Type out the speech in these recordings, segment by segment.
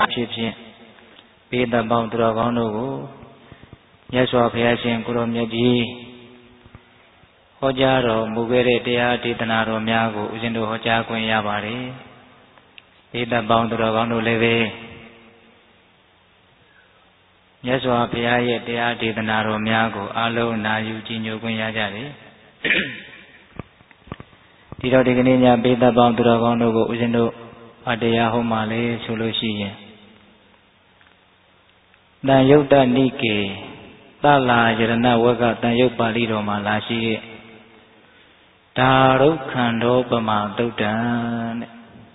ဖြစ်ဖြင့်ပိဋကပေါင်းသူတော်ကောင်းတို့ကိုမြတ်စွာဘုရားရှင်ကိုရောမြတ်ကြီးဟောကြားတော်မူခဲ့တဲ့တရားဒေသနာတော်များကိုဦးဇင်းတို့ဟောကြားခွင့်ရပါတယ်ပိဋကပေါင်းသူတော်ကောင်းတို့လည်းပဲမြတ်စွာဘုရားရဲ့တရားဒေသနာတော်များကိုအလုံးနာယူကြည်ညိုခွင့်ရကြတယ်ဒီတော့ဒီကနေ့ညပိဋကပေါင်းသူတော်ကောင်းတို့ကိုဦးဇင်းတို့တရားဟောမှလေဆိုလို့ရှိရင်တန်ယုတ်တနိကေသလာယရဏဝကတန်ယုတ်ပါဠိတော်မှာလာရှိတဲ့ဒါရုခန္ဓောပမသုတ်တံတဲ့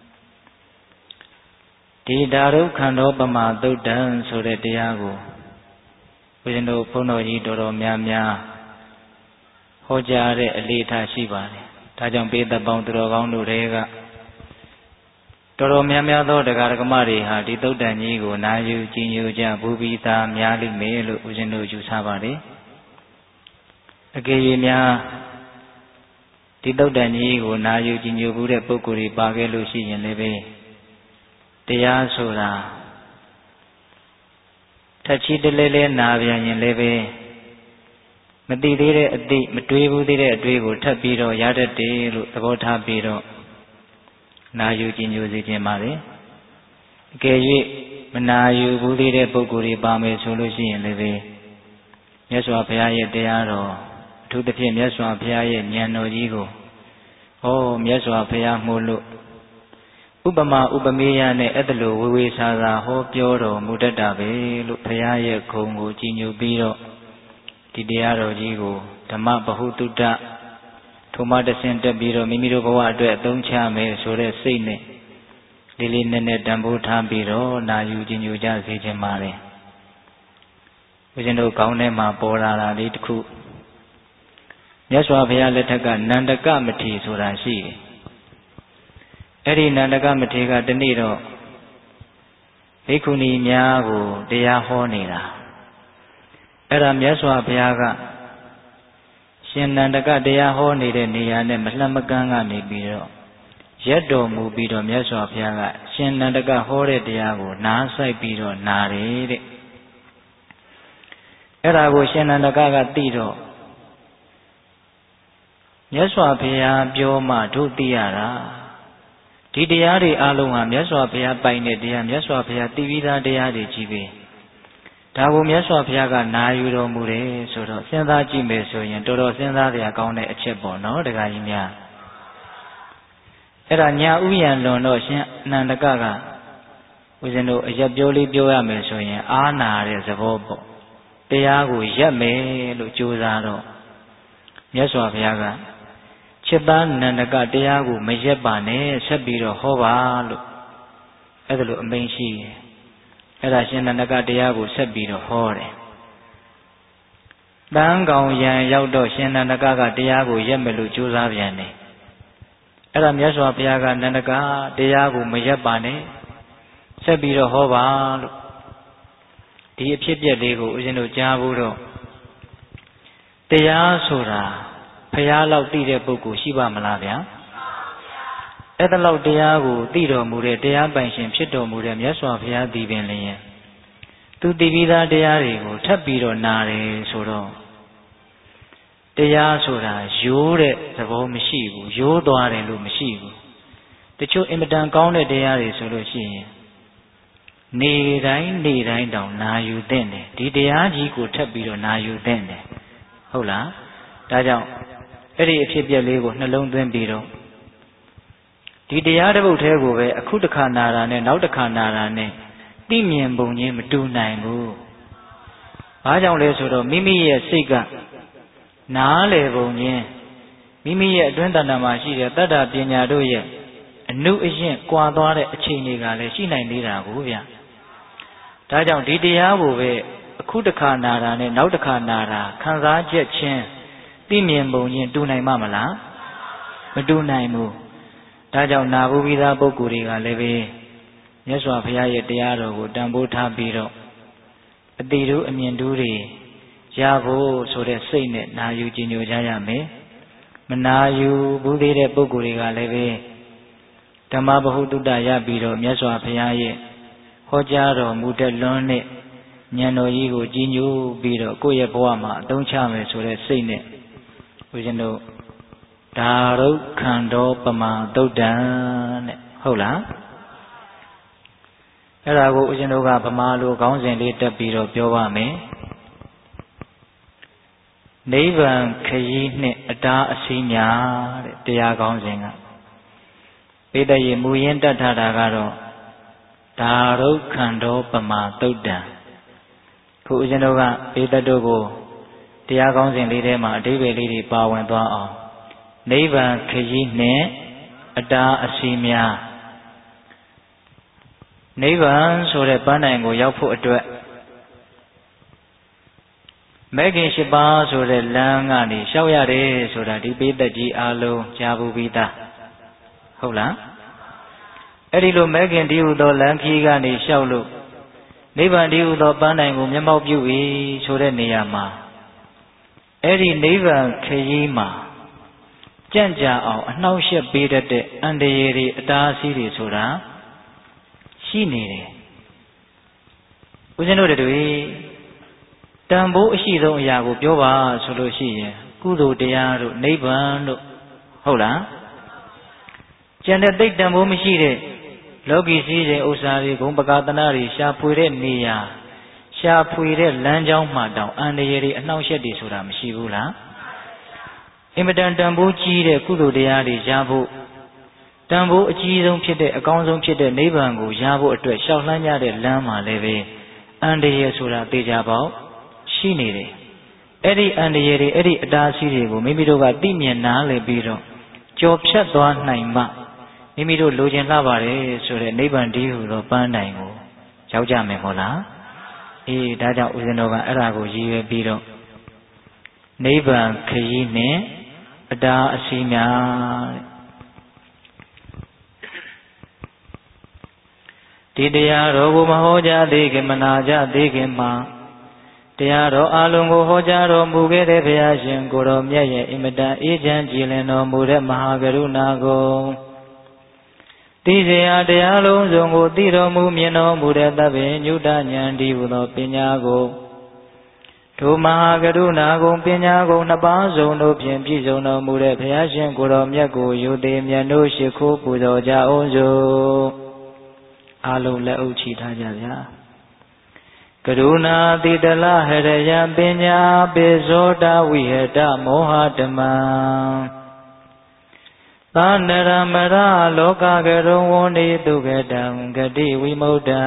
ဒီဒါရုခန္ဓောပမသုတ်တံဆိုတဲ့တရားကိုဦးဇင်းတို့ဘုန်းတော်ကြီးတော်တော်များများဟောကြားတဲ့အလေးထားရှိပါတယ်ဒါကြောင့်ပိဋကပေါင်းသူတော်ကောင်းတို့တွေကတော်တော်များများသောတရားဓမ္မတွေဟာဒီသုတ်တန်ကြီးကိုနာယူကြည်ညိုကြဘူပိသားများလိမ့်မယ်လို့ဦးဇင်းတို့ယူဆပါတယ်အကယ်၍များဒီသုတ်တန်ကြီးကိုနာယူကြည်ညိုဘူးတဲ့ပုဂ္ဂိုလ်တွေပါခဲ့လို့ရှိရင်လည်းပဲတရားဆိုတာထက်ချီတလဲလဲနာပြန်ရင်လည်းပဲမသိသေးတဲ့အသိမတွေးဘူးသေးတဲ့အတွေးကိုထပ်ပြီးတော့ရတတ်တယ်လို့သဘောထားပြီးတော့နာယူကြည်ညိုစေခြင်းပါလေအကယ်၍မနာယူဘူးသေးတဲ့ပုဂ္ဂိုလ်တွေပါမယ်ဆိုလို့ရှိရင်လည်းပဲမြတ်စွာဘုရားရဲ့တရားတော်အထူးသဖြင့်မြတ်စွာဘုရားရဲ့ဉာဏ်တော်ကြီးကိုမြတ်စွာဘုရားမို့လို့ဥပမာဥပမေယနဲ့အဲ့ဒါလိုဝေဝေဆာဆာဟောပြောတော်မူတတ်တာပဲလို့ဘုရားရဲ့ဂုဏ်ကိုကြည်ညိုပြီးတော့ဒီတရားတော်ကြီးကိုဓမ္မဗဟုသုတထုံမတဆင်တက်ပြီးတော့မိမိတို့ဘဝအတွက်အသုံးချမယ်ဆိုတဲ့စိတ်နဲ့လေးလေးနက်နက်တန်ဖိုးထားပြီးတော့နာယူကြည်ညိုကြစေခြင်းပါတယ်ဦးဇင်းတို့ကောင်းထဲမှာပေါ်လာတာလေးတစ်ခုမြတ်စွာဘုရားလက်ထက်ကနန္ဒကမထေရဆိုတာရှိတယ်အဲ့ဒီနန္ဒကမထေရကတနေ့တော့ဘိက္ခုနီများကိုတရားဟောနေတာအဲ့ဒါမြတ်စွာဘုရားကရှင်နန္ဒကတရားဟောနေတဲ့နေရာနဲ့မလှမ်းမကမ်းကနေပြီးတော့ရက်တော်မူပြီးတော့မြတ်စွာဘုရားကရှင်နန္ဒကဟောတဲ့တရားကိုနားဆိုင်ပြီးတော့နာတယ်တဲ့အဲ့ဒါကိုရှင်နန္ဒကသိတော့မြတ်စွာဘုရားပြောမှတို့သိရတာဒီတရားတွေအလုံးဟာမြတ်စွာဘုရားပိုင်တဲ့တရားမြတ်စွာဘုရားသိပြီးသားတရားတွေကြီးပဲဒါကိုမြတ်စွာဘုရားကနာယူတော်မူတယ်ဆိုတော့စဉ်းစားကြည့်မယ်ဆိုရင်တော်တော်စဉ်းစားစရာကောင်းတဲ့အချက်ပေါ့နော်ဒကာကြီးများအဲ့ဒါညာဥယျာဉ်လွန်တော့ရှင်အနန္ဒကဦးဇင်းတို့အရက်ပြောလေးပြောရမယ်ဆိုရင်အာနာတဲ့သဘောပေါ့တရားကိုရက်မယ်လို့ကြိုးစားတော့မြတ်စွာဘုရားကจิตသားနန္ဒကတရားကိုမရက်ပါနဲ့ဆက်ပြီးတော့ဟောပါလို့အဲ့ဒါလိုအမိန့်ရှိတယ်အဲ့ဒါရှင်နန္ဒကတရားကိုဆက်ပြီးတော့ဟောတယ်တန်းကောင်ရံရောက်တော့ရှင်နန္ဒကတရားကိုရက်မယ်လို့ကြိုးစားပြန်တယ်အဲ့ဒါမြတ်စွာဘုရားကနန္ဒကတရားကိုမရက်ပါနဲ့ဆက်ပြီးတော့ဟောပါလို့ဒီအဖြစ်အပျက်လေးကိုဦးဇင်းတို့ကြားဖို့တော့တရားဆိုတာဘုရားလောက်သိတဲ့ပုဂ္ဂိုလ်ရှိပါမလားဗျာအဲ့ဒါလောက်တရားကိုသိတော်မူတဲ့တရားပိုင်ရှင်ဖြစ်တော်မူတဲ့မြတ်စွာဘုရားဒီပင်လျင်သူသိပြီးသားတရားတွေကိုထပ်ပြီးတော့နာတယ်ဆိုတော့တရားဆိုတာရိုးတဲ့သဘောမရှိဘူးရိုးသွားတယ်လို့မရှိဘူးတချို့အင်မတန်ကောင်းတဲ့တရားတွေဆိုလို့ရှိရင်နေတိုင်းတောင်နာယူသင့်တယ်ဒီတရားကြီးကိုထပ်ပြီးတော့နာယူသင့်တယ်ဟုတ်လားဒါကြောင့်အဲ့ဒီအဖြစ်အပျက်လေးကိုနှလုံးသွင်းပြီးတော့ဒီတရားတစ်ပုဒ်ထဲကိုပဲအခုတစ်ခါနာတာနဲ့နောက်တစ်ခါနာတာနဲ့သိမြင်ပုံချင်းမတူနိုင်ဘူး။ဘာကြောင့်လဲဆိုတော့မိမိရဲ့စိတ်ကနားလေပုံချင်းမိမိရဲ့အတွင်းတဏ္ဍာမှာရှိတဲ့တတ္တပညာတို့ရဲ့အနုအယင့်ကွာသွားတဲ့အခြေအနေကလည်းရှိနိုင်သေးတာကိုဗျ။ဒါကြောင့်ဒီတရားကိုပဲအခုတစ်ခါနာတာနဲ့နောက်တစ်ခါနာတာခံစားချက်ချင်းသိမြင်ပုံချင်းတူနိုင်မှာမလားမတူနိုင်ဘူးဒါကြောင့်နာဘူးပြီးသားပုဂ္ဂိုလ်တွေကလည်းပဲမြတ်စွာဘုရားရဲ့တရားတော်ကိုတန်ဖိုးထားပြီးတော့အတိတို့အမြင်တို့တွေရဖို့ဆိုတဲ့စိတ်နဲ့နာယူကြည်ညိုကြရမယ်မနာယူဘူးသေးတဲ့ပုဂ္ဂိုလ်တွေကလည်းပဲဓမ္မဗဟုသုတရပြီးတော့မြတ်စွာဘုရားရဲ့ဟဟောကြားတော်မူတဲ့လွန်းနဲ့ဉာဏ်တော်ကြီးကိုကြီးညိုပြီးတော့ကိုယ့်ရဲ့ဘဝမှာအသုံးချမယ်ဆိုတဲ့စိတ်နဲ့ဦးဇင်းတို့ဒါရုခန္ဓောပမာသုတ်တံတဲ့ဟုတ်လားအဲ့ဒါကိုဦးဇင်းတို့ကဗမာလိုခေါင်းစဉ်လေးတက်ပြီးတော့ပြောပါမယ်နိဗ္ဗာန်ခရီးနှင့်အတားအဆီးများတဲ့တရားခေါင်းစဉ်ကပိဋကရေမူရင်းတက်ထားတာကတော့ဒါရုခန္ဓောပမာသုတ်တံခုဦးဇင်းတို့ကပိဋကတို့ကိုတရားခေါင်းစဉ်လေးထဲမှာအဓိပ္ပာယ်လေးတွေပါဝင်သွားအောင်နိဗ္ဗာန်ခရီးနှင့်အတားအဆီးများနိဗ္ဗာန်ဆိုတဲ့ပန်းတိုင်ကိုရောက်ဖို့အတွက်မဲခင်၈ပါးဆိုတဲ့လမ်းကနေလျှောက်ရတယ်ဆိုတာဒီပိဋကကြီးအားလုံးကြားဘူးပြီးသားဟုတ်လားအဲ့ဒီလိုမဲခင်ဒီဟုသောလမ်းခီးကနေလျှောက်လို့နိဗ္ဗာန်ဒီဟုသောပန်းတိုင်ကိုမျက်မှောက်ပြုပြီဆိုတဲ့နေရာမှာအဲ့ဒီနိဗ္ဗာန်ခရီးမှာကြံ့ကြာအောင်အနှောင့်အယှက်ပေးတတ်တဲ့အန္တရာယ်တွေအတားအဆီးတွေဆိုတာရှိနေတယ်ဦးဇင်းတို့တွေတန်ဖိုးအရှိဆုံးအရာကိုပြောပါဆိုလို့ရှိရင်ကုသိုလ်တရားတို့နိဗ္ဗာန်တို့ဟုတ်လားကျန်တဲ့သိတန်ဖိုးမရှိတဲ့လောကီစည်းစိမ်ဥစ္စာတွေဂုဏ်ပကာသနာတွေရှာဖွေတဲ့နေရာရှာဖွေတဲ့လမ်းကြောင်းမှတောင်အန္တရာယ်တွေအနှောင့်အယှက်တွေဆိုတာမရှိဘူးလားအင်မတန်တန်ဖိုးကြီးတဲ့ကုသိုလ်တရားတွေရဖို့တန်ဖိုးအကြီးဆုံးဖြစ်တဲ့အကောင်းဆုံးဖြစ်တဲ့နိဗ္ဗာန်ကိုရဖို့အတွက်ရှောက်လှမ်းကြတဲ့လမ်းမှာလည်းပဲအန္တရာယ်ဆိုတာသိကြပေါ့ရှိနေတယ်အဲ့ဒီအန္တရာယ်တွေအဲ့ဒီအတားအဆီးတွေကိုမိမိတို့ကသိမြင်နားလည်ပြီးတော့ကြော်ဖြတ်သွားနိုင်မှမိမိတို့လိုချင်လှပါတယ်ဆိုတဲ့နိဗ္ဗာန်တည်းဟူသောပန်းတိုင်ကိုရောက်ကြမယ်မဟုတ်လားအေးဒါကြောင့်ဦးဇင်းတော်ကအဲ့ဒါကိုရည်ရွယ်ပြီးတော့နိဗ္ဗာန်ခရီးနဲ့အတားအဆီးများဒီတရားတော်ကိုမဟောကြားသေးခင်မနာကြသေးခင်မှာတရားတော်အလုံးကိုဟောကြားတော်မူခဲ့တဲ့ဘုရားရှင်ကိုတော်မြတ်ရဲ့အင်မတန်အေးချမ်းကြည်လင်တော်မူတဲ့မဟာကရုဏာကိုသိစေရာတရားလုံးစုံကိုသိတော်မူမြင်တော်မူတဲ့သဗ္ဗညုတဉာဏ်ဒီဟုသောပညာကိုထိုမဟာကရုဏာကုံပညာကုံနှစ်ပါးစုံတို့ဖြင့်ပြည့်စုံတော်မူတဲ့ဘုရားရှင်ကိုတော်မြတ်ကိုယုသေးမြတ်တို့ရှိခိုးပူဇော်ကြအောင်စို့အလုံးလက်အုပ်ချီထားကြဗျာကရုဏာတိတလဟရယပညာပိဇောတဝိဟတမောဟဓမ္မံသာနရမရလောကကရုံဝန္တိတုကတံဂတိဝိမု ddံ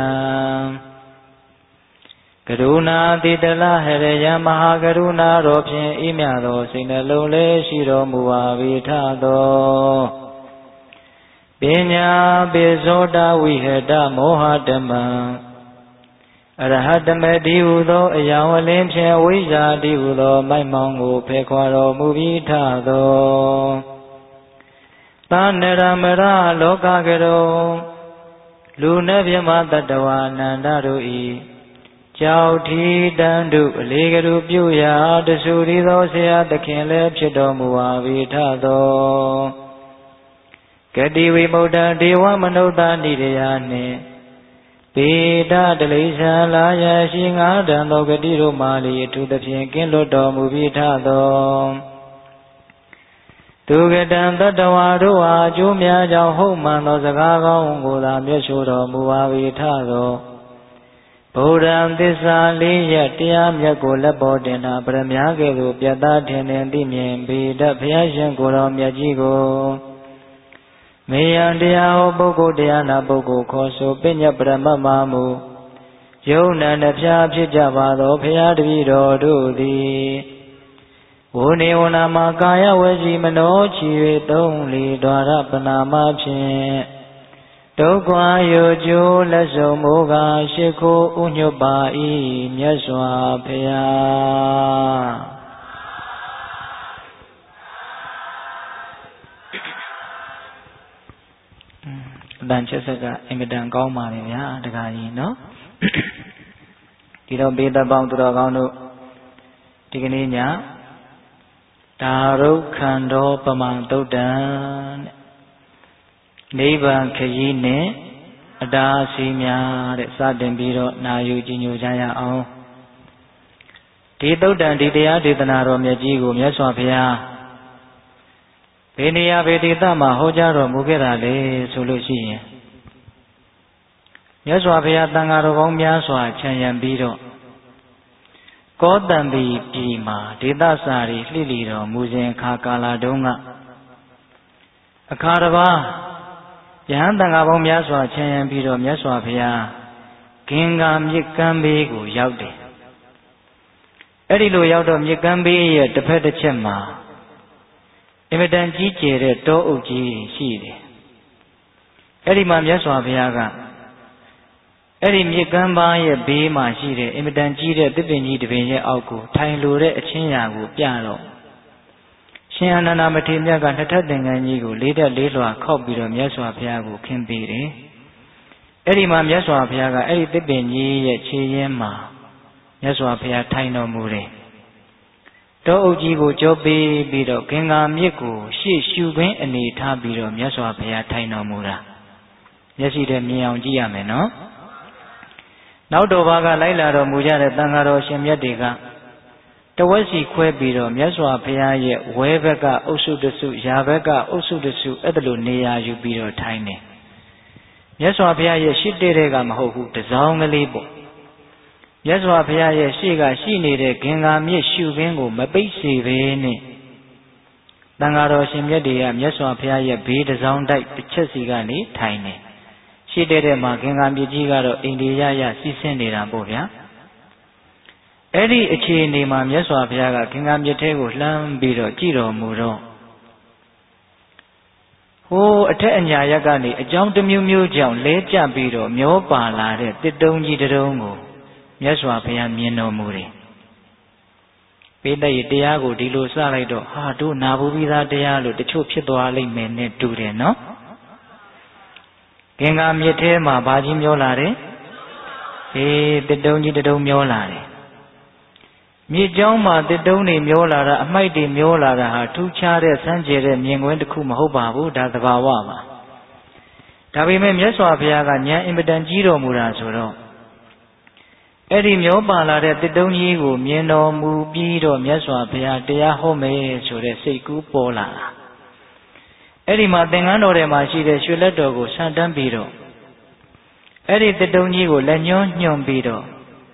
ကရုဏာတိတလဟရယမဟာကရုဏာတော်ဖြင့်ဤမြသောစိတ်နှလုံးလေးရှိတော်မူပါ၏ထသောပညာပိဇောတဝိဟတမောဟဓမ္မံအရဟတမေတိဟုသောအယောင်အလင်းဖြင့်ဝိဇ္ဇာတိဟုသောမိုက်မောင်ကိုဖယ်ခွာတော်မူပြီးထသောသာနရမရလောကကရုံလူနှင့်မြမတတဝအနန္တတို့၏ကြောက်ထီတန်တုအလေးကလူပြုရာတဆူရီသောဆရာသခင်လည်းဖြစ်တော်မူပါ၏ထသောဂတိဝိမု ddံ ဒေဝမနုဿာနိရယနှင့်ပေဒတလိษံလာယရှိငါးတန်သောဂတိတို့မှလေအထူးသဖြင့်ကင်းလွတ်တော်မူပြီးထသောသူကတံတတဝါတို့အားအကျိုးများကြောင့်ဟုတ်မှန်သောစကားကောင်းကိုသာမျက်ရှိုးတော်မူပါ၏ထသောဗုဒ္ဓံသစ္စာလေးရတရားမြတ်ကိုလက်ပေါ်တင်တာပရမညာကဲ့သို့ပြတ်သားထင်ထင်သိမြင်ပေတတ်ဘုရားရှင်ကိုယ်တော်မြတ်ကြီးကိုမေယံတရားဟောပုဂ္ဂိုလ်တရားနာပုဂ္ဂိုလ်ခေါ်ဆိုပညတ်ပရမတ်မမူယုံနံနှဖျားဖြစ်ကြပါသောဘုရားတပည့်တော်တို့သည်ဝုနေဝနာမှာကာယဝစီမနောချီ၍သုံးလီဒွါရပနာမဖြင့်ဒုက္ခယောကျိုးလက်စုံမိုးကရှိခိုးဥညွတ်ပါ၏မြတ်စွာဘုရားအတန်ချက်ဆက်ကအင်မတန်ကောင်းပါလေဗျာတခါကြီးနော်ဒီတော့ဘေးသက်ပေါင်းသူတော်ကောင်းတို့ဒီကနေ့ညဒါရုခန္ဓောပမံသုတ်တံနိဗ္ဗာန်ခရီးနဲ့အတားအဆီးများတဲ့စတင်ပြီးတော့နာယူကြည်ညိုကြရအောင်ဒီသုတ်တန်ဒီတရားဒေသနာတော်မြတ်ကြီးကိုမြတ်စွာဘုရားဘယ်နေရာဘယ်ဒေသမှာဟောကြားတော်မူခဲ့တာလဲဆိုလို့ရှိရင်မြတ်စွာဘုရားတန်ဃာတော်ပေါင်းများစွာခြံရံပြီးတော့ကောတံပီပြည်မှာဒေသစာရီလှိလီတော်မူစဉ်အခါကာလတုန်းကအခါတစ်ပါးယဟန်တန်ဃာပေါင်းများစွာခြံရံပြီးတော့မြတ်စွာဘုရားဂင်္ဂါမြစ်ကမ်းဘေးကိုရောက်တယ်အဲ့ဒီလိုရောက်တော့မြစ်ကမ်းဘေးရဲ့တစ်ဖက်တစ်ချက်မှာအင်မတန်ကြီးကျယ်တဲ့တောအုပ်ကြီးရှိတယ်အဲ့ဒီမှာမြတ်စွာဘုရားကအဲ့ဒီမြစ်ကမ်းပါးရဲ့ဘေးမှာရှိတဲ့အင်မတန်ကြီးတဲ့သစ်ပင်ကြီးတစ်ပင်ရဲ့အောက်ကိုထိုင်လိုတဲ့အချင်းရာကိုပြတော့ရှင်အနန္ဒမထေရမြတ်ကနှစ်ထပ်သင်္ကန်းကြီးကိုလေးတက်လေးလွှာခောက်ပြီးတော့မြတ်စွာဘုရားကိုခင်းပေးတယ်အဲ့ဒီမှာမြတ်စွာဘုရားကအဲ့ဒီသစ်ပင်ကြီးရဲ့ခြေရင်းမှာမြတ်စွာဘုရားထိုင်တော်မူတယ်တောအုပ်ကြီးကိုကြောပေးပြီးတော့ဂင်္ဂါမြစ်ကိုရှေ့ရှုခင်းအနေထားပြီးတော့မြတ်စွာဘုရားထိုင်တော်မူတာမျက်စိနဲ့မြင်အောင်ကြည့်ရမယ်နော်နောက်တော်ဘာကလိုက်လာတော်မူကြတဲ့တန်ဃာတော်ရှင်မြတ်တွေကတဝက်စီခွဲပြီးတော့မြတ်စွာဘုရားရဲ့ဝဲဘက်ကအုပ်စုတစုယာဘက်ကအုပ်စုတစုအဲ့ဒါလိုနေရာယူပြီးတော့ထိုင်နေမြတ်စွာဘုရားရဲ့ရှေ့တဲ့ကမဟုတ်ဘူးတစောင်းကလေးပေါ့မြတ်စွာဘုရားရဲ့ရှေ့ကရှိနေတဲ့ဂင်္ဂါမြစ်ရှုခင်းကိုမပိတ်စေဘဲနဲ့တန်ဃာတော်ရှင်မြတ်တွေကမြတ်စွာဘုရားရဲ့ဘေးတစောင်းတိုက်တစ်ချက်စီကနေထိုင်နေရှေ့တဲ့မှာဂင်္ဂါမြစ်ကြီးကတော့အိန္ဒိယရစီးဆင်းနေတာပေါ့ဗျာအဲ့ဒီအခြေအနေမှာမြတ်စွာဘုရားကဂင်္ဂါမြစ်ထဲကိုလှမ်းပြီးတော့ကြည့်တော်မူတော့ဟိုအထက်အညာရက်ကနေအကြောင်းတစ်မျိုးမျိုးကြောင့်လဲကျပြီးတော့မျောပါလာတဲ့တစ်တုံးကြီးတစ်တုံးကိုမြတ်စွာဘုရားမြင်တော်မူတယ်ပိဋကရဲ့တရားကိုဒီလိုစလိုက်တော့ဟာတို့နာဘူးပြီးသားတရားလို့တချို့ဖြစ်သွားလိမ့်မယ်နဲ့တူတယ်နော်ဂင်္ဂါမြစ်ထဲမှာဘာကြီးမျောလာတယ်တစ်တုံးကြီးတစ်တုံးမျောလာတယ်မြစ်ကြောင်းမှာတစ်တုံးတွေမျောလာတာအမိုက်တွေမျောလာတာဟာထူးခြားတဲ့စမ်းကြယ်တဲ့မြင်ကွင်းတစ်ခုမဟုတ်ပါဘူးဒါသဘာဝပါဒါပေမဲ့မြတ်စွာဘုရားကဉာဏ်အင်မတန်ကြီးတော်မူတာဆိုတော့အဲ့ဒီမျောပါလာတဲ့တစ်တုံးကြီးကိုမြင်တော်မူပြီးတော့မြတ်စွာဘုရားတရားဟောမယ်ဆိုတဲ့စိတ်ကူးပေါ်လာတာအဲ့ဒီမှာသင်္ကန်းတော်ထဲမှာရှိတဲ့ရွှေလက်တော်ကိုဆန့်တန်းပြီးတော့အဲ့ဒီတစ်တုံးကြီးကိုလက်ညှိုးညွှန်ပြီးတော့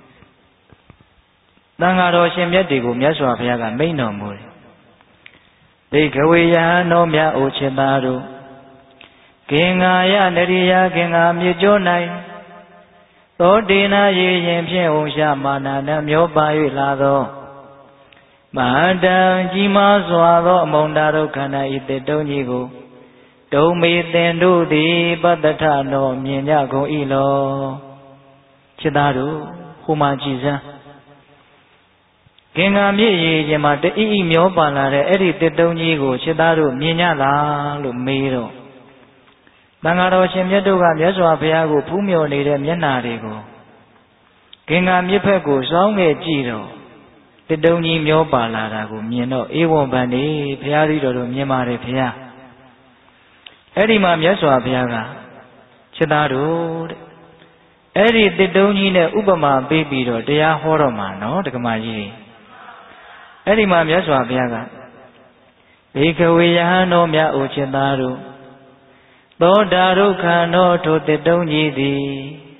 သံဃာတော်ရှင်မြတ်တွေကိုမြတ်စွာဘုရားကမိန့်တော်မူတယ်။ဒိဋ္ဌဝေယဟန်တော်မြတ်အိုချစ်သားတို့ဂင်္ဂါယနရိယဂင်္ဂါမြေကျော၌သောတေနာရေရင်ဖြင့်ဝရှာမာနာနမျောပါ၍လာသောမဟာတံကြီးမားစွာသောအမုန်တာဒုက္ခနာဤတေတုံးကြီးကိုတုံမေသင်တို့သည်ပတ္တထနောမြင်ကြကုန်၏လောချစ်သားတို့ဟိုမှာကြည်စမ်းဂင်္ဂါမြစ်ရေချင်းမှာတအိအိမျောပါလာတဲ့အဲ့ဒီတစ်တုံးကြီးကိုချစ်သားတို့မြင်ကြလားလို့မေးတော့တန်ဃာတော်ရှင်မြတ်တို့ကမြတ်စွာဘုရားကိုဖူးမြော်နေတဲ့မျက်နှာတွေကိုဂင်္ဂါမြစ်ဖက်ကိုစောင်းခဲ့ကြည့်တော့တစ်တုံးကြီးမျောပါလာတာကိုမြင်တော့ဧဝံဗန္တိဘုရားသီတော်တို့မြင်ပါတယ်ဘုရားအဲ့ဒီမှာမြတ်စွာဘုရားကချစ်သားတို့တဲ့အဲ့ဒီတစ်တုံးကြီးနဲ့ဥပမာပေးပြီးတော့တရားဟောတော့မှာနော်ဒကမာကြီးအဲ့ဒီမှာမြတ်စွာဘုရားကဘေကဝေယဟန်တော်မြတ်အိုချစ်သားတို့သောတာဒုက္ခနောထိုတစ်တုံးကြီးသည်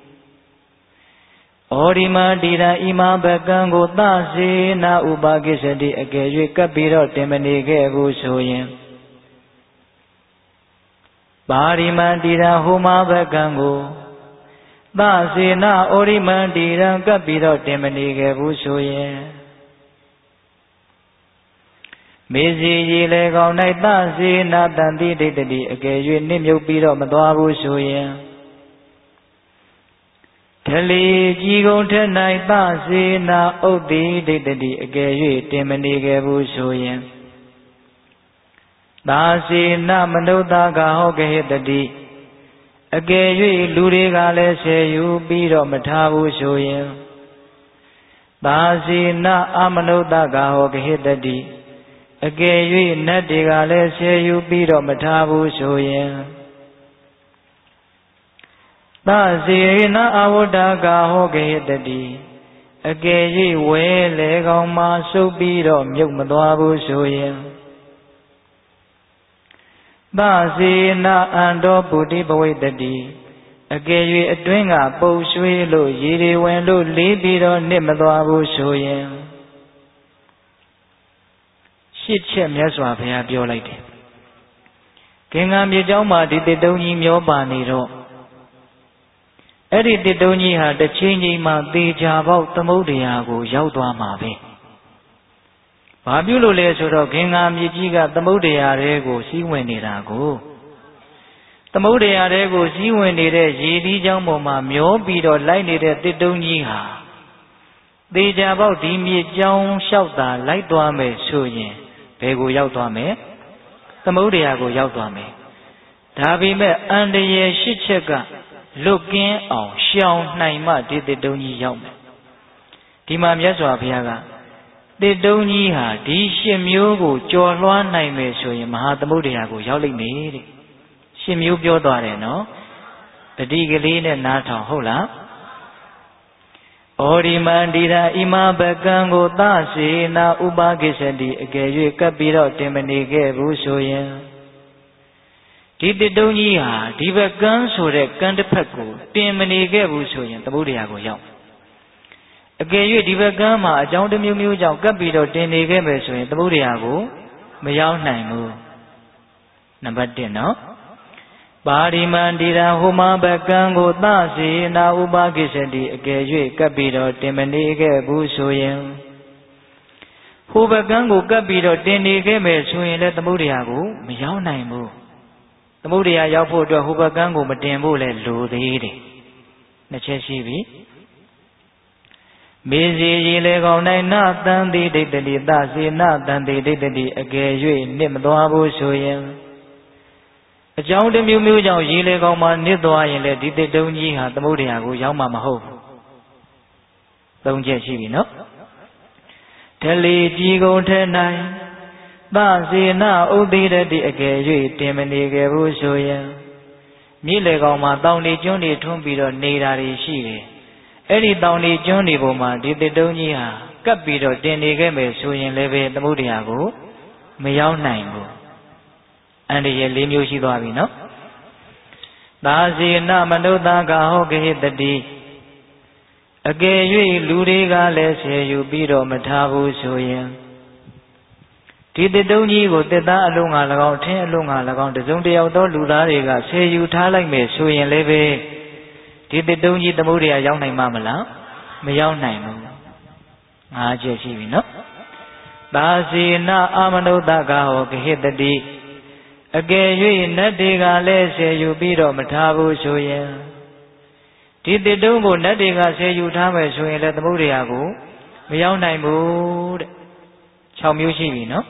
ဩဒီမာတိရာဣမဘကံကိုသစေနာဥပါကိစ္စတိအကယ်၍ကပ်ပြီးတော့တင်မနေခဲ့ဘူးဆိုရင်ပါရိမန္တိရာဟိုမာဘကံကိုသစေနာဩရိမန္တိရာကပ်ပြီးတော့တင်မနေခဲ့ဘူးဆိုရင်မေစီရေလေကောင်း၌သစေနာတန်တိဒိဋ္ဌတိအကယ်၍နစ်မြုပ်ပြီးတော့မသွားဘူးဆိုရင်ထလီကြီးကုံထက်၌သစေနာဥဒ္တိဒိဋ္ဌတိအကယ်၍တင်မနေခဲ့ဘူးဆိုရင်သာစေနာမနုဿကဟောကဟိတတိအကယ်၍လူတွေကလည်းဆယ်ယူပြီးတော့မထားဘူးဆိုရင်သာစေနာအမနုဿကဟောကဟိတတိအကယ်၍နတ်တွေကလည်းဆယ်ယူပြီးတော့မထားဘူးဆိုရင်သသဇေနအဝတ္တကာဟောကေတတိအကယ်၍ဝဲလေကောင်မှာစုပ်ပြီးတော့မြုပ်မသွားဘူးဆိုရင်သဇေနအန္တောပုတိဘဝိတတိအကယ်၍အတွင်းကပုတ်ရွှေလို့ရေတွေဝင်လို့လေးပြီးတော့နစ်မသွားဘူးဆိုရင်ရှစ်ချက်မြတ်စွာဘုရားပြောလိုက်တယ်။ကင်္ဂါမြေเจ้าမှာဒီတစ်တုံးကြီးမျောပါနေတော့အဲ့ဒီတစ်တုံးကြီးဟာတစ်ချိန်ချိန်မှာသေချာပေါက်သမုဒ္ဒရာကိုရောက်သွားမှာပဲ။ဘာပြုလို့လဲဆိုတော့ကင်္ဂါမြေကြီးကသမုဒ္ဒရာတွေကိုစီးဝင်နေတာကိုသမုဒ္ဒရာတွေကိုစီးဝင်နေတဲ့ရေဒီးเจ้าပေါ်မှာမျောပြီးတော့လိုက်နေတဲ့တစ်တုံးကြီးဟာသေချာပေါက်ဒီမြေเจ้าလျှောက်တာလိုက်သွားမယ်ဆိုရင်ဘယ်ကိုရောက်သွားမယ်သမုဒ္ဒရာကိုရောက်သွားမယ်ဒါပေမဲ့အန္တရာယ်ရှစ်ချက်ကလွတ်ကင်းအောင်ရှောင်နိုင်မှဒီတစ်တုံးကြီးရောက်မယ်ဒီမှာမြတ်စွာဘုရားကတစ်တုံးကြီးဟာဒီရှစ်မျိုးကိုကျော်လွှားနိုင်မယ်ဆိုရင်မဟာသမုဒ္ဒရာကိုရောက်လိမ့်မယ်တဲ့ရှစ်မျိုးပြောသွားတယ်နော်တတိကလေးနဲ့နားထောင်ဟုတ်လားဩဒီမန္တိရာဣမဘကံကိုသစေနာဥပကိစ္စတိအကယ်၍ကပ်ပြီးတော့တင်မနေခဲ့ဘူးဆိုရင်ဒီတစ်တုံးကြီးဟာဒီဘကံဆိုတဲ့ကံတစ်ဖက်ကိုတင်မနေခဲ့ဘူးဆိုရင်သမုဒ္ဒရာကိုရောက်အကယ်၍ဒီဘကံမှာအကြောင်းတစ်မျိုးမျိုးကြောင့်ကပ်ပြီးတော့တင်နေခဲ့မယ်ဆိုရင်သမုဒ္ဒရာကိုမရောက်နိုင်ဘူးနံပါတ်1နော်ပါရိမန္တိရာဟောမဘကံကိုသစေနာဥပကိစ္စတိအကယ်၍ကပ်ပြီးတော့တင်မနေခဲ့ဘူးဆိုရင်ဟိုဘကံကိုကပ်ပြီးတော့တင်နေခဲ့မယ်ဆိုရင်လည်းသမုဒ္ဒရာကိုမရောက်နိုင်ဘူးသမုဒ္ဒရာရောက်ဖို့အတွက်ဟိုဘကံကိုမတင်ဖို့လဲလိုသေးတယ်နှစ်ချက်ရှိပြီမေဇေရေလေကောင်၌နတန်တိဒိဋ္ဌတိသစေနတန်တိဒိဋ္ဌတိအကယ်၍နစ်မသွားဘူးဆိုရင်အကြောင်းတစ်မျိုးမျိုးကြောင့်ရေလေကောင်မှာနစ်သွားရင်လည်းဒီတစ်တုံးကြီးဟာသမုဒ္ဒရာကိုရောက်မှာမဟုတ်ဘူးသုံးချက်ရှိပြီနော်တလီကြီးကုန်ထဲ၌သစေနဥဒိရတိအကယ်၍တင်မနေခဲ့ဘူးဆိုရင်မြစ်လေကောင်မှာတောင်တွေကျွန်းတွေထွန်းပြီးတော့နေတာတွေရှိတယ်အဲ့ဒီတောင်တွေကျွန်းတွေပေါ်မှာဒီတစ်တုံးကြီးဟာကပ်ပြီးတော့တင်နေခဲ့မယ်ဆိုရင်လည်းပဲသမုဒ္ဒရာကိုမရောက်နိုင်ဘူးအန္တရာယ်၄မျိုးရှိသွားပြီနော်သာစေနမနုဿကာဟောဂဟိတတိအကယ်၍လူတွေကလည်းဆယ်ယူပြီးတော့မထားဘူးဆိုရင်ဒီတစ်တုံးကြီးကိုတစ်သားအလုံးငါ၎င်းထင်းအလုံးငါ၎င်းတစုံတယောက်သောလူသားတွေကဆယ်ယူထားလိုက်မယ်ဆိုရင်လည်းပဲဒီတစ်တုံးကြီးသမုဒ္ဒရာရောက်နိုင်မှာမလားမရောက်နိုင်ဘူး၅ချက်ရှိပြီနော်သာစေနအာမနုဿကာဟောဂဟိတတိအကယ်၍နတ်တွေကလည်းဆယ်ယူပြီးတော့မထားဘူးဆိုရင်ဒီတစ်တုံးကိုနတ်တွေကဆယ်ယူထားမယ်ဆိုရင်လည်းသမုဒ္ဒရာကိုမရောက်နိုင်ဘူးတဲ့6မျိုးရှိပြီနော်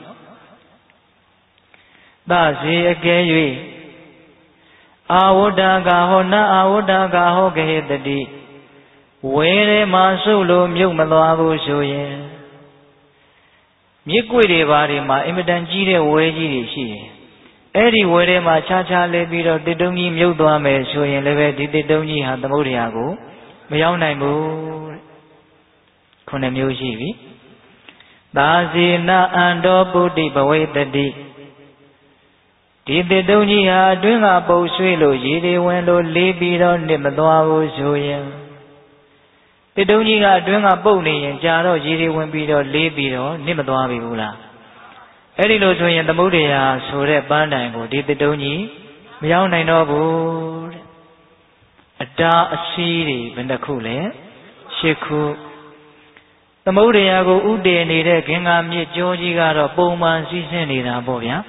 သစေအကယ်၍အာဝတ္တကာဟောနအာဝတ္တကာဟောဂဟိတတိဝဲထဲမှာစုပ်လို့မြုပ်မသွားဘူးဆိုရင်မြစ်ကွေ့တွေဘာတွေမှာအင်မတန်ကြီးတဲ့ဝဲကြီးတွေရှိတယ်အဲ့ဒီဝဲထဲမှာခြားခြားလေးပြီးတော့တစ်တုံးကြီးမြုပ်သွားမယ်ဆိုရင်လည်းပဲဒီတစ်တုံးကြီးဟာသမုဒ္ဒရာကိုမရောက်နိုင်ဘူးတဲ့9မျိုးရှိပြီသာစေနအန္တောပုတိဘဝိတတိဒီတစ်တုံးကြီးဟာအတွင်းကပုတ်ဆွေးလို့ရေတွေဝင်လို့လေးပြီးတော့နစ်မသွားဘူးဆိုရင်တစ်တုံးကြီးကအတွင်းကပုတ်နေရင်ကြာတော့ရေတွေဝင်ပြီးတော့လေးပြီးတော့နစ်မသွားပြီဘူးလားအဲ့ဒီလိုဆိုရင်သမုဒ္ဒရာဆိုတဲ့ပန်းတိုင်ကိုဒီတစ်တုံးကြီးမရောက်နိုင်တော့ဘူးတဲ့အတားအစီးတွေဘယ်နှခုလဲ8ခုသမုဒ္ဒရာကိုဥတည်နေတဲ့ဂင်္ဂါမြစ်ကြောကြီးကတော့ပုံမှန်စီးဆင်းနေတာပေါ့ဗျာ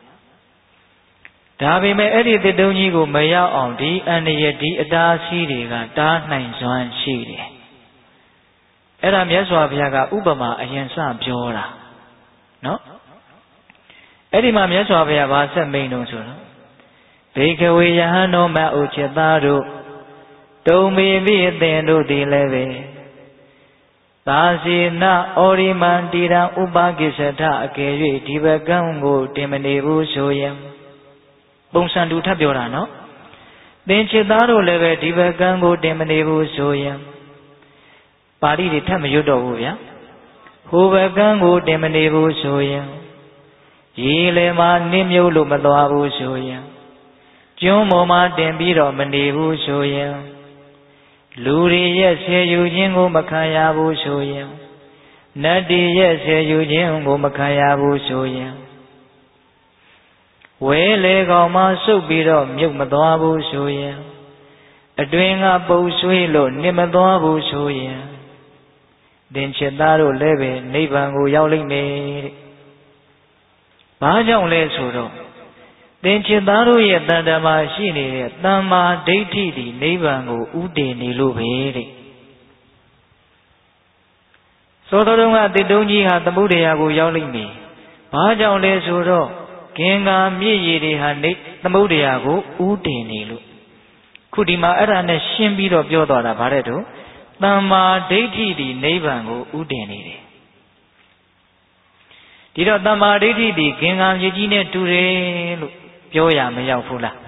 ဒါပေမဲ့အဲ့ဒီတစ်တုံးကြီးကိုမရောက်အောင်ဒီအန္တရာယ်ဒီအတားအစီးတွေကတားနိုင်စွမ်းရှိတယ်အဲ့ဒါမြတ်စွာဘုရားကဥပမာအရင်စပြောတာနော်အဲ့ဒီမှာမြတ်စွာဘုရားဗာဆက်မိန်တော့ဆိုတော့ဘေခဝေယဟန်တော်မဥจิตသားတို့တုံမေပိအသင်တို့သည်လည်းပဲသာစေနဩရိမန္တိရံဥပကိစ္စထအကယ်၍ဒီဘကံကိုတင်မနေဘူးဆိုရင်ပုံစံတူထပ်ပြောတာနော်သင်ချစ်သားတို့လည်းပဲဒီဘကံကိုတင်မနေဘူးဆိုရင်ပါဠိတွေထပ်မရွတ်တော့ဘူးဗျာဟိုဘကံကိုတင်မနေဘူးဆိုရင်ရေလေမှာနစ်မြုပ်လို့မသွားဘူးဆိုရင်ကျွန်းပေါ်မှာတင်ပြီးတော့မနေဘူးဆိုရင်လူတွေရဲ့ဆယ်ယူခြင်းကိုမခံရဘူးဆိုရင်နတ်တွေရဲ့ဆယ်ယူခြင်းကိုမခံရဘူးဆိုရင်ဝဲလေကောင်မှစုပ်ပြီးတော့မြုပ်မသွားဘူးဆိုရင်အတွင်ကပုတ်ဆွေးလို့နစ်မသွားဘူးဆိုရင်သင်ချစ်သားတို့လည်းပဲနိဗ္ဗာန်ကိုရောက်လိမ့်မယ်တဲ့။ဘာကြောင့်လဲဆိုတော့သင်ချစ်သားတို့ရဲ့တဏ္ဍာမှာရှိနေတဲ့တမ္မာဒိဋ္ဌိဒီနိဗ္ဗာန်ကိုဥတည်နေလို့ပဲတဲ့။သောတော်တုံးကတိတုံးကြီးဟာသမုဒယကိုရောက်လိမ့်မယ်။ဘာကြောင့်လဲဆိုတော့ကင်္ဂါမြစ်ရည်တွေဟာသမုဒယကိုဥတည်နေလို့ခုဒီမှာအဲ့ဒါနဲ့ရှင်းပြီးတော့ပြောသွားတာဗါတဲ့တို့တမ္မာဒိဋ္ဌိဒီနိဗ္ဗာန်ကိုဥတည်နေတယ်ဒီတော့တမ္မာဒိဋ္ဌိဒီကင်္ဂါမြစ်ကြီးနဲ့တူတယ်လို့ပြောရမရောက်ဘူးလား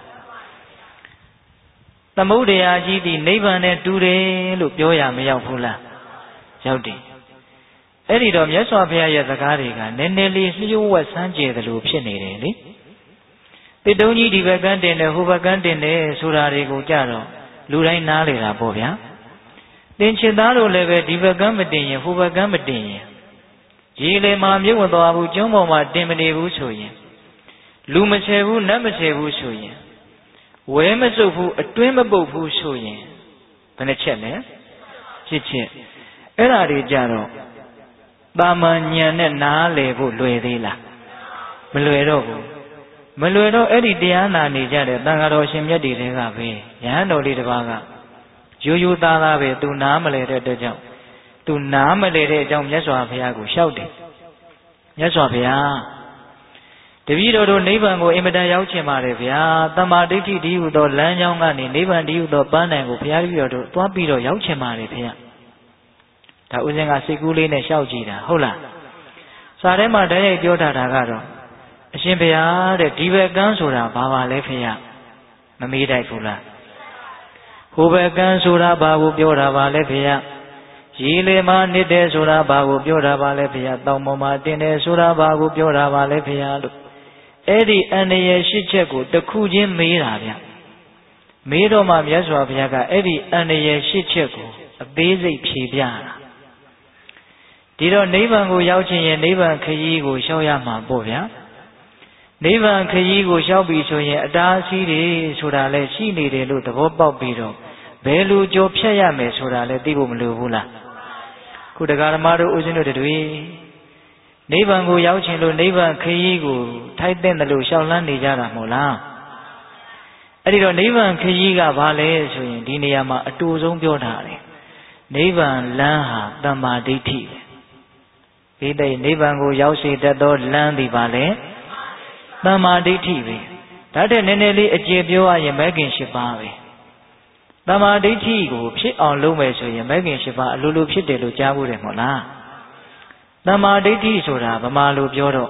သမုဒယကြီးဒီနိဗ္ဗာန်နဲ့တူတယ်လို့ပြောရမရောက်ဘူးလားရောက်တယ်အဲ့ဒီတော့မြတ်စွာဘုရားရဲ့စကားတွေကနည်းနည်းလေးလျှို့ဝှက်ဆန်းကျယ်သလိုဖြစ်နေတယ်လေတိတုံးကြီးဒီဘက်ကန်းတင်တယ်ဟိုဘက်ကန်းတင်တယ်ဆိုတာတွေကိုကြတော့လူတိုင်းနားလေတာပေါ့ဗျာသင်ချစ်သားတို့လည်းပဲဒီဘက်ကန်းမတင်ရင်ဟိုဘက်ကန်းမတင်ရင်ရေလေမှာမြုပ်မသွားဘူးကျွန်းပေါ်မှာတင်မနေဘူးဆိုရင်လူမချေဘူးနတ်မချေဘူးဆိုရင်ဝဲမစုပ်ဘူးအတွင်းမပုတ်ဘူးဆိုရင်ဘယ်နှချက်လဲဖြစ်ချက်အဲ့ဓာတွေကြတော့တာမန်ဉာဏ်နဲ့နားလည်ဖို့လွယ်သေးလားမလွယ်တော့ဘူးမလွယ်တော့အဲ့ဒီတရားနာနေကြတဲ့တန်ဃာတော်ရှင်မြတ်တွေကပဲယဟန်တော်လေးတစ်ပါးကရိုးရိုးသားသားပဲသူနားမလဲတဲ့အတွက်ကြောင့်သူနားမလဲတဲ့အကြောင်းမြတ်စွာဘုရားကိုလျှောက်တယ်မြတ်စွာဘုရားတပည့်တော်တို့နိဗ္ဗာန်ကိုအင်မတန်ရောက်ချင်ပါတယ်ဗျာတမ္မာဒိဋ္ဌိဒီဟုသောလမ်းကြောင်းကနေနိဗ္ဗာန်ဒီဟုသောပန်းတိုင်ကိုဘုရားတပည့်တော်တို့သွားပြီးတော့ရောက်ချင်ပါတယ်ဗျာဒါဥစဉ်ကစိတ်ကူးလေးနဲ့လျှောက်ကြည့်တာဟုတ်လားစာထဲမှာတည်းရိုက်ပြောထားတာကတော့အရှင်ဘုရားတဲ့ဒီဘက်ကန်းဆိုတာဘာပါလဲဖေရမမေးတိုက်ဘူးလားဟိုဘက်ကန်းဆိုတာဘာကိုပြောတာပါလဲဖေရရေလေမှာနေတဲ့ဆိုတာဘာကိုပြောတာပါလဲဖေရတောင်ပေါ်မှာတင်တယ်ဆိုတာဘာကိုပြောတာပါလဲဖေရလို့အဲ့ဒီအန္တရာယ်ရှိချက်ကိုတစ်ခုချင်းမေးတာဗျမေးတော့မှမြတ်စွာဘုရားကအဲ့ဒီအန္တရာယ်ရှိချက်ကိုအသေးစိတ်ဖြေပြတာဒီတော့နိဗ္ဗာန်ကိုရောက်ခြင်းရင်နိဗ္ဗာန်ခရီးကိုရှောက်ရမှာပေါ့ဗျာနိဗ္ဗာန်ခရီးကိုရှောက်ပြီဆိုရင်အတားအဆီးတွေဆိုတာလည်းရှိနေတယ်လို့သဘောပေါက်ပြီးတော့ဘယ်လိုကြောဖြတ်ရမယ်ဆိုတာလည်းသိဖို့မလိုဘူးလားခုတရားဓမ္မတို့ဦးဇင်းတို့တွေနိဗ္ဗာန်ကိုရောက်ခြင်းလို့နိဗ္ဗာန်ခရီးကိုထိုက်တဲ့လို့ရှောက်လန်းနေကြတာမို့လားအဲ့ဒီတော့နိဗ္ဗာန်ခရီးကဘာလဲဆိုရင်ဒီနေရာမှာအတူဆုံးပြောထားတယ်နိဗ္ဗာန်လမ်းဟာတမ္မာဒိဋ္ဌိပဲဒီတဲ့နိဗ္ဗာန်ကိုရောက်စေတတ်သောလမ်းဒီပါလေတမ္မာဒိဋ္ဌိပဲဒါတဲ့နည်းနည်းလေးအကျေပြောရရင်မဲခင်၈ပါးပဲတမ္မာဒိဋ္ဌိကိုဖြစ်အောင်လုပ်မယ်ဆိုရင်မဲခင်၈ပါးအလိုလိုဖြစ်တယ်လို့ကြားဖို့တယ်မဟုတ်လားတမ္မာဒိဋ္ဌိဆိုတာဗမာလိုပြောတော့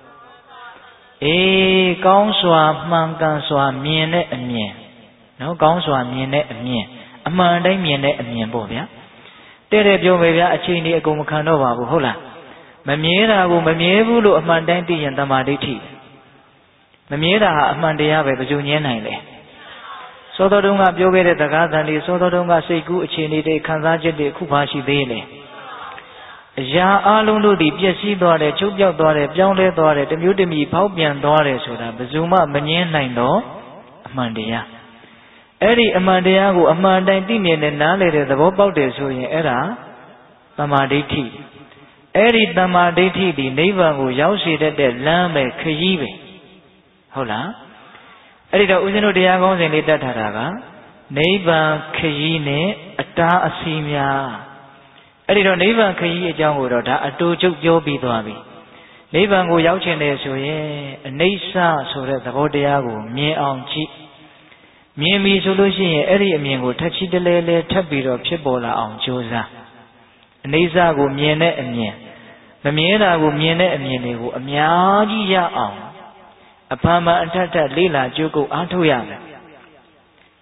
ကောင်းစွာမှန်ကန်စွာမြင်တဲ့အမြင်နော်ကောင်းစွာမြင်တဲ့အမြင်အမှန်တိုင်းမြင်တဲ့အမြင်ပေါ့ဗျာတဲ့ပြောမယ်ဗျာအချိန်ဒီအကုန်မခံတော့ပါဘူးဟုတ်လားမမြဲတာကိုမမြဲဘူးလို့အမှန်တိုင်းသိရင်တမ္မာဒိဋ္ဌိမမြဲတာဟာအမှန်တရားပဲဘယ်သူငြင်းနိုင်လဲစောတော်တုန်းကပြောခဲ့တဲ့တကားတန်လေးစောတော်တုန်းကစိတ်ကူးအခြေအနေတွေခံစားချက်တွေအခုပါရှိသေးလေအရာအလုံးတို့ဒီပျက်စီးသွားတယ်ချုပ်ပြောက်သွားတယ်ပြောင်းလဲသွားတယ်တမျိုးတမီဖောက်ပြန်သွားတယ်ဆိုတာဘယ်သူမှမငြင်းနိုင်တော့အမှန်တရားအဲ့ဒီအမှန်တရားကိုအမှန်တိုင်းသိမြင်တဲ့နားလေတဲ့သဘောပေါက်တယ်ဆိုရင်အဲ့ဒါတမ္မာဒိဋ္ဌိအဲ့ဒီတမ္မာဒိဋ္ဌိဒီနိဗ္ဗာန်ကိုရောက်စေတတ်တဲ့လမ်းပဲခရီးပဲဟုတ်လားအဲ့ဒီတော့ဦးဇင်းတို့တရားကောင်းစဉ်လေးတတ်ထားတာကနိဗ္ဗာန်ခရီးနဲ့အတားအဆီးများအဲ့ဒီတော့နိဗ္ဗာန်ခရီးအကြောင်းကိုတော့ဒါအတူချုပ်ပြောပြီးသွားပြီနိဗ္ဗာန်ကိုရောက်ချင်တယ်ဆိုရင်အနိစ္စဆိုတဲ့သဘောတရားကိုမြင်အောင်ကြည့်မြင်ပြီဆိုလို့ရှိရင်အဲ့ဒီအမြင်ကိုထပ်ချီတလဲလဲထပ်ပြီးတော့ဖြစ်ပေါ်လာအောင်ကြိုးစားအနိစ္စကိုမြင်တဲ့အမြင်မမြင်တာကိုမြင်တဲ့အမြင်တွေကိုအများကြီးရအောင်အဖန်ဖန်အထက်ထက်လေးလာကြိုးကုပ်အားထုတ်ရမယ်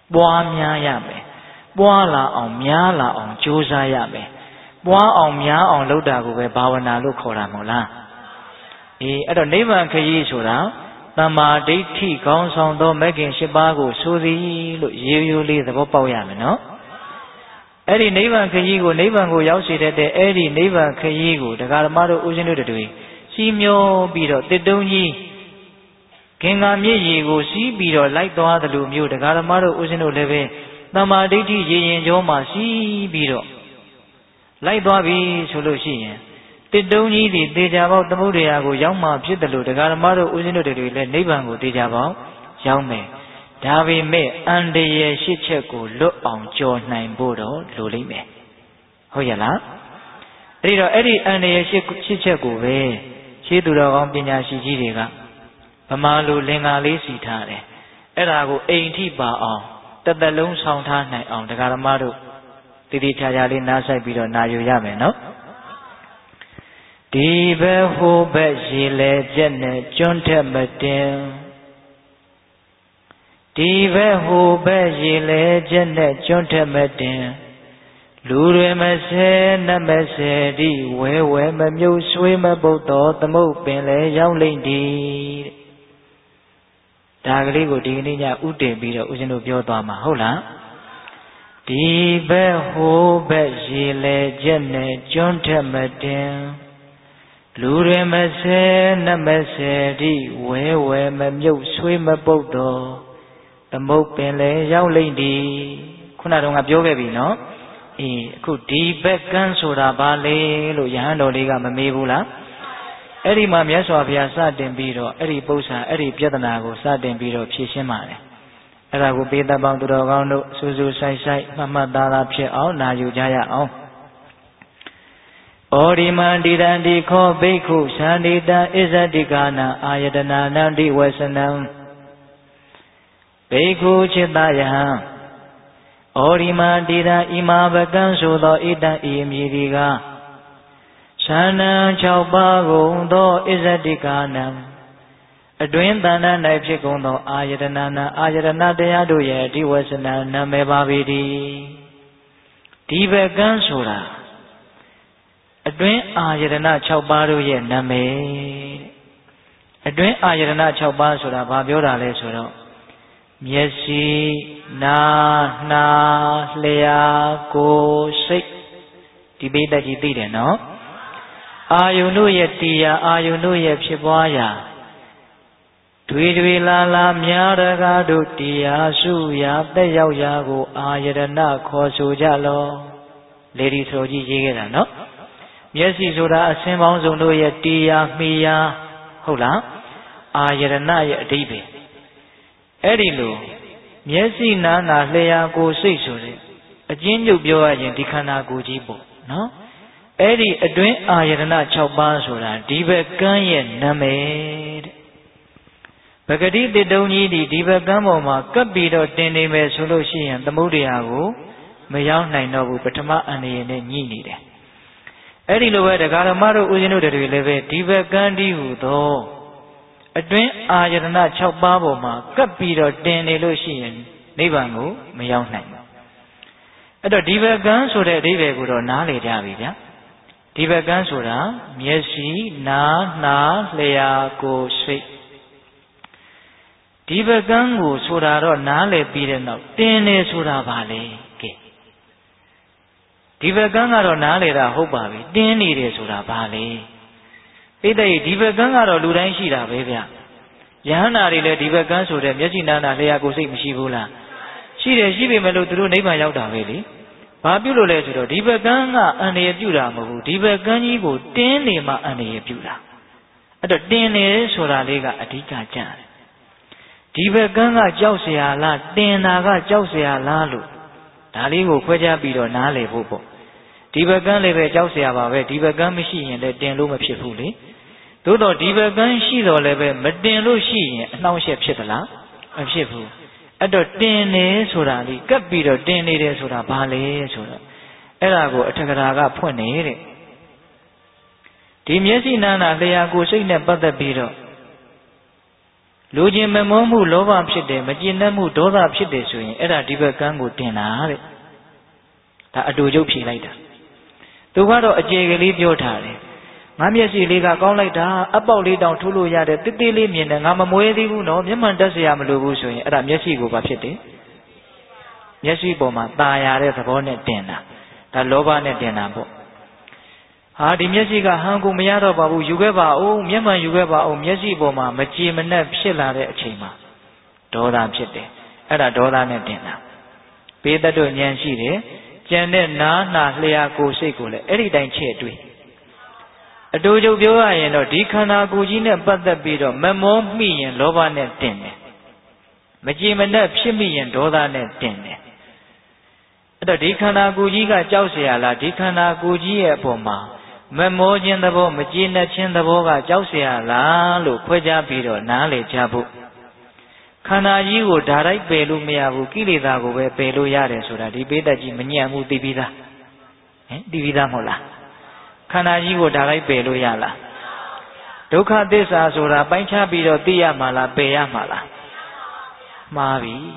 ပွားများရမယ်ပွားလာအောင်များလာအောင်ကြိုးစားရမယ်ပွားအောင်များအောင်လုပ်တာကိုပဲဘာဝနာလို့ခေါ်တာမဟုတ်လားအဲ့တော့နိဗ္ဗာန်ခရီးဆိုတာတမ္မာဒိဋ္ဌိခေါင်းဆောင်သောမဂ်ခင်၈ပါးကိုဆိုသည်လို့ရိုးရိုးလေးသဘောပေါက်ရမယ်နော်အဲ့ဒီနိဗ္ဗာန်ခရီးကိုနိဗ္ဗာန်ကိုရောက်စေတဲ့အဲ့ဒီနိဗ္ဗာန်ခရီးကိုတရားဓမ္မတို့ဦးဇင်းတို့တွေစီမျောပြီးတော့တစ်တုံးကြီးဂင်္ဂါမြစ်ရေကိုစီးပြီးတော့လိုက်သွားတယ်လို့မျိုးတရားဓမ္မတို့ဦးဇင်းတို့လည်းပဲတမ္မာဒိဋ္ဌိရေရင်ကျောမှာစီးပြီးတော့လိုက်သွားပြီဆိုလို့ရှိရင်တစ်တုံးကြီးဒီတေချာပေါက်သမုဒ္ဒရာကိုရောက်မှဖြစ်တယ်လို့တရားဓမ္မတို့ဦးဇင်းတို့တွေလည်းနိဗ္ဗာန်ကိုတေချာပေါက်ရောက်မယ်ဒါပေမဲ့အန္တရာယ်၈ချက်ကိုလွတ်အောင်ကြော်နိုင်ဖို့တော့လိုလိမ့်မယ်ဟုတ်ရဲ့လားအဲ့ဒီတော့အဲ့ဒီအန္တရာယ်၈ချက်ကိုပဲရှင်းသူတော်ကောင်းပညာရှိကြီးတွေကဗမာလိုလင်္ကာလေးစီထားတယ်အဲ့ဒါကိုအိမ်ထိပါအောင်တစ်သက်လုံးဆောင်ထားနိုင်အောင်တရားဓမ္မတို့တည်တည်ချာချာလေးနားဆိုင်ပြီးတော့နာယူရမယ်နော်ဒီဘက်ဟိုဘက်ရေလဲပြက်နဲ့ကျွန်းထက်မတင်ဒီဘက်ဟိုဘက်ရေလဲပြက်နဲ့ကျွန်းထက်မတင်လူတွေမဆဲနတ်မဆဲဒီဝဲဝဲမမြုပ်ဆွေးမပုတ်တော်သမုတ်ပင်လဲရောက်လိမ့်ဒီဒါကလေးကိုဒီကနေ့ညဥတည်ပြီးတော့ဦးဇင်းတို့ပြောသွားမှာဟုတ်လားဒီဘက်ဟိုဘက်ရေလဲပြက်နဲ့ကျွန်းထက်မတင်လူတွေမဆဲနတ်မဆဲဒီဝဲဝဲမမြုပ်ဆွေးမပုတ်တော်သမုတ်ပင်လဲရောက်လိမ့်ဒီခုနတုန်းကပြောခဲ့ပြီနော်အခုဒီဘက်ကန်းဆိုတာဘာလဲလို့ယဟန်တော်လေးကမမေးဘူးလားအဲ့ဒီမှာမြတ်စွာဘုရားစတင်ပြီးတော့အဲ့ဒီပု္ပ္ပာအဲ့ဒီပြဿနာကိုစတင်ပြီးတော့ဖြေရှင်းပါတယ်အဲ့ဒါကိုပေးသက်ပေါင်းသူတော်ကောင်းတို့စူးစူးဆိုင်ဆိုင်မှတ်မှတ်သားသားဖြစ်အောင်နာယူကြရအောင်ဩဒီမန္တိတံဒီခောဘိက္ခုသန္တိတံဣဇတိကာနာအာယတနာနံတိဝဆနံဘိက္ခုจิตယဟံဩဒီမန္တိတံဣမာပကံဆိုသောဣတံဤမြည်ဒီကသန္နံ6ပါးကုန်သောဣဇတိကာနံအတွင်းတဏ္ဍ၌ဖြစ်ကုန်သောအာယတနာနံအာယတနာတရားတို့ရဲ့အဓိဝဆနံနာမည်ပါပေတည်းဒီဘကံဆိုတာအတွင်းအာယတနာ6ပါးတို့ရဲ့နာမည်အတွင်းအာယတနာ6ပါးဆိုတာဘာပြောတာလဲဆိုတော့မျက်စိနာနှာလျှာကိုယ်စိတ်ဒီပိဋကကြီးသိတယ်နော်အာယုန်တို့ရဲ့တရားအာယုန်တို့ရဲ့ဖြစ်ပွားရာတွေလာလာများတကားတို့တရားစုရာတက်ရောက်ရာကိုအာယတနာခေါ်ဆိုကြလောလေဒီဆိုကြီးရေးခဲ့တာနော်မျက်စိဆိုတာအစင်းပေါင်းစုံတို့ရဲ့တရားမိယာဟုတ်လားအာယတနာရဲ့အဓိပ္ပာယ်အဲ့ဒီလိုမျက်စိနာနာလျှာကိုယ်စိတ်ဆိုတဲ့အကျဉ်းချုပ်ပြောရရင်ဒီခန္ဓာကိုယ်ကြီးပေါ့နော်အဲ့ဒီအတွင်းအာယတနာ6ပါးဆိုတာဒီဘက်ကန်းရဲ့နာမည်တဲ့ပဂတိတတုံကြီးဒီဘက်ကန်းပေါ်မှာကပ်ပြီးတော့တင်နေမယ်ဆိုလို့ရှိရင်သမုဒ္ဒရာကိုမရောက်နိုင်တော့ဘူးပထမအန္တရာယ်နဲ့ညှိနေတယ်အဲ့ဒီလိုပဲတရားဓမ္မတို့ဦးဇင်းတို့တွေလည်းပဲဒီဘက်ကန်းဒီဟူသောအတွင်းအာယတနာ6ပါးပေါ်မှာကပ်ပြီးတော့တင်နေလို့ရှိရင်နိဗ္ဗာန်ကိုမရောက်နိုင်ဘူးအဲ့တော့ဒီဘက်ကန်းဆိုတဲ့အဓိပ္ပာယ်ကိုတော့နားလည်ကြပြီဗျာဒီဘက်ကန်းဆိုတာမျက်စိနားနှာလျှာကိုယ်စိတ်ဒီဘက်ကန်းကိုဆိုတာတော့နားလည်ပြီးတဲ့နောက်တင်နေဆိုတာဘာလဲကဲဒီဘက်ကန်းကတော့နားလည်တာဟုတ်ပါပြီတင်းနေတယ်ဆိုတာဘာလဲပိဋကဒီဘက်ကန်းကတော့လူတိုင်းရှိတာပဲဗျယဟန္တာတွေလည်းဒီဘက်ကန်းဆိုတဲ့မျက်စိနားနာလျှာကိုယ်စိတ်မရှိဘူးလားရှိတယ်ရှိပေမဲ့လို့သူတို့နိဗ္ဗာန်ရောက်တာပဲလေဘာပြုလို့လဲဆိုတော့ဒီဘက်ကန်းကအန္တရာယ်ပြုတာမဟုတ်ဘူးဒီဘက်ကန်းကြီးကိုတင်းနေမှအန္တရာယ်ပြုတာအဲ့တော့တင်းနေဆိုတာလေးကအဓိကကြတယ်ဒီဘက်ကန်းကကြောက်เสียလားတင်တာကကြောက်เสียလားလို့ဒါလေးကိုခွဲခြားပြီးတော့နားလည်ဖို့ပေါ့ဒီဘက်ကန်းလည်းပဲကြောက်เสียပါပဲဒီဘက်ကန်းမရှိရင်လည်းတင်လို့မဖြစ်ဘူးလေသို့တော့ဒီဘက်ကန်းရှိတော့လည်းပဲမတင်လို့ရှိရင်အနှောင့်အယှက်ဖြစ်သလားမဖြစ်ဘူးအဲ့တော့တင်နေဆိုတာလေးကပ်ပြီးတော့တင်နေတယ်ဆိုတာဘာလဲဆိုတော့အဲ့ဒါကိုအထက်ကရာကဖွင့်နေတဲ့ဒီမျက်စိနာနာလျှာကိုယ်စိတ်နဲ့ပတ်သက်ပြီးတော့လူချင်းမမုန်းမှုလောဘဖြစ်တယ်မကျေနပ်မှုဒေါသဖြစ်တယ်ဆိုရင်အဲ့ဒါဒီဘက်ကန်းကိုတင်တာတဲ့ဒါအတူချုပ်ဖြေလိုက်တာသူကတော့အကျေကလေးပြောထားတယ်ငါမျက်စိလေးကကောင်းလိုက်တာအပေါက်လေးတောင်ထိုးလို့ရတယ်တိတိလေးမြင်တယ်ငါမမွေးသေးဘူးနော်မျက်မှန်တက်เสียမလို့ဘူးဆိုရင်အဲ့ဒါမျက်စိကိုဘာဖြစ်တယ်မျက်စိပေါ်မှာตาရတဲ့သဘောနဲ့တင်တာဒါလောဘနဲ့တင်တာပေါ့ဟာဒီမျက်စိကဟန်ကိုမရတော့ပါဘူးယူခဲ့ပါဦးမျက်မှန်ယူခဲ့ပါဦးမျက်စိပေါ်မှာမကြည်မနှက်ဖြစ်လာတဲ့အချိန်မှာဒေါသဖြစ်တယ်အဲ့ဒါဒေါသနဲ့တင်တာပေတတ်တို့ဉာဏ်ရှိတယ်ကျန်တဲ့နားနာလျှာကိုစိတ်ကိုလည်းအဲ့ဒီတိုင်းချဲ့တွေ့အတူတူပြောရရင်တော့ဒီခန္ဓာကိုယ်ကြီးနဲ့ပတ်သက်ပြီးတော့မမောမိရင်လောဘနဲ့တင်တယ်မကြည်မနှက်ဖြစ်မိရင်ဒေါသနဲ့တင်တယ်အဲ့တော့ဒီခန္ဓာကိုယ်ကြီးကကြောက်เสียလားဒီခန္ဓာကိုယ်ကြီးရဲ့အပေါ်မှာမမောခြင်းသဘောမကြည်နှက်ခြင်းသဘောကကြောက်เสียလားလို့ခွဲခြားပြီးတော့နားလေကြဖို့ခန္ဓာကြီးကိုဓာတ်ပယ်လို့မရဘူးကိလေသာကိုပဲပယ်လို့ရတယ်ဆိုတာဒီပေတတ်ကြီးမညံ့ဘူးသိပြီးသားသိပြီးသားမဟုတ်လားခန္ဓာကြီးကိုဓာတ်ပယ်လို့ရလားဒုက္ခသစ္စာဆိုတာပိုင်းခြားပြီးတော့သိရမှာလားပယ်ရမှာလားမှားပြီ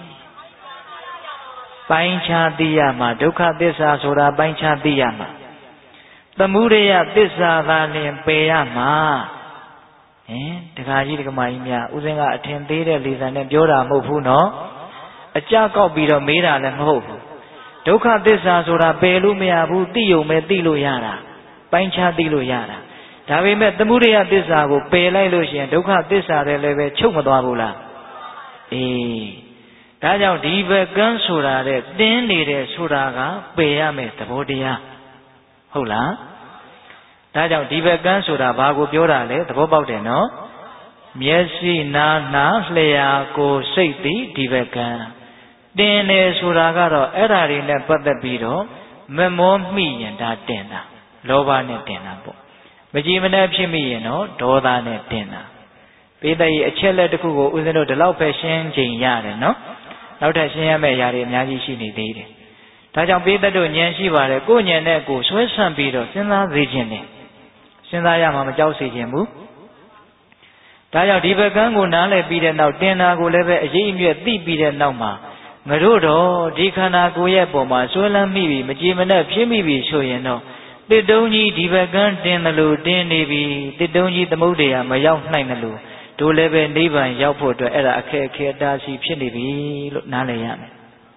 ပိုင်းခြားသိရမှာဒုက္ခသစ္စာဆိုတာပိုင်းခြားသိရမှာသမုဒယသစ္စာသာလျှင်ပယ်ရမှာတခါကြီးတခါမကြီးများဥစဉ်ကအထင်သေးတဲ့လေသံနဲ့ပြောတာမဟုတ်ဘူးနော်အကြကောက်ပြီးတော့မေးတာလည်းမဟုတ်ဘူးဒုက္ခသစ္စာဆိုတာပယ်လို့မရဘူးသိုံပဲသိလို့ရတာပိုင်းခြားသိလို့ရတာဒါပေမဲ့သမုဒယသစ္စာကိုပယ်လိုက်လို့ရှိရင်ဒုက္ခသစ္စာလည်းပဲချုပ်မသွားဘူးလားအေးဒါကြောင့်ဒီဘက်ကန်းဆိုတာတဲ့တင်းနေတဲ့ဆိုတာကပယ်ရမယ်သဘောတရားဟုတ်လားဒါကြောင့်ဒီဘက်ကန်းဆိုတာဘာကိုပြောတာလဲသဘောပေါက်တယ်နော်မျက်စိနာနာလျှာကိုစိတ်သည်ဒီဘက်ကန်းတင်းနေဆိုတာကတော့အဲ့ဓာတွေနဲ့ပတ်သက်ပြီးတော့မမောမိရင်ဒါတင်တာလောဘနဲ့တင်တာပေါ့မကြည်မနှက်ဖြစ်မိရင်တော့ဒေါသနဲ့တင်တာပိဿရဲ့အချက်လက်တစ်ခုကိုဦးဇင်းတို့ဒီလောက်ပဲရှင်းချိန်ရတယ်နော်နောက်ထပ်ရှင်းရမယ့်အရာတွေအများကြီးရှိနေသေးတယ်ဒါကြောင့်ပိဿတို့ဉာဏ်ရှိပါတယ်ကိုယ်ဉာဏ်နဲ့ကိုယ်ဆွဲဆန့်ပြီးတော့စဉ်းစားစေခြင်းနဲ့စဉ်းစားရမှာမကြောက်စေခြင်းဘူးဒါကြောင့်ဒီဘက်ကန်းကိုနားလည်ပြီးတဲ့နောက်တင်တာကိုလည်းပဲအရေးအမြတ်သိပြီးတဲ့နောက်မှာငါတို့တော့ဒီခန္ဓာကိုယ်ရဲ့ပုံမှာဆွဲလန်းမိပြီမကြည်မနှက်ဖြစ်မိပြီဆိုရင်တော့တစ်တုံးကြီးဒီဘက်ကန်းတင်တယ်လို့တင်နေပြီတစ်တုံးကြီးသမုဒ္ဒရာမရောက်နိုင်တယ်လို့တို့လည်းပဲနိဗ္ဗာန်ရောက်ဖို့အတွက်အဲ့ဒါအခက်အခဲအတားဆီးဖြစ်နေပြီလို့နားလည်ရမယ်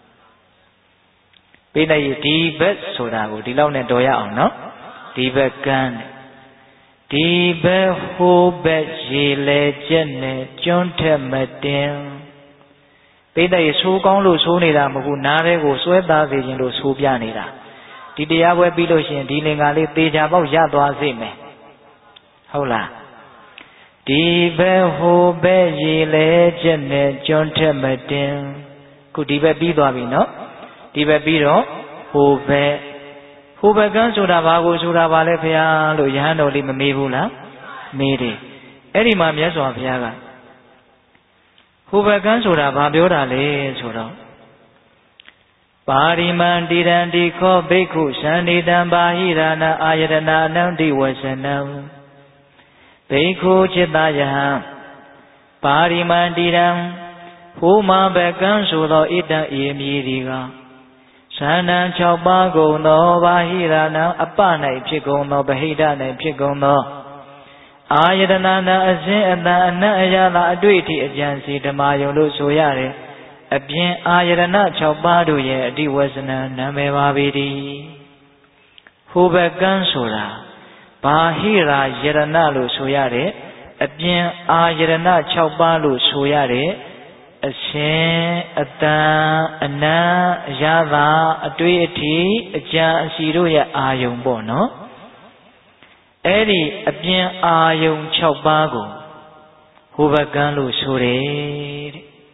ပိဋကဒီဘက်ဆိုတာကိုဒီလောက်နဲ့တော်ရအောင်နော်ဒီဘက်ကန်းဒီဘက်ဟိုဘက်ရေလေချက်နဲ့ကျွန်းထက်မတင်ပိဋကဆိုးကောင်းလို့ဆိုးနေတာမဟုတ်ဘူးနားထဲကိုစွဲသားစေခြင်းလို့ဆိုးပြနေတာဒီတရားပွဲပြီးလို့ရှိရင်ဒီလင်္ကာလေးသေချာပေါက်ရသွားစေမယ်ဟုတ်လားဒီဘက်ဟိုဘက်ရေလေချက်နဲ့ကျွန်းထက်မတင်ခုဒီဘက်ပြီးသွားပြီနော်ဒီဘက်ပြီးတော့ဟိုဘက်ကန်းဆိုတာဘာကိုဆိုတာပါလဲဖေဟာလို့ယဟန်တော်လေးမမေးဘူးလားမေးတယ်အဲ့ဒီမှာမြတ်စွာဘုရားကဟိုဘက်ကန်းဆိုတာဘာပြောတာလဲဆိုတော့ပါရိမန္တိရံတိခောဘိက္ခုသန္တိတံဘာဟိရဏအာယတနာနံတိဝဆနံဘိက္ခုจิตယဟံပါရိမန္တိရံဟိုမှာဘက်ကန်းဆိုသောဣတံအေမည်ဒီကသန္တံ6ပါးကုန်သောဘာဟိရဏံအပ၌ဖြစ်ကုန်သောဗဟိတ၌ဖြစ်ကုန်သောအာယတနာနာအစဉ်အတန်အနတ်အရသာအတွေ့အထိအကျံစီဓမ္မယုံလို့ဆိုရတယ်အပြင်အာယတနာ6ပါးတို့ရဲ့အတိဝဇနံနာမည်ပါပေတည်းဟိုဘက်ကန်းဆိုတာဘာဟိရာယရဏလို့ဆိုရတယ်အပြင်အာယတနာ6ပါးလို့ဆိုရတယ်အရှင်အတန်အနံအရသာအတွေ့အထိအကြံအစီတို့ရဲ့အာယုံပေါ့နော်အဲ့ဒီအပြင်အာယုံ6ပါးကိုဟိုဘက်ကန်းလို့ဆိုတယ်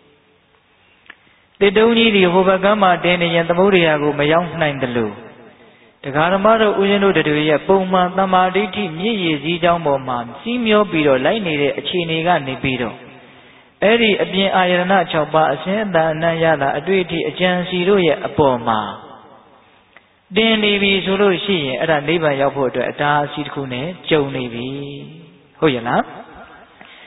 တဲ့တုံးကြီးဒီဟိုဘက်ကန်းမှာတင်းနေရင်သမုဒ္ဒရာကိုမရောက်နိုင်တယ်လို့တရားဓမ္မတို့ဦးဇင်းတို့တွေရဲ့ပုံမှန်တမာဒိဋ္ဌိမြင့်ရည်စည်းကြောင်းပေါ်မှာစီးမျောပြီးတော့လိုက်နေတဲ့အခြေအနေကနေပြီးတော့အဲ့ဒီအပြင်အာယတနာ6ပါးအစဉ်အတန်အနံ့ရတာအတွေ့အထိအကျံစီတို့ရဲ့အပေါ်မှာတင်နေပြီဆိုလို့ရှိရင်အဲ့ဒါနိဗ္ဗာန်ရောက်ဖို့အတွက်အတားအဆီးတစ်ခုနဲ့ကြုံနေပြီဟုတ်ရဲ့လား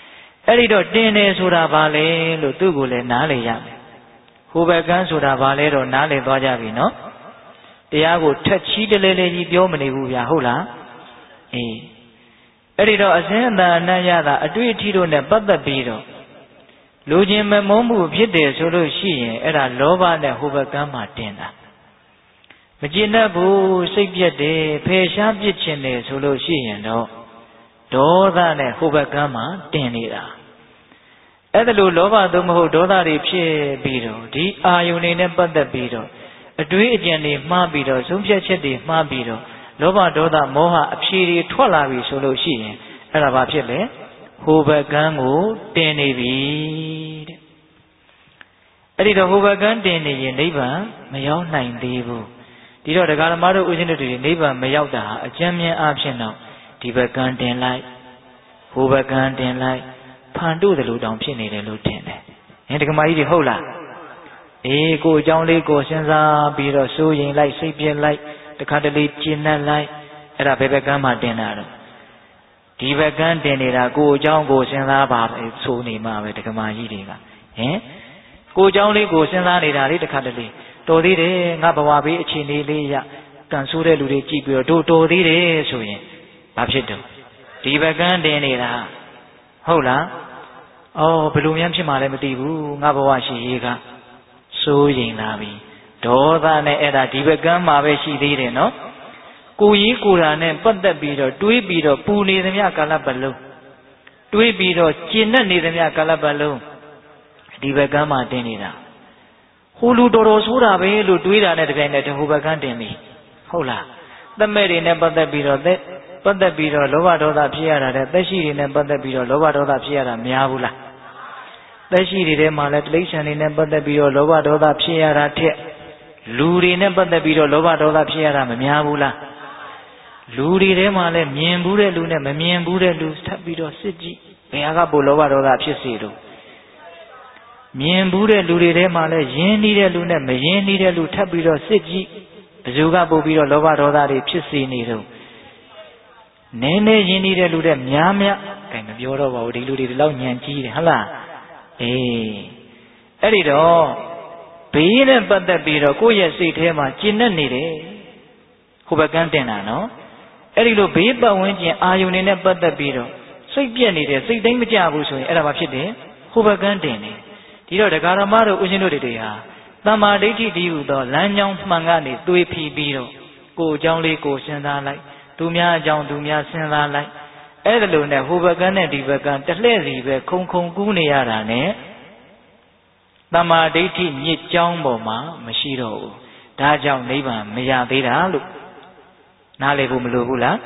အဲ့ဒီတော့တင်တယ်ဆိုတာဘာလဲလို့သူ့ကိုလည်းနားလည်ရမယ်ဟိုဘက်ကန်းဆိုတာဘာလဲတော့နားလည်သွားကြပြီနော်တရားကိုထက်ချီးတလဲလဲကြီးပြောမနေဘူးဗျာဟုတ်လားအေးအဲ့ဒီတော့အစဉ်အတန်အနတ်ရတာအတွေ့အထိတို့နဲ့ပတ်သက်ပြီးတော့လူချင်းမမုန်းမှုဖြစ်တယ်ဆိုလို့ရှိရင်အဲ့ဒါလောဘနဲ့ဟိုဘက်ကန်းမှာတင်တာမကျေနပ်ဘူးစိတ်ပြက်တယ်ဖယ်ရှားပြစ်ချင်တယ်ဆိုလို့ရှိရင်တော့ဒေါသနဲ့ဟိုဘက်ကန်းမှာတင်နေတာအဲ့ဒါလို့လောဘသို့မဟုတ်ဒေါသတွေဖြစ်ပြီးတော့ဒီအာယုန်တွေနဲ့ပတ်သက်ပြီးတော့အတွေးအကြံတွေမှားပြီးတော့ဆုံးဖြတ်ချက်တွေမှားပြီးတော့လောဘဒေါသမောဟအဖြေတွေထွက်လာပြီဆိုလို့ရှိရင်အဲ့ဒါဘာဖြစ်လဲဟိုဘက်ကန်းကိုတင်နေပြီတဲ့အဲ့ဒီတော့ဟိုဘက်ကန်းတင်နေရင်နိဗ္ဗာန်မရောက်နိုင်သေးဘူးဒီတော့တရားဓမ္မတို့ဦးဇင်းတို့တွေနိဗ္ဗာန်မရောက်တာအကျဉ်းမြင်အားဖြင့်တော့ဒီဘက်ကန်းတင်လိုက်ဟိုဘက်ကန်းတင်လိုက်ဖန်တို့တယ်လို့တောင်ဖြစ်နေတယ်လို့ထင်တယ်ဟင်ဒကမာကြီးတွေဟုတ်လားအေးကိုအကြောင်းလေးကိုစဉ်းစားပြီးတော့စိုးရင်လိုက်စိတ်ပြင်းလိုက်တခါတလေကျဉ်တ်လိုက်အဲ့ဒါဘယ်ဘက်ကန်းမှတင်တာတော့ဒီဘက်ကန်းတင်နေတာကိုအကြောင်းကိုစဉ်းစားပါပဲဆိုနေမှာပဲဒကမာကြီးတွေကဟင်ကိုအကြောင်းလေးကိုစဉ်းစားနေတာလေတခါတလေတော်သေးတယ်ငါဘဝဘေးအခြေအနေလေးရကန်ဆိုးတဲ့လူတွေကြည့်ပြီးတော့တော်သေးတယ်ဆိုရင်ဘာဖြစ်တော့ဒီဘက်ကန်းတင်နေတာဟုတ်လားအော်ဘယ်လိုများဖြစ်မှလည်းမသိဘူးငါဘဝရှိရေးကစိုးရင်လာပြီဒေါသနဲ့အဲ့ဒါဒီဘက်ကန်းမှာပဲရှိသေးတယ်နော်ကိုကြီးကိုရာနဲ့ပတ်သက်ပြီးတော့တွေးပြီးတော့ပူနေသမျှကာလပတ်လုံးတွေးပြီးတော့ကျဉ်တ်နေသမျှကာလပတ်လုံးဒီဘက်ကန်းမှာတင်နေတာဟိုလူတော်တော်ဆိုးတာပဲလို့တွေးတာနဲ့တပြိုင်နက်တည်းဟိုဘက်ကန်းတင်ပြီဟုတ်လားသက်မဲ့တွေနဲ့ပတ်သက်ပြီးတော့လောဘဒေါသဖြစ်ရတာတဲ့သက်ရှိတွေနဲ့ပတ်သက်ပြီးတော့လောဘဒေါသဖြစ်ရတာများဘူးလားသက်ရှိတွေထဲမှာလည်းတိရစ္ဆာန်တွေနဲ့ပတ်သက်ပြီးတော့လောဘဒေါသဖြစ်ရတာထက်လူတွေနဲ့ပတ်သက်ပြီးတော့လောဘဒေါသဖြစ်ရတာမများဘူးလားလူတွေထဲမှာလည်းမြင်ဘူးတဲ့လူနဲ့မမြင်ဘူးတဲ့လူထပ်ပြီးတော့စစ်ကြည့်ဘယ်ဟာကပိုလောဘဒေါသဖြစ်စေတော့မြင်ဘူးတဲ့လူတွေထဲမှာလည်းယဉ်နေတဲ့လူနဲ့မယဉ်နေတဲ့လူထပ်ပြီးတော့စစ်ကြည့်ဘယ်သူကပို့ပြီးတော့လောဘဒေါသတွေဖြစ်စေနေတော့နည်းနည်းယဉ်နေတဲ့လူတဲ့များများကဲမပြောတော့ပါဘူးဒီလူတွေဒီလောက်ညံကြီးတယ်ဟုတ်လားအေးအဲ့ဒီတော့ဘေးနဲ့ပတ်သက်ပြီးတော့ကိုယ့်ရဲ့စိတ်ထဲမှာကျဉ်တ်နေတယ်ဟိုဘက်ကန်းတင်တာနော်အဲ့ဒီလိုဘေးပတ်ဝန်းကျင်အာယုန်နဲ့ပတ်သက်ပြီးတော့စိတ်ပြက်နေတယ်စိတ်သိမ်းမကြဘူးဆိုရင်အဲ့ဒါဘာဖြစ်တယ်ဟိုဘက်ကန်းတင်တယ်ဒီတော့တရားဓမ္မတို့ဦးဇင်းတို့တွေဟာတမ္မာဒိဋ္ဌိတည်းဟူသောလမ်းကြောင်းမှန်ကနေသွေးဖီးပြီးတော့ကိုယ်အကြောင်းလေးကိုစဉ်းစားလိုက်သူများအကြောင်းသူများစဉ်းစားလိုက်အဲ့ဒါလိုနဲ့ဟိုဘက်ကန်းနဲ့ဒီဘက်ကန်းတလှဲ့စီပဲခုံကူးနေရတာနဲ့တမ္မာဒိဋ္ဌိမြစ်ကြောင်းပေါ်မှာမရှိတော့ဘူးဒါကြောင့်နိဗ္ဗာန်မရသေးတာလို့နားလည်ဖို့မလိုဘူးလား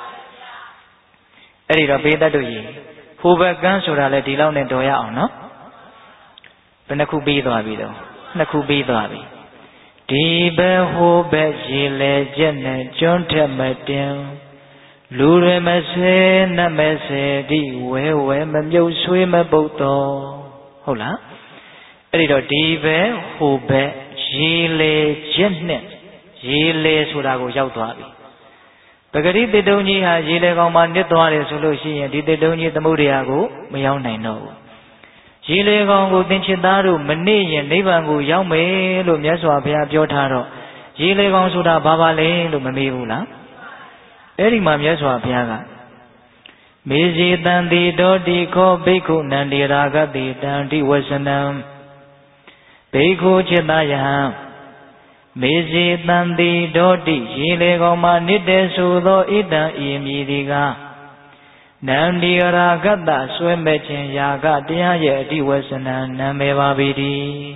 အဲ့ဒီတော့ဘေးတတ်တို့ကြီးဟိုဘက်ကန်းဆိုတာလေဒီလောက်နဲ့တော်ရအောင်နော်ဘယ်နှခုပြီးသွားပြီတော့နှစ်ခုပြီးသွားပြီဒီဘက်ဟိုဘက်ရေလေချက်နဲ့ကျွန်းထက်မတင်လူတွေမဆဲနတ်မဆဲဒီဝဲမမြုပ်ဆွေးမပုတ်တော်ဟုတ်လားအဲ့ဒီတော့ဒီဘက်ဟိုဘက်ရေလေချက်နဲ့ရေလေဆိုတာကိုရောက်သွားပြီပဂရိတေတုံကြီးဟာရေလေကောင်မှာနစ်သွားတယ်ဆိုလို့ရှိရင်ဒီတေတုံကြီးသမုဒ္ဒရာကိုမရောက်နိုင်တော့ဘူးရေလေကောင်ကိုသင်္ချစ်သားတို့မနေရင်နိဗ္ဗာန်ကိုရောက်မယ်လို့မြတ်စွာဘုရားပြောထားတော့ရေလေကောင်ဆိုတာဘာလဲလို့မမေးဘူးလားအဲ့ဒီမှာမြတ်စွာဘုရားကမေဇေတံတိတောတိခောဘိက္ခုနန္တိရာဂတိတံတိဝဆနံဘိက္ခုจิตယဟံမေဇေတံတိတောတိရေလေကောင်မှာနစ်တယ်ဆိုသောဣတံဤမည်ဒီကနန္ဒီရာဂတဆွဲမဲ့ခြင်းယာကတရားရဲ့အတိဝဆနံနာမည်ပါပေတည်း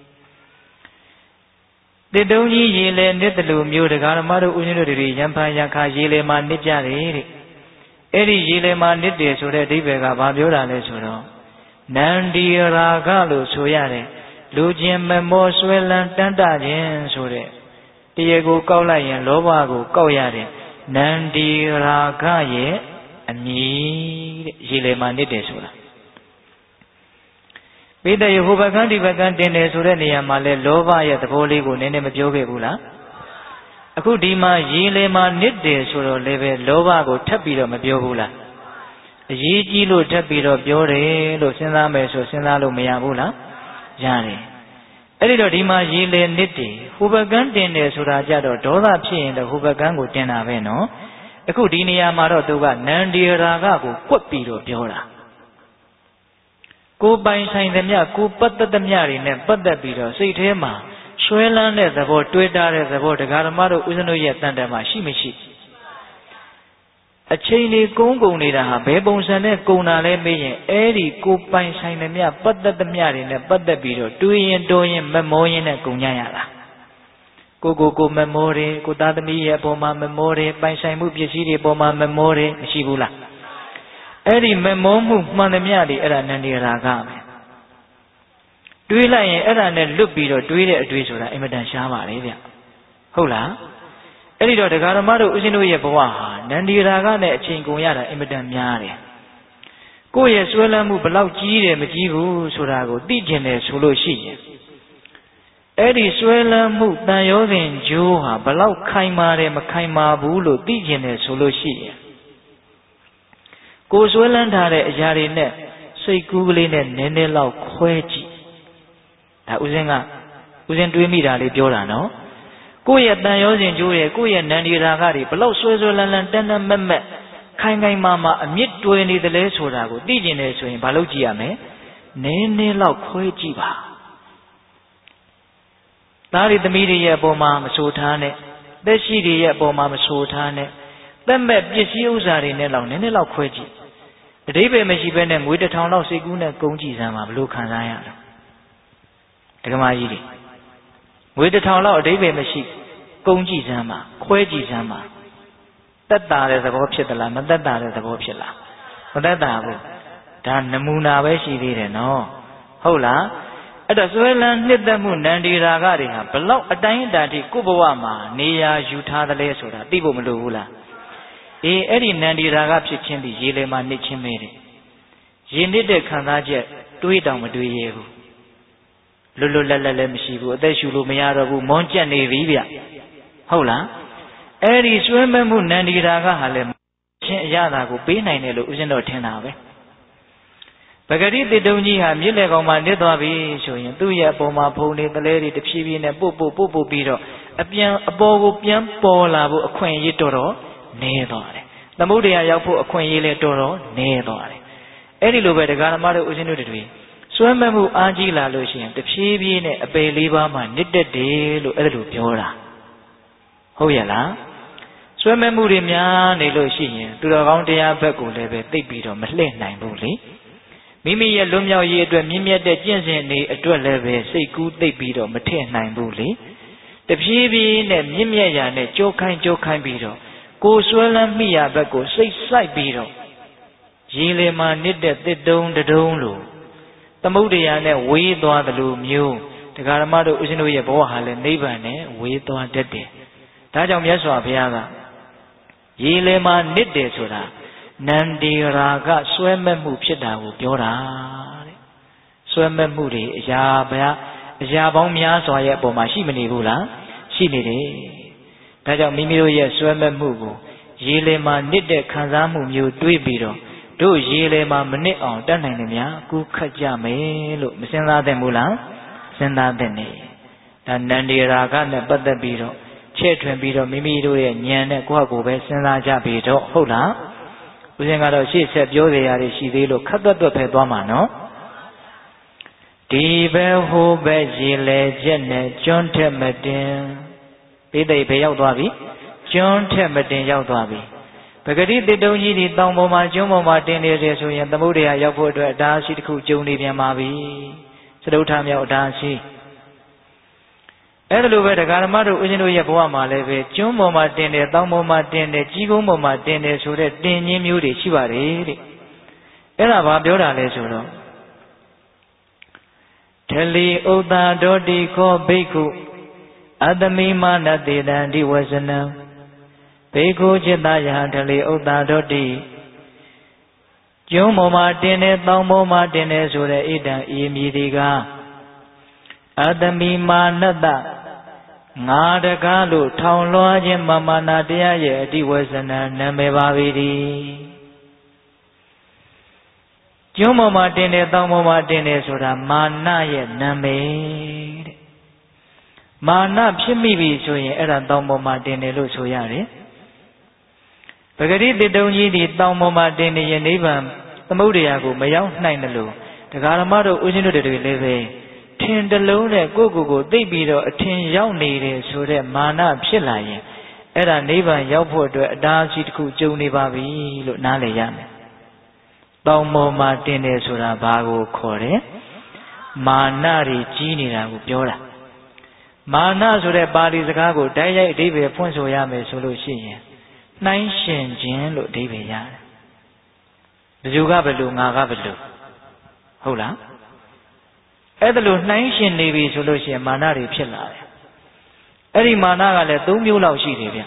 တေတုံကြီးရေလေနစ်တလူမျိုးတရားဓမ္မတို့ဦးဇင်းတို့တွေရံဖန်ရခါရေလေမှာနစ်ကြတယ်တဲ့အဲ့ဒီရေလေမှာနစ်တယ်ဆိုတဲ့အဓိပ္ပာယ်ကဘာပြောတာလဲဆိုတော့နန္ဒီရာဂလို့ဆိုရတယ်လူချင်းမမောဆွဲလန်းတန်းတခြင်းဆိုတဲ့တရားကိုကောက်လိုက်ရင်လောဘကိုကောက်ရတဲ့နန္ဒီရာဂရဲ့အမည်တဲ့ရေလေမှာနစ်တယ်ဆိုတာပိဋကယဟိုဘကံဒီဘကံတင်တယ်ဆိုတဲ့နေရာမှာလဲလောဘရဲ့သဘောလေးကိုနည်းနည်းမပြောခဲ့ဘူးလားအခုဒီမှာရေလေမှာနစ်တယ်ဆိုတော့လည်းပဲလောဘကိုထပ်ပြီးတော့မပြောဘူးလားအရေးကြီးလို့ထပ်ပြီးတော့ပြောတယ်လို့စဉ်းစားမယ်ဆိုစဉ်းစားလို့မရဘူးလားရတယ်အဲ့ဒီတော့ဒီမှာရေလေနစ်တည်ဟိုဘကန်းတင်တယ်ဆိုတာကြတော့ဒေါသဖြစ်ရင်တော့ဟိုဘကန်းကိုတင်တာပဲနော်အခုဒီနေရာမှာတော့သူကနန္ဒီရာဂကိုကွက်ပြီးတော့ပြောတာကိုပိုင်ဆိုင်သမျှကိုပတ်သက်သမျှတွေနဲ့ပတ်သက်ပြီးတော့စိတ်ထဲမှာရွှဲလန်းတဲ့သဘောတွေးတာတဲ့သဘောတရားဓမ္မတို့ဦးဇင်းတို့ရဲ့တန်တမှာရှိမရှိအချိန်လေးကုန်းကုန်နေတာဟာဘယ်ပုံစံနဲ့ကုန်တာလဲမေးရင်အဲ့ဒီကိုပိုင်ဆိုင်သမျှပတ်သက်သမျှတွေနဲ့ပတ်သက်ပြီးတော့တွေးရင်တိုးရင်မမောရင်နဲ့ကုန်ကြရတာကိုမမောတယ်ကိုသားသမီးရဲ့အပေါ်မှာမမောတယ်ပိုင်ဆိုင်မှုပစ္စည်းတွေပေါ်မှာမမောတယ်မရှိဘူးလားအဲ့ဒီမမောမှုမှန်သမျှတွေအဲ့ဒါနန္ဒီရာဂပဲတွေးလိုက်ရင်အဲ့ဒါနဲ့လွတ်ပြီးတော့တွေးတဲ့အတွေးဆိုတာအင်မတန်ရှားပါလေဗျဟုတ်လားအဲ့ဒီတော့တရားဓမ္မတို့ဦးဇင်းတို့ရဲ့ဘဝဟာနန္ဒီရာဂနဲ့အချိန်ကုန်ရတာအင်မတန်များတယ်ကိုယ့်ရဲ့ဆွဲလန်းမှုဘလောက်ကြီးတယ်မကြီးဘူးဆိုတာကိုသိကျင်တယ်ဆိုလို့ရှိရင်အဲ့ဒီဆွဲလန်းမှုတန်ရောစဉ်ဂျိုးဟာဘလောက်ခိုင်မာတယ်မခိုင်မာဘူးလို့သိကျင်တယ်ဆိုလို့ရှိရင်ကိုယ်ဆွဲလန်းထားတဲ့အရာတွေနဲ့စိတ်ကူးကလေးနဲ့နည်းနည်းလောက်ခွဲကြည့်ဒါဦးဇင်းတွေးမိတာလေးပြောတာနော်ကိုယ့်ရဲ့တန်ရောစဉ်ကျိုးရဲ့ကိုယ့်ရဲ့နန္ဒီရာဂတွေဘလောက်ဆွဲဆွဲလန်းလန်းတန်းတန်းမက်မက်ခိုင်ခိုင်မာမာအမြင့်တွယ်နေတယ်လဲဆိုတာကိုသိကျင်တယ်ဆိုရင်ဘာလုပ်ကြည့်ရမလဲနည်းနည်းလောက်ခွဲကြည့်ပါသားရီသမီးတွေရဲ့အပေါ်မှာမဆိုထားနဲ့သက်ရှိတွေရဲ့အပေါ်မှာမဆိုထားနဲ့သက်မဲ့ပစ္စည်းဥစ္စာတွေနဲ့လောက်နည်းနည်းလောက်ခွဲကြည့်အဓိပ္ပာယ်မရှိဘဲနဲ့ငွေ1000လောက်စိတ်ကူးနဲ့ကုန်ကြည့်စမ်းပါဘလို့ခံစားရလဲဒကမာကြီးတွေငွေ1000လောက်အဓိပ္ပာယ်မရှိကုန်ကြည့်စမ်းပါခွဲကြည့်စမ်းပါတက်တာတဲ့သဘောဖြစ်သလားမတက်တာတဲ့သဘောဖြစ်လားမတက်တာဘူးဒါနမူနာပဲရှိသေးတယ်နော်ဟုတ်လားအဲ့တော့ဆွဲလန်းနှစ်သက်မှုနန္ဒီရာဂတွေဟာဘလောက်အတိုင်းအတာထိကိုယ့်ဘဝမှာနေရာယူထားသလဲဆိုတာသိဖို့မလိုဘူးလားအေးအဲ့ဒီနန္ဒီရာဂဖြစ်ခြင်းဒီရေလေမှာနှစ်ချင်းပဲတဲ့ရေနစ်တဲ့ခံစားချက်တွေးတောင်မတွေးရဘူးလွတ်လွတ်လပ်လပ်လည်းမရှိဘူးအသက်ရှူလို့မရတော့ဘူးမွန်းကျက်နေပြီဗျဟုတ်လားအဲ့ဒီဆွဲမဲ့မှုနန္ဒီရာဂဟာလည်းချင်းအရသာကိုပေးနိုင်တယ်လို့ဦးဇင်းတော်ထင်တာပဲပဂတိတေတုံကြီးဟာမြစ်လေကောင်မှာနစ်သွားပြီဆိုရင်သူ့ရဲ့အပေါ်မှာဖုံနေတလဲတွေတဖြည်းဖြည်းနဲ့ပို့ပြီးတော့အပေါ်ကိုပြန်ပေါ်လာဖို့အခွင့်အရေးတော်နည်းသွားတယ်သမုဒ္ဒရာရောက်ဖို့အခွင့်အရေးလည်းတော်နည်းသွားတယ်အဲ့ဒီလိုပဲတရားဓမ္မတို့ဦးဇင်းတို့တွေဆွဲမဲ့မှုအားကြီးလာလို့ရှိရင်တဖြည်းဖြည်းနဲ့အပယ်လေးပါးမှနစ်တက်တယ်လို့အဲ့ဒါလိုပြောတာဟုတ်ရဲ့လားဆွဲမဲ့မှုတွေများနေလို့ရှိရင်သူတော်ကောင်းတရားဘက်ကိုလည်းပဲသိပ်ပြီးတော့မလှည့်နိုင်ဘူးလေမိမိရဲ့လွတ်မြောက်ရေးအတွက်မြင့်မြတ်တဲ့ကျင့်စဉ်တွေအတွက်လည်းပဲစိတ်ကူးသိပ်ပြီးတော့မထည့်နိုင်ဘူးလေတဖြည်းဖြည်းနဲ့မြင့်မြတ်ရာနဲ့ကြိုးခိုင်းပြီးတော့ကိုယ်ဆွဲလန်းမိရာဘက်ကိုစိတ်ဆိုင်ပြီးတော့ရေလေမှာနစ်တဲ့တစ်တုံးတုံးလို့သမုဒ္ဒရာနဲ့ဝေးသွားသလိုမျိုးတရားဓမ္မတို့ဦးဇင်းတို့ရဲ့ဘဝဟာလည်းနိဗ္ဗာန်နဲ့ဝေးသွားတတ်တယ်ဒါကြောင့်မြတ်စွာဘုရားကရေလေမှာနစ်တယ်ဆိုတာနန္ဒီရာဂဆွဲမဲ့မှုဖြစ်တာကိုပြောတာတဲ့ဆွဲမဲ့မှုတွေအရာပေါင်းများစွာရဲ့အပေါ်မှာရှိမနေဘူးလားရှိနေတယ်ဒါကြောင့်မိမိတို့ရဲ့ဆွဲမဲ့မှုကိုရေလေမှာနစ်တဲ့ခံစားမှုမျိုးတွေးပြီးတော့တို့ရေလေမှာမနစ်အောင်တတ်နိုင်တယ်များကူးခတ်ကြမယ်လို့မစဉ်းစားသင့်ဘူးလားစဉ်းစားသင့်နေဒါနန္ဒီရာဂနဲ့ပတ်သက်ပြီးတော့ချဲ့ထွင်ပြီးတော့မိမိတို့ရဲ့ဉာဏ်နဲ့ကိုယ့်ဟာကိုယ်ပဲစဉ်းစားကြပြီတော့ဟုတ်လားဦးဇင်းကတော့ရှေ့ဆက်ပြောကြရတယ်ရှိသေးလို့ခတ်သွက်ဖယ်သွားမှာနော်ဒီဘဲဟိုဘဲရေလေချက်နဲ့ကျွန်းထက်မတင်ပိဋိဘယ်ရောက်သွားပြီကျွန်းထက်မတင်ရောက်သွားပြီပဂတိတေတုံကြီးဒီတောင်ပေါ်မှာကျွန်းပေါ်မှာတင်နေတယ်ဆိုရင်သမုဒ္ဒရာရောက်ဖို့အတွက်အတားအဆီးတစ်ခုကျုံနေပြန်ပါပြီစတုထမြောက်အတားအဆီးအဲ့ဒါလိုပဲတရားဓမ္မတို့ဦးဇင်းတို့ရဲ့ဘဝမှာလည်းပဲကျွန်းပေါ်မှာတင်တယ်တောင်ပေါ်မှာတင်တယ်ကြီးကုန်းပေါ်မှာတင်တယ်ဆိုတဲ့တင်ခြင်းမျိုးတွေရှိပါတယ်တဲ့အဲ့ဒါဘာပြောတာလဲဆိုတော့ထလီဥဒ္ဒါဒေါတိခောဘိက္ခုအတမိမာနတေတံဒီဝဇနံဘိက္ခုจิตယဟထလီဥဒ္ဒါဒေါတိကျွန်းပေါ်မှာတင်တယ်တောင်ပေါ်မှာတင်တယ်ဆိုတဲ့ဣဒံဤမည်ဒီကအတမိမာနတငါတကားလို့ထောင်လွှားခြင်းမမာနာတရားရဲ့အတိဝဇ္ဇနာနာမည်ပါပေသည်ကျွန်းပေါ်မှာတင်တယ်တောင်ပေါ်မှာတင်တယ်ဆိုတာမာနရဲ့နာမည်တဲ့မာနဖြစ်မိပြီဆိုရင်အဲ့ဒါတောင်ပေါ်မှာတင်တယ်လို့ဆိုရတယ်ပဂတိတေတုံကြီးဒီတောင်ပေါ်မှာတင်နေရင်နိဗ္ဗာန်သမုဒ္ဒရာကိုမရောက်နိုင်တယ်လို့တရားဓမ္မတို့ဦးဇင်းတို့တွေလည်းပဲထင်တလုံးနဲ့ကိုယ့်ကိုယ်သိပြီးတော့အထင်ရောက်နေတယ်ဆိုတဲ့မာနဖြစ်လာရင်အဲ့ဒါနိဗ္ဗာန်ရောက်ဖို့အတွက်အတားအဆီးတစ်ခုကြုံနေပါပြီလို့နားလည်ရမယ်။တောင်ပေါ်မှာတင်တယ်ဆိုတာဘာကိုခေါ်တယ်။မာနတွေကြီးနေတာကိုပြောတာ။မာနဆိုတဲ့ပါဠိစကားကိုတိုက်ရိုက်အဓိပ္ပာယ်ဖွင့်ဆိုရမယ်ဆိုလို့ရှိရင်နှိုင်းရှင်ခြင်းလို့အဓိပ္ပာယ်ရတယ်။ဘယ်သူကဘယ်လိုငါကဘယ်လိုဟုတ်လား။အဲ့ဒါလို့နှိုင်းရှင်နေပြီဆိုလို့ရှိရင်မာနတွေဖြစ်လာတယ်။အဲ့ဒီမာနကလည်း၃မျိုးလောက်ရှိတယ်ဗျ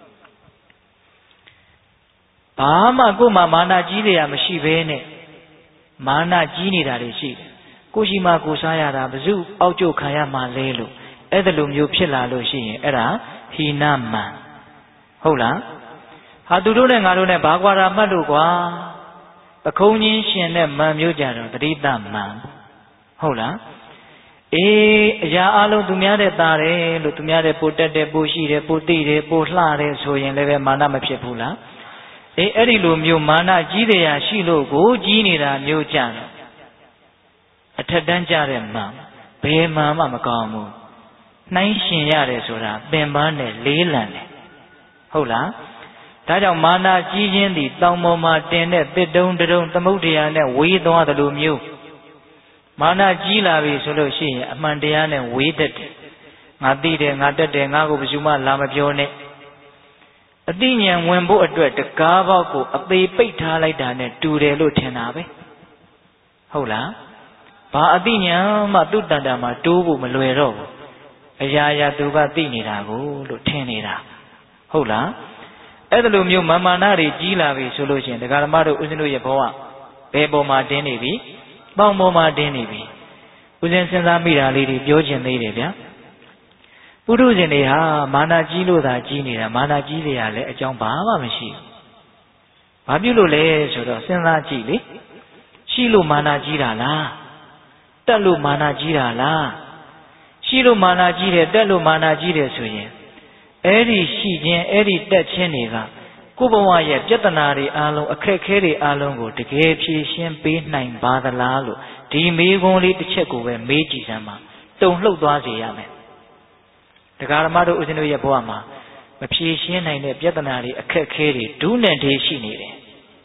ဘာမှကိုယ်မှာမာနကြီးတယ်ရမရှိဘဲနဲ့မာနကြီးနေတာတွေရှိတယ်ကိုရှိမှကိုစားရတာဘယ်သူအောက်ကျခံရမှလဲလို့အဲ့ဒါလိုမျိုးဖြစ်လာလို့ရှိရင်အဲ့ဒါဟိနမံဟုတ်လားဟာသူတို့နဲ့ငါတို့နဲ့ဘာကွာတာမှတ်လို့ကွာပခုံးချင်းရှင်တဲ့မံမျိုးကြတော့တတိတမံဟုတ်လားအေးအရာအလုံးသူများတဲ့တာတယ်လို့သူများတဲ့ပိုတက်တယ်ပိုရှိတယ်ပိုသိတယ်ပိုလှတယ်ဆိုရင်လည်းပဲမာနမဖြစ်ဘူးလားအေးအဲ့ဒီလိုမျိုးမာနကြီးတယ်ရရှိလို့ကိုကြီးနေတာမျိုးကြတော့အထက်တန်းကြတဲ့မှန်ဘယ်မှမှမကောင်းဘူးနှိုင်းရှင်ရတယ်ဆိုတာပင်ပန်းနဲ့လေးလံတယ်ဟုတ်လားဒါကြောင့်မာနကြီးခြင်းသည်တောင်ပေါ်မှာတင်တဲ့တစ်တုံးတုံးသမုဒ္ဒရာနဲ့ဝေးသွားတယ်လို့မျိုးမာနကြီးလာပြီဆိုလို့ရှိရင်အမှန်တရားနဲ့ဝေးတတ်တယ်ငါသိတယ်ငါတက်တယ်ငါကိုဘယ်သူမှလာမပြောနဲ့အသိဉာဏ်ဝင်ဖို့အတွက်တကားပေါက်ကိုအသေးပိတ်ထားလိုက်တာနဲ့တူတယ်လို့ထင်တာပဲဟုတ်လားဘာအသိဉာဏ်မှသူ့တန်တာမှာတိုးဖို့မလွယ်တော့ဘူးအရာရာသူကသိနေတာကိုလို့ထင်နေတာဟုတ်လားအဲ့ဒါလိုမျိုးမာနတွေကြီးလာပြီဆိုလို့ရှိရင်ဒကာဓမ္မတို့ဦးဇင်းတို့ရဲ့ဘဝဘယ်ပေါ်မှာတင်းနေပြီပေါင်ပေါ်မှာတင်းနေပြီဦးဇင်းစဉ်းစားမိတာလေးတွေပြောချင်သေးတယ်ဗျာပုထုဇဉ်တွေဟာမာနကြီးလို့သာကြီးနေတာမာနကြီးတွေရလဲအကြောင်းဘာမှမရှိဘူးဘာဖြစ်လို့လဲဆိုတော့စဉ်းစားကြည့်လေရှိလို့မာနကြီးတာလားတက်လို့မာနကြီးတာလားရှိလို့မာနကြီးတယ်တက်လို့မာနကြီးတယ်ဆိုရင်အဲ့ဒီရှိခြင်းအဲ့ဒီတက်ခြင်းတွေကကိုယ်ဘဝရဲ့ပြဿနာတွေအားလုံးအခက်အခဲတွေအားလုံးကိုတကယ်ဖြေရှင်းပေးနိုင်ပါသလားလို့ဒီမေးခွန်းလေးတစ်ချက်ကိုပဲမေးကြည့်စမ်းပါတုန်လှုပ်သွားစေရမယ်တရားဓမ္မတို့ဦးဇင်းတို့ရဲ့ဘဝမှာမဖြေရှင်းနိုင်တဲ့ပြဿနာတွေအခက်အခဲတွေဒုနဲ့တေးရှိနေတယ်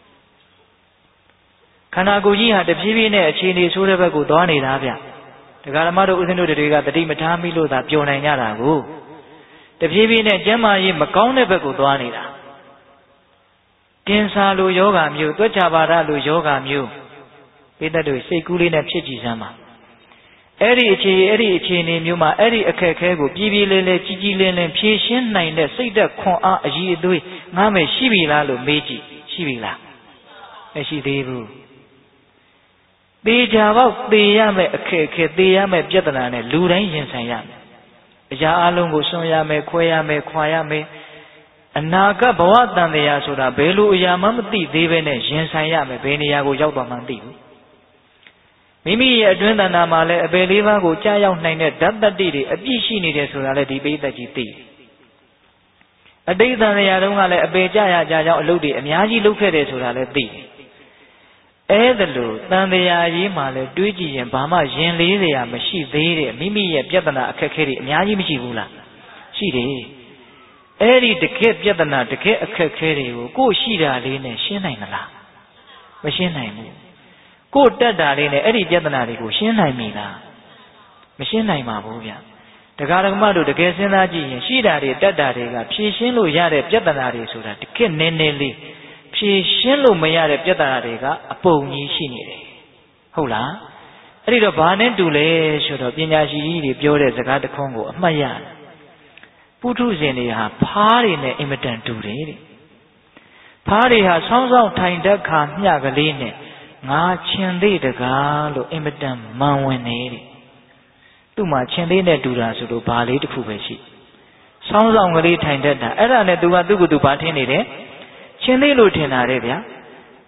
ခန္ဓာကိုယ်ကြီးဟာတဖြည်းဖြည်းနဲ့အခြေအနေဆိုးတဲ့ဘက်ကိုသွားနေတာဗျတရားဓမ္မတို့ဦးဇင်းတို့တွေကတတိမထားမိလို့သာပျော်နိုင်ကြတာကိုတဖြည်းဖြည်းနဲ့ကျန်းမာရေးမကောင်းတဲ့ဘက်ကိုသွားနေတာကင်ဆာလိုယောဂမျိုးသွက်ချပါဒလိုယောဂမျိုးပိဿတို့စိတ်ကူးလေးနဲ့ဖြစ်ကြည့်စမ်းပါအဲ့ဒီအခြေအနေမျိုးမှာအဲ့ဒီအခက်အခဲကိုပြည်လေးလေးကြီးကြီးလင်းလင်းဖြေရှင်းနိုင်တဲ့စိတ်သက်ခွန်အားအည်အသွေးငားမယ်ရှိပြီလားလို့မေးကြည့်ရှိပြီလားမရှိသေးဘူးသေချာပေါက်သေရမယ်အခက်အခဲသေရမယ်ပြဿနာနဲ့လူတိုင်းရင်ဆိုင်ရမယ်အရာအလုံးကိုဆွံ့ရမယ်ခွဲရမယ်ခွာရမယ်အနာဂတ်ဘဝတန်တရားဆိုတာဘယ်လိုအရာမှမသိသေးပဲနဲ့ရင်ဆိုင်ရမယ်ဘယ်နေရာကိုရောက်သွားမှမသိဘူးမိမိရဲ့အတွင်းတဏ္ဍာမှာလည်းအပေလေးပါးကိုကြားရောက်နိုင်တဲ့ဓာတ်တတ္တိတွေအပြည့်ရှိနေတယ်ဆိုတာလည်းဒီပိဋကကြီးသိတယ်အတိတ်တန်တရားတုန်းကလည်းအပေကြရကြကြောင်းအလုပ်တွေအများကြီးလုပ်ခဲ့တယ်ဆိုတာလည်းသိတယ်အဲ့ဒါလို့တန်တရားရေးမှာလည်းတွေးကြည့်ရင်ဘာမှရင်လေးစရာမရှိသေးတဲ့မိမိရဲ့ပြဿနာအခက်အခဲတွေအများကြီးမရှိဘူးလားရှိတယ်အဲ့ဒီတကယ့်ပြဿနာတကယ့်အခက်အခဲတွေကိုကိုယ်ရှိတာလေးနဲ့ရှင်းနိုင်မလားမရှင်းနိုင်ဘူးကိုယ်တက်တာလေးနဲ့အဲ့ဒီပြဿနာတွေကိုရှင်းနိုင်ပြီလားမရှင်းနိုင်ပါဘူးဗျတရားဓမ္မတို့တကယ်စဉ်းစားကြည့်ရင်ရှိတာတွေတက်တာတွေကဖြေရှင်းလို့ရတဲ့ပြဿနာတွေဆိုတာတကယ့်နည်းနည်းလေးဖြေရှင်းလို့မရတဲ့ပြဿနာတွေကအပုံကြီးရှိနေတယ်ဟုတ်လားအဲ့ဒီတော့ဘာနဲ့တူလဲဆိုတော့ပညာရှိကြီးတွေပြောတဲ့စကားတစ်ခွန်းကိုအမှတ်ရတယ်ပုထုဇဉ်တွေဟာဖားတွေနဲ့အင်မတန်တူတယ်တဲ့ဖားတွေဟာဆောင်းဆောင်းထိုင်တတ်ခါမျှကလေးနဲ့ငါချင်သေးတကားလို့အင်မတန်မန်ဝင်နေတဲ့သူ့မှာချင်သေးနဲ့တူတာဆိုလို့ဘာလေးတစ်ခုပဲရှိဆောင်းဆောင်းကလေးထိုင်တတ်တာအဲ့ဒါနဲ့သူကသူ့ကိုယ်သူဘာထင်နေတယ်ချင်သေးလို့ထင်တာတဲ့ဗျာ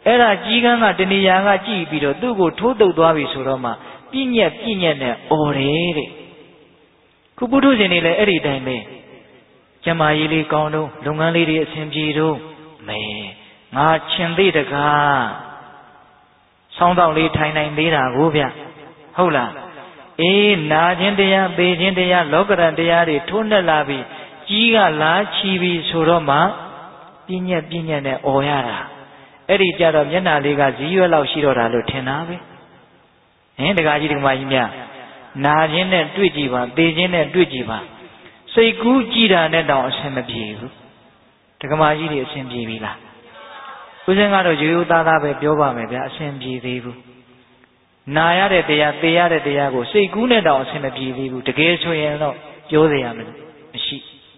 အဲ့ဒါကြီးကန်းကတဏှာကကြည့်ပြီးတော့သူ့ကိုထိုးတုပ်သွားပြီဆိုတော့မှပြည့်ညက်နဲ့အော်တယ်တဲ့ခုပုထုဇဉ်တွေလည်းအဲ့ဒီတိုင်းပဲကျမကြီးလေးကောင်းတော့လုပ်ငန်းလေးတွေအဆင်ပြေတော့မဲငါရှင်သေးတကားဆောင်းတော့လေးထိုင်နိုင်သေးတာကိုဗျဟုတ်လားအေးနာခြင်းတရားပေခြင်းတရားလောကရန်တရားတွေထိုးနှက်လာပြီးကြီးကလားချီပြီးဆိုတော့မှပြည့်ညက်နဲ့အော်ရတာအဲ့ဒီကြတော့မျက်နှာလေးကဇီးရွက်လောက်ရှိတော့တာလို့ထင်တာပဲဟင်တကားကြီးတကမာကြီးများနာခြင်းနဲ့တွေ့ကြည့်ပါပေခြင်းနဲ့တွေ့ကြည့်ပါစိတ်ကူးကြည်တာနဲ့တောင်အဆင်မပြေဘူးတကမာကြီးတွေအဆင်ပြေပြီလားဦးဇင်းကတော့ရိုးရိုးသားသားပဲပြောပါမယ်ဗျာအဆင်ပြေသေးဘူးနာရတဲ့တရားသေရတဲ့တရားကိုစိတ်ကူးနဲ့တောင်အဆင်မပြေသေးဘူးတကယ်ဆိုရင်တော့ပြောစရာမရှိ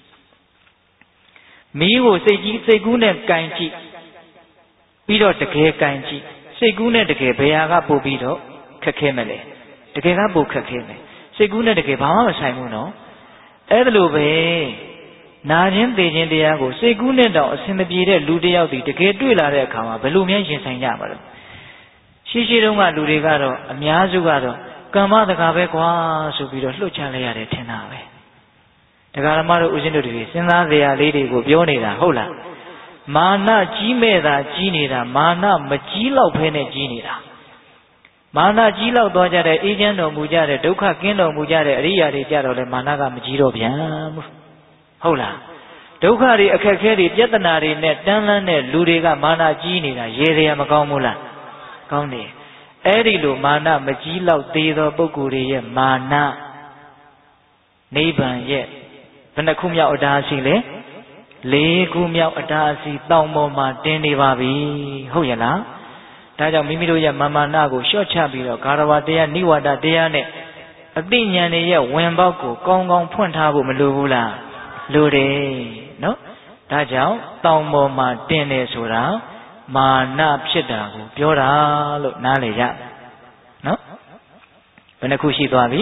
မီးကိုစိတ်ကူးနဲ့ကင်ကြည့်ပြီးတော့တကယ်ကင်ကြည့်စိတ်ကူးနဲ့တကယ်ဘယ်ဟာကပို့ပြီးတော့ခက်ခဲမလဲတကယ်ကပို့ခက်ခဲမယ်စိတ်ကူးနဲ့တကယ်ဘာမှမဆိုင်ဘူးနော်အဲ့ဒါလိုပဲနာခြင်းသေခြင်းတရားကိုစိတ်ကူးနဲ့တောင်အဆင်မပြေတဲ့လူတစ်ယောက်ဒီတကယ်တွေ့လာတဲ့အခါမှာဘယ်လိုများရင်ဆိုင်ကြမှာလဲရှိတုန်းကလူတွေကတော့အများစုကတော့ကမ္မတကာပဲကွာဆိုပြီးတော့လှုပ်ချလိုက်ရတယ်ထင်တာပဲဒကာဓမ္မတို့ဦးဇင်းတို့တွေစဉ်းစားစရာလေးတွေကိုပြောနေတာဟုတ်လားမာနကြီးမဲ့တာကြီးနေတာမာနမကြီးလောက်ဖဲနဲ့ကြီးနေတာမာနကြီးလောက်သွားကြတဲ့အေးချမ်းတော်မူကြတဲ့ဒုက္ခကင်းတော်မူကြတဲ့အရိယာတွေကြတော့လေမာနကမကြီးတော့ပြန်ဘူးဟုတ်လားဒုက္ခတွေအခက်အခဲတွေပြဿနာတွေနဲ့တန်းလန်းတဲ့လူတွေကမာနကြီးနေတာရေစရာမကောင်းဘူးလားကောင်းတယ်အဲ့ဒီလိုမာနမကြီးလောက်သေးသောပုဂ္ဂိုလ်တွေရဲ့မာနနိဗ္ဗာန်ရဲ့ဘယ်နှခုမြောက်အတားအဆီးလဲ4ခုမြောက်အတားအဆီးတောင်ပေါ်မှာတင်းနေပါပြီဟုတ်ရဲ့လားဒါကြောင့်မိမိတို့ရဲ့မာနကိုလျှော့ချပြီးတော့ဂါရဝတရားနိဝါဒတရားနဲ့အသိဉာဏ်ရဲ့ဝင်ပေါက်ကိုကောင်းကောင်းဖွင့်ထားဖို့မလိုဘူးလားလိုတယ်နော်ဒါကြောင့်တောင်ပေါ်မှာတင်းနေဆိုတာမာနဖြစ်တာကိုပြောတာလို့နားလည်ရနော်ဘယ်နှခုရှိသွားပြီ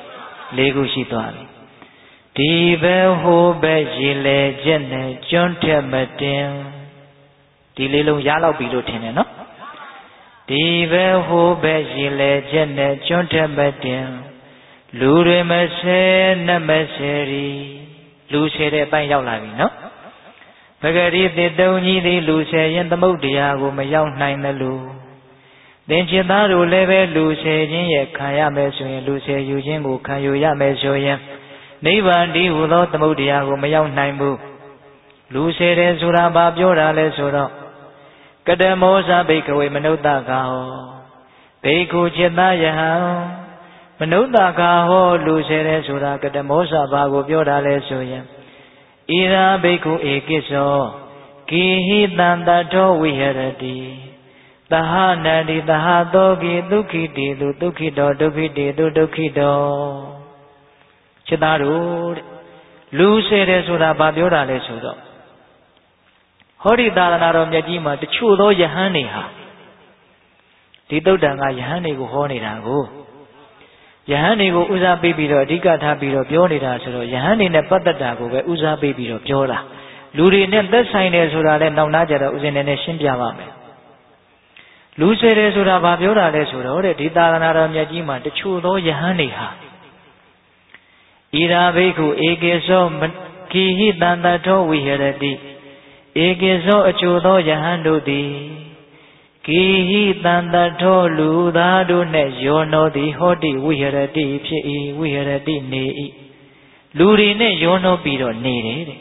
4ခုရှိသွားပြီဒီဘဲဟိုဘဲရေလေချက်နဲ့ကျွန်းထက်မတင်ဒီလေးလုံးရလောက်ပြီလို့ထင်တယ်နော်ဒီဘဲဟိုဘဲရေလေချက်နဲ့ကျွန်းထက်မတင်လူတွေမဆဲနတ်မဆဲရီလူဆဲတဲ့အပိုင်းရောက်လာပြီနော်ပဂရိတေတုံကြီးသည်လူဆဲရင်သမုဒ္ဒရာကိုမရောက်နိုင်တယ်လို့သင်္ချစ်သားတို့လည်းပဲလူဆဲခြင်းရဲ့ခံရမယ်ဆိုရင်လူဆဲယူခြင်းကိုခံယူရမယ်ဆိုရင်နိဗ္ဗာန်တည်းဟူသောသမုဒ္ဒရာကိုမရောက်နိုင်ဘူးလူဆဲတယ်ဆိုတာဘာပြောတာလဲဆိုတော့ကတမောဇဘိကဝေမနုဿကာဟောဘိက္ခုจิตတယဟံမနုဿကာဟောလူဆဲတယ်ဆိုတာကတမောဇဘာကိုပြောတာလဲဆိုရင်ဣရာဘိက္ခုဧကိသောကိဟိတံတထောဝိဟရတိသဟနန္တိသဟသောကိဒုက္ခိတိသူဒုက္ခိတောဒုက္ခိတိသူဒုက္ခိတောจิตသားတို့တဲ့လူဆဲတယ်ဆိုတာဘာပြောတာလဲဆိုတော့ဟောဒီသာသနာတော်မြတ်ကြီးမှာတချို့သောယဟန်တွေဟာဒီသုတ်တန်ကယဟန်တွေကိုဟောနေတာကိုယဟန်တွေကိုဦးစားပေးပြီးတော့အဓိကထားပြီးတော့ပြောနေတာဆိုတော့ယဟန်တွေနဲ့ပတ်သက်တာကိုပဲဦးစားပေးပြီးတော့ပြောတာလူတွေနဲ့သက်ဆိုင်တယ်ဆိုတာလည်းနောက်နာကြတော့ဦးဇင်းနဲ့ရှင်းပြပါမယ်လူဆဲတယ်ဆိုတာဘာပြောတာလဲဆိုတော့တဲ့ဒီသာသနာတော်မြတ်ကြီးမှာတချို့သောယဟန်တွေဟာဣရာဘိက္ခုဧကေသောကိဟိတံတထောဝိဟရတိဧကေသောအချို့သောယဟန်တို့သည်ကိဟိတံတထောလူသားတို့နှင့်ယောနောသည်ဟောတိဝိဟရတိဖြစ်၏ဝိဟရတိနေ၏လူတွေနဲ့ယောနောပြီးတော့နေတယ်တဲ့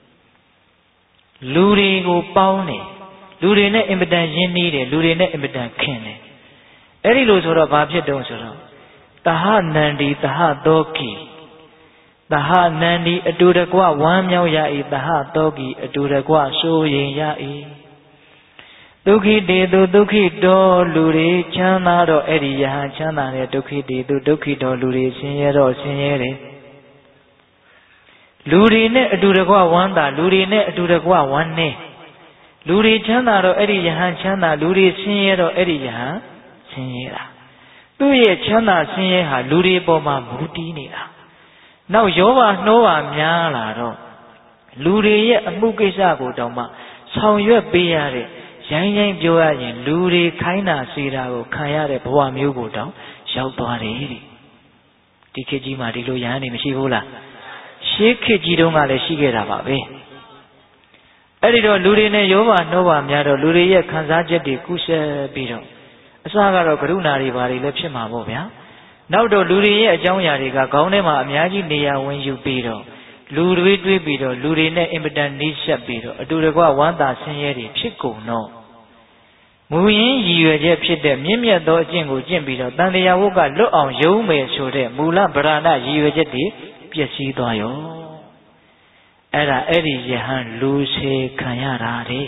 လူတွေကိုပေါင်းတယ်လူတွေနဲ့အင်မတန်ရင်းနှီးတယ်လူတွေနဲ့အင်မတန်ခင်တယ်အဲ့ဒီလိုဆိုတော့ဘာဖြစ်တုံးဆိုတော့သဟနန္ဒီသဟသောကိသဟနန္ဒီအတူတကွဝမ်းမြောက်ရ၏သဟသောကိအတူတကွစိုးရင်ရ၏ဒုက္ခိတေသူဒုက္ခိတောလူတွေချမ်းသာတော့အဲ့ဒီယဟန်ချမ်းသာတဲ့ဒုက္ခိတေသူဒုက္ခိတောလူတွေဆင်းရဲတော့ဆင်းရဲတယ်လူတွေနဲ့အတူတကွဝမ်းသာလူတွေနဲ့အတူတကွဝမ်းနေလူတွေချမ်းသာတော့အဲ့ဒီယဟန်ချမ်းသာလူတွေဆင်းရဲတော့အဲ့ဒီယဟန်ဆင်းရဲတာသူ့ရဲ့ချမ်းသာဆင်းရဲဟာလူတွေပေါ်မှာမူတည်နေတာနောက်ယောဘနှိုးပါများလာတော့လူတွေရဲ့အမှုကိစ္စကိုတောင်မှဆောင်ရွက်ပေးရတဲ့ရရိုင်းရိုင်းပြောရရင်လူတွေခိုင်းတာစေတာကိုခံရတဲ့ဘဝမျိုးကိုတောင်ရောက်သွားတယ်တဲ့ဒီခေတ်ကြီးမှာဒီလိုရဟန်းနေမရှိဘူးလားရှေးခေတ်ကြီးတုန်းကလည်းရှိခဲ့တာပါပဲအဲ့ဒီတော့လူတွေနဲ့ယောဘနှောပါများတော့လူတွေရဲ့ခံစားချက်တွေကုဆက်ပြီးတော့အစကတော့ကရုဏာတွေဘာတွေလည်းဖြစ်မှာပေါ့ဗျာနောက်တော့လူတွေရဲ့အကြောင်းအရာတွေကခေါင်းထဲမှာအများကြီးနေရာဝင်ယူပြီးတော့လူတွေတွေးပြီးတော့လူတွေနဲ့အင်ပတန်နှိစက်ပြီးတော့အတူတကွဝမ်းသာဆင်းရဲတွေဖြစ်ကုန်တော့မူရင်းရည်ရွယ်ချက်ဖြစ်တဲ့မြင့်မြတ်သောအကျင့်ကိုကျင့်ပြီးတော့တန်တရားဝတ်ကလွတ်အောင်ယုံမယ်ဆိုတဲ့မူလဗราဏရည်ရွယ်ချက်တွေပျက်စီးသွားရောအဲ့ဒီယဟန်လူစေခံရတာတဲ့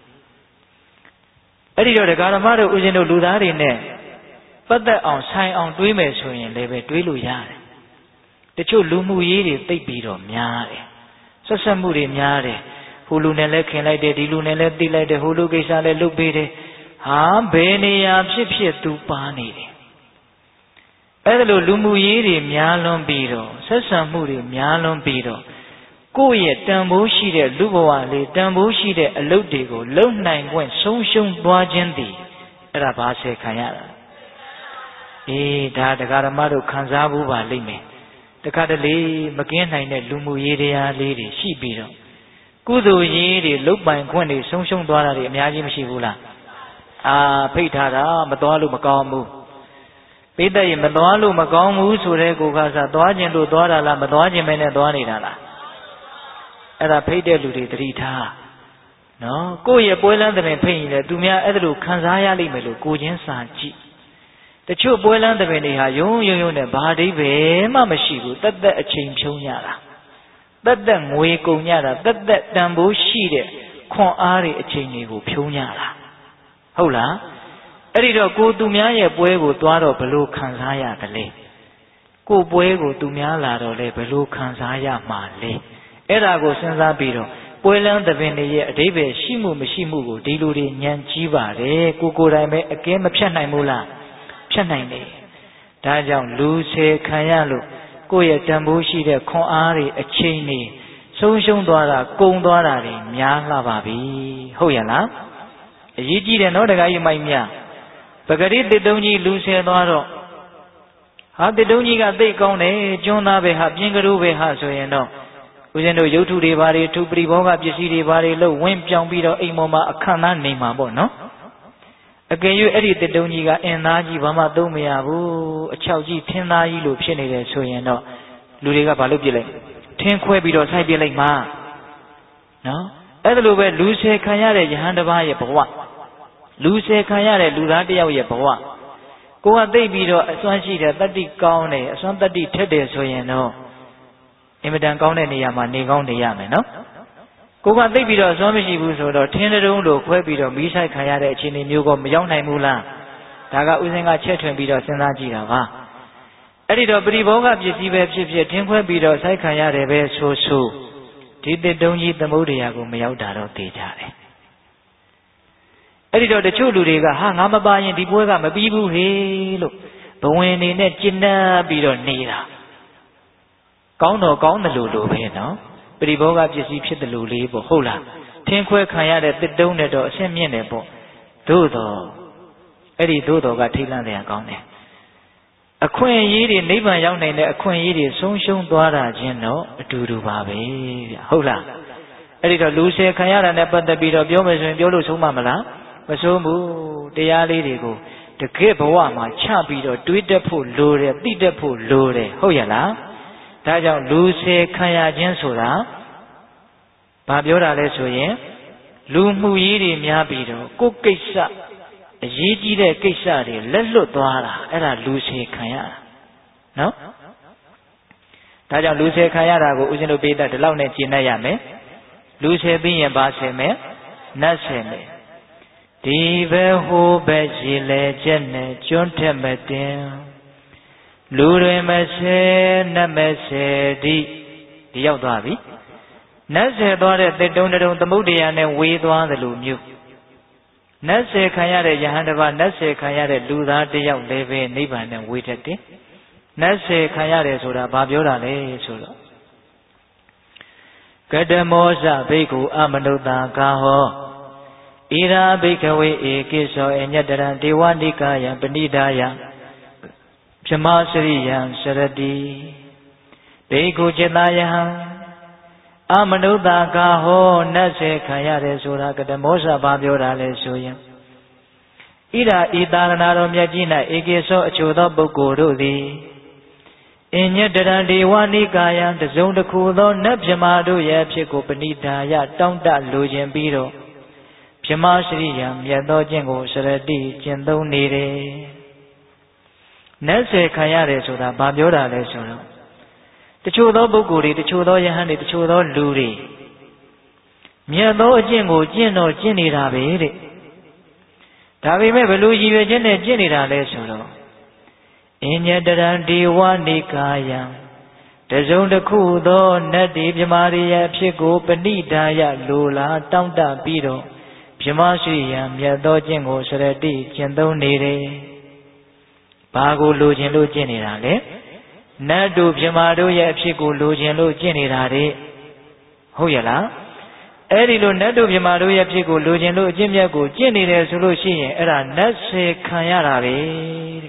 အဲ့ဒီတော့ဒကာဓမ္မတို့ဦးဇင်းတို့လူသားတွေနဲ့ပတ်သက်အောင်ဆိုင်အောင်တွေးမယ်ဆိုရင်လည်းပဲတွေးလို့ရတယ်တချို့လူမှုရေးတွေသိပ်ပြီးတော့များတယ်ဆက်ဆက်မှုတွေများတယ်ဟိုလူနဲ့လည်းခင်လိုက်တယ်ဒီလူနဲ့လည်းသိလိုက်တယ်ဟိုလူကိစ္စလည်းလုပ်ပေးတယ်ဟာဘယ်နေရာဖြစ်ဖြစ်သူပါနေတယ်အဲ့ဒါလိုလူမှုရေးတွေများလွန်ပြီးတော့ဆက်ဆံမှုတွေများလွန်ပြီးတော့ကိုယ့်ရဲ့တန်ဖိုးရှိတဲ့လူဘဝလေးတန်ဖိုးရှိတဲ့အလုပ်တွေကိုလုပ်နိုင်ခွင့်ဆုံးရှုံးသွားခြင်းသည်အဲ့ဒါဘာဆဲခံရတာဒါတရားဓမ္မတို့ခံစားဖို့ပါလိမ့်မယ်တခါတလေမကင်းနိုင်တဲ့လူမှုရေးတရားလေးတွေရှိပြီးတော့ကုသိုလ်ရေးတွေလုပ်ပိုင်ခွင့်တွေဆုံးရှုံးသွားတာတွေအများကြီးမရှိဘူးလားဖိတ်ထားတာမသွားလို့မကောင်းဘူးပိဿရေမသွားလို့မကောင်းဘူးဆိုတဲ့ကိုကစားသွားခြင်းလို့သွားတာလားမသွားခြင်းပဲနဲ့သွားနေတာလားအဲ့ဒါဖိတ်တဲ့လူတွေသတိထားနော်ကိုယ့်ရဲ့ပွဲလန်းတဲ့ဖိတ်ရင်လည်းသူများအဲ့ဒါလိုခံစားရလိမ့်မယ်လို့ကိုချင်းစာကြည့်တချို့ပွဲလန်းတဲ့တွေဟာယုံနဲ့ဘာအဓိပ္ပာယ်မှမရှိဘူးတက်တက်အချိန်ဖြုံးရတာတက်တက်ငွေကုန်ရတာတက်တက်တန်ဖိုးရှိတဲ့ခွန်အားတွေအချိန်တွေကိုဖြုံးရတာဟုတ်လားအဲ့ဒီတော့ကိုသူများရဲ့ပွဲကိုသွားတော့ဘလို့ခံစားရတယ်လဲကိုပွဲကိုသူများလာတော့လေဘလို့ခံစားရမှာလဲအဲ့ဒါကိုစဉ်းစားပြီးတော့ပွဲလန်းသဘင်တွေရဲ့အဓိပ္ပာယ်ရှိမှုမရှိမှုကိုဒီလူတွေဉာဏ်ကြီးပါတယ်ကိုယ်တိုင်ပဲအကဲမဖြတ်နိုင်ဘူးလားဖြတ်နိုင်တယ်ဒါကြောင့်လူဆယ်ခံရလို့ကိုယ့်ရဲ့တန်ဖိုးရှိတဲ့ခွန်အားတွေအချိန်တွေဆုံးရှုံးသွားတာကုန်သွားတာတွေများလာပါပြီဟုတ်ရဲ့လားအရေးကြီးတယ်နော်တခါကြီးမိုက်မြပဂရိတစ်တုံးကြီးလူဆယ်သွားတော့ဟာတစ်တုံးကြီးကသိကောင်းတယ်ကျွန်းသားပဲဟာပြင်းကလေးပဲဟာဆိုရင်တော့ဦးဇင်းတို့ရုပ်ထုတွေဘာတွေထုပရိဘောဂပစ္စည်းတွေဘာတွေလို့ဝင်းပြောင်းပြီးတော့အိမ်ပေါ်မှာအခန့်သားနေမှာပေါ့နော်အကယ်၍အဲ့ဒီတစ်တုံးကြီးကအင်သားကြီးဘာမှသုံးမရဘူးအချောက်ကြီးထင်းသားကြီးလို့ဖြစ်နေတယ်ဆိုရင်တော့လူတွေကဘာလို့ပြစ်လိုက်ထင်းခွဲပြီးတော့စိုက်ပြစ်လိုက်မှာနော်အဲ့ဒါလိုပဲလူဆယ်ခံရတဲ့ယဟန်တစ်ပါးရဲ့ဘဝလူဆယ်ခံရတဲ့လူသားတစ်ယောက်ရဲ့ဘဝကိုကသိပြီးတော့အစွမ်းရှိတဲ့တတ္တိကောင်းတယ်အစွမ်းတတ္တိထက်တယ်ဆိုရင်တော့အင်မတန်ကောင်းတဲ့နေရာမှာနေကောင်းနေရမယ်နော်ကိုကသိပြီးတော့အစွမ်းမရှိဘူးဆိုတော့ထင်းတုံးလို့ခွဲပြီးတော့မီးဆိုင်ခံရတဲ့အခြေအနေမျိုးကမရောက်နိုင်ဘူးလားဒါကဥစဉ်ကချက်ထွင်ပြီးတော့စဉ်းစားကြည့်တာပါအဲ့ဒီတော့ပရိဘောဂပစ္စည်းပဲဖြစ်ဖြစ်ထင်းခွဲပြီးတော့ဆိုင်ခံရတယ်ပဲဆိုဒီတစ်တုံးကြီးသမုဒ္ဒရာကိုမရောက်တာတော့သိကြတယ်အဲ့ဒီတော့တချို့လူတွေကဟာငါမပါရင်ဒီပွဲကမပြီးဘူးဟေးလို့ဘဝင်နေနဲ့ကျဉ်းနှံ့ပြီးတော့နေတာကောင်းတော့ကောင်းတယ်လို့ပဲနော်ပရိဘောဂပစ္စည်းဖြစ်တယ်လို့လေးပေါ့ဟုတ်လားထင်းခွဲခံရတဲ့တစ်တုံးနဲ့တော့အဆင့်မြင့်တယ်ပေါ့သို့တော့အဲ့ဒီသို့တော့ကထိတ်လန့်တယ်ကောင်းတယ်အခွင့်အရေးတွေနိဗ္ဗာန်ရောက်နိုင်တဲ့အခွင့်အရေးတွေဆုံးရှုံးသွားတာချင်းတော့အတူတူပါပဲဗျဟုတ်လားအဲ့ဒီတော့လူဆယ်ခံရတာနဲ့ပတ်သက်ပြီးတော့ပြောမယ်ဆိုရင်ပြောလို့ဆုံးမမလားမဆုံးဘူးတရားလေးတွေကိုတကယ့်ဘဝမှာချပြီးတော့တွေးတတ်ဖို့လိုတယ်သိတတ်ဖို့လိုတယ်ဟုတ်ရဲ့လားဒါကြောင့်လူဆယ်ခံရခြင်းဆိုတာဘာပြောတာလဲဆိုရင်လူမှုရေးတွေများပြီးတော့ကိုယ်ကိစ္စအရေးကြီးတဲ့ကိစ္စတွေလက်လွတ်သွားတာအဲ့ဒါလူဆယ်ခံရတာနော်ဒါကြောင့်လူဆယ်ခံရတာကိုဦးဇင်းတို့ပိဋကဒီလောက်နဲ့ကျင့်တတ်ရမယ်လူဆယ်ပြီးရင်ဘာဆယ်မယ်နတ်ဆယ်မယ်ဒီဘဲဟိုဘဲရေလေချက်နဲ့ကျွန်းထက်မတင်လူတွေမဆယ်နတ်မဆယ်ဒီရောက်သွားပြီနတ်ဆယ်သွားတဲ့တစ်တုံးတုံးသမုဒ္ဒရာနဲ့ဝေးသွားသလိုမျိုးနတ်ဆယ်ခံရတဲ့ယဟန်တစ်ပါးနတ်ဆယ်ခံရတဲ့လူသားတစ်ယောက်လည်းပဲနိဗ္ဗာန်နဲ့ဝေးတတ်တယ်နတ်ဆယ်ခံရတယ်ဆိုတာဘာပြောတာလဲဆိုတော့ကတမောဇဘိက္ခုအမနုဿာကာဟောဣ Ira bhikkhave ekeso enyattaran devanikaya panidaya Pyamasriyam sarati Bhikkhu cittayaham Amanuddha ho nase khayare sura katamosa baပြောတာလဲဆိုရင်ဣဒာဤသာရဏတော်မြတ်ကြီး၌ဧကေသောအချို့သောပုဂ္ဂိုလ်တို့သည်အညတရံဒေဝနိကာယံတစုံတစ်ခုသောနတ်မြမာတို့ရဲ့အဖြစ်ကိုပဏိဒါယတောင်းတလိုခြင်းပြီးတော့မြမစရိယံမြတ်သောခြင်းကိုစရတိကျင့်သုံးနေတယ်။နတ်စေခံရတယ်ဆိုတာဘာပြောတာလဲဆိုတော့တချို့သောပုဂ္ဂိုလ်တွေတချို့သောယဟန်တွေတချို့သောလူတွေမြတ်သောအကျင့်ကိုကျင့်တော့ကျင့်နေတာပဲတဲ့ဒါပေမဲ့ဘယ်လိုရည်ရွယ်ချက်နဲ့ကျင့်နေတာလဲဆိုတော့အညတရံဒေဝနိကာယံတစုံတစ်ခုသောနတ်ဒီမြမာရိယအဖြစ်ကိုပဏိဒါယလိုလားတောင်းတပြီးတော့မြမရှိယံမြတ်သောကျင့်ကိုစရတိကျင့်သုံးနေတယ်ဘာကိုလိုချင်လို့ကျင့်နေတာလဲနတ်တို့မြမာတို့ရဲ့အဖြစ်ကိုလိုချင်လို့ကျင့်နေတာတဲ့ဟုတ်ရဲ့လားအဲ့ဒီလိုနတ်တို့မြမာတို့ရဲ့ဖြစ်ကိုလိုချင်လို့အကျင့်မြတ်ကိုကျင့်နေတယ်ဆိုလို့ရှိရင်အဲ့ဒါနတ်စေခံရတာပဲတဲ့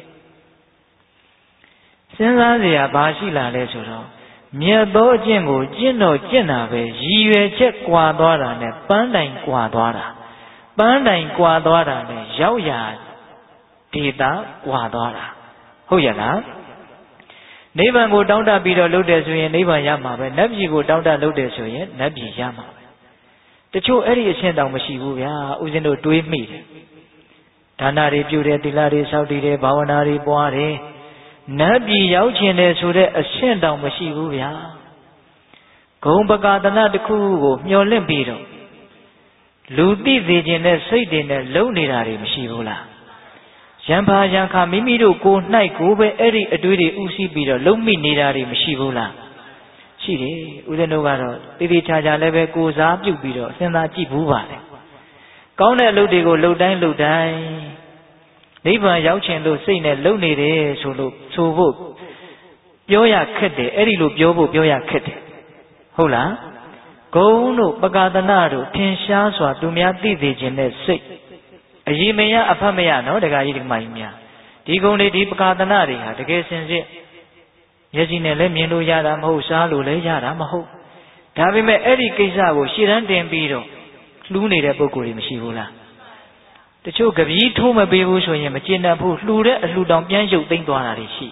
စဉ်းစားစရာဘာရှိလာလဲဆိုတော့မြတ်သောအကျင့်ကိုကျင့်တော့ကျင့်တာပဲရည်ရွယ်ချက်ကွာသွားတာနဲ့ပန်းတိုင်ကွာသွားတာပန်းတိုင်ကွာသွားတာနဲ့ရောက်ရာဒေတာကွာသွားတာဟုတ်ရဲ့လားနိဗ္ဗာန်ကိုတောင်းတပြီးတော့လုပ်တယ်ဆိုရင်နိဗ္ဗာန်ရမှာပဲနတ်ပြည်ကိုတောင်းတလုပ်တယ်ဆိုရင်နတ်ပြည်ရမှာပဲတချို့အဲ့ဒီအရှင်းတောင်မရှိဘူးဗျာဦးဇင်းတို့တွေးမိတယ်ဒါနတွေပြုတယ်သီလတွေစောင့်တည်တယ်ဘာဝနာတွေပွားတယ်နတ်ပြည်ရောက်ခြင်းတယ်ဆိုတဲ့အရှင်းတောင်မရှိဘူးဗျာဂုံပကာသနာတစ်ခုကိုမျှော်လင့်ပြီးတော့လူသိစေခြင်းနဲ့စိတ်တွေနဲ့လုံနေတာတွေမရှိဘူးလားရံဖာရံခါမိမိတို့ကိုယ်၌ကိုယ်ပဲအဲ့ဒီအတွေ့တွေဥသိပြီးတော့လုံမိနေတာတွေမရှိဘူးလားရှိတယ်ဦးဇင်းတို့ကတော့တည်တည်ချာချာလည်းပဲကိုယ်စားပြုတ်ပြီးတော့စဉ်းစားကြည့်ဘူးပါလေကောင်းတဲ့အလုပ်တွေကိုလှုပ်တိုင်းနိဗ္ဗာန်ရောက်ခြင်းလို့စိတ်နဲ့လုံနေတယ်ဆိုဖို့ပြောရခက်တယ်အဲ့ဒီလိုပြောဖို့ပြောရခက်တယ်ဟုတ်လားဂုံတို့ပကာသနာတို့ထင်ရှားစွာသူများသိသိခြင်းနဲ့စိတ်အရင်မရအဖတ်မရနော်တခါကြီးဒီကမကြီးများဒီဂုံတွေဒီပကာသနာတွေဟာတကယ်စင်စစ်မျက်စိနဲ့လည်းမြင်လို့ရတာမဟုတ်စားလို့လည်းရတာမဟုတ်ဒါပေမဲ့အဲ့ဒီကိစ္စကိုရှေ့တန်းတင်ပြီးတော့လှူးနေတဲ့ပုံကိုယ်တွေမရှိဘူးလားတချို့ကပီးထိုးမပေးဘူးဆိုရင်မကျေနပ်ဘူးလှူတဲ့အလှူတောင်ပြန်ရုပ်သိမ်းသွားတာတွေရှိ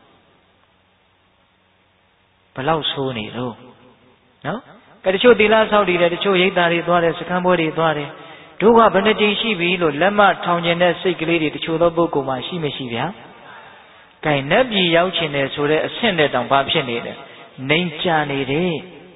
ဘလောက်ဆိုးနေတော့နော်ကဲတချို့သီလဆောက်တည်တယ်တချို့ရိတ်သားတွေသွားတယ်စခန်းပွဲတွေသွားတယ်တို့ကဘယ်နှကြိမ်ရှိပြီလို့လက်မထောင်ကျင်တဲ့စိတ်ကလေးတွေတချို့သောပုဂ္ဂိုလ်မှရှိမရှိဗျာကဲနတ်ပြည်ရောက်ချင်တယ်ဆိုတဲ့အဆင့်နဲ့တောင်ဘာဖြစ်နေလဲနှိမ်ချနေတယ်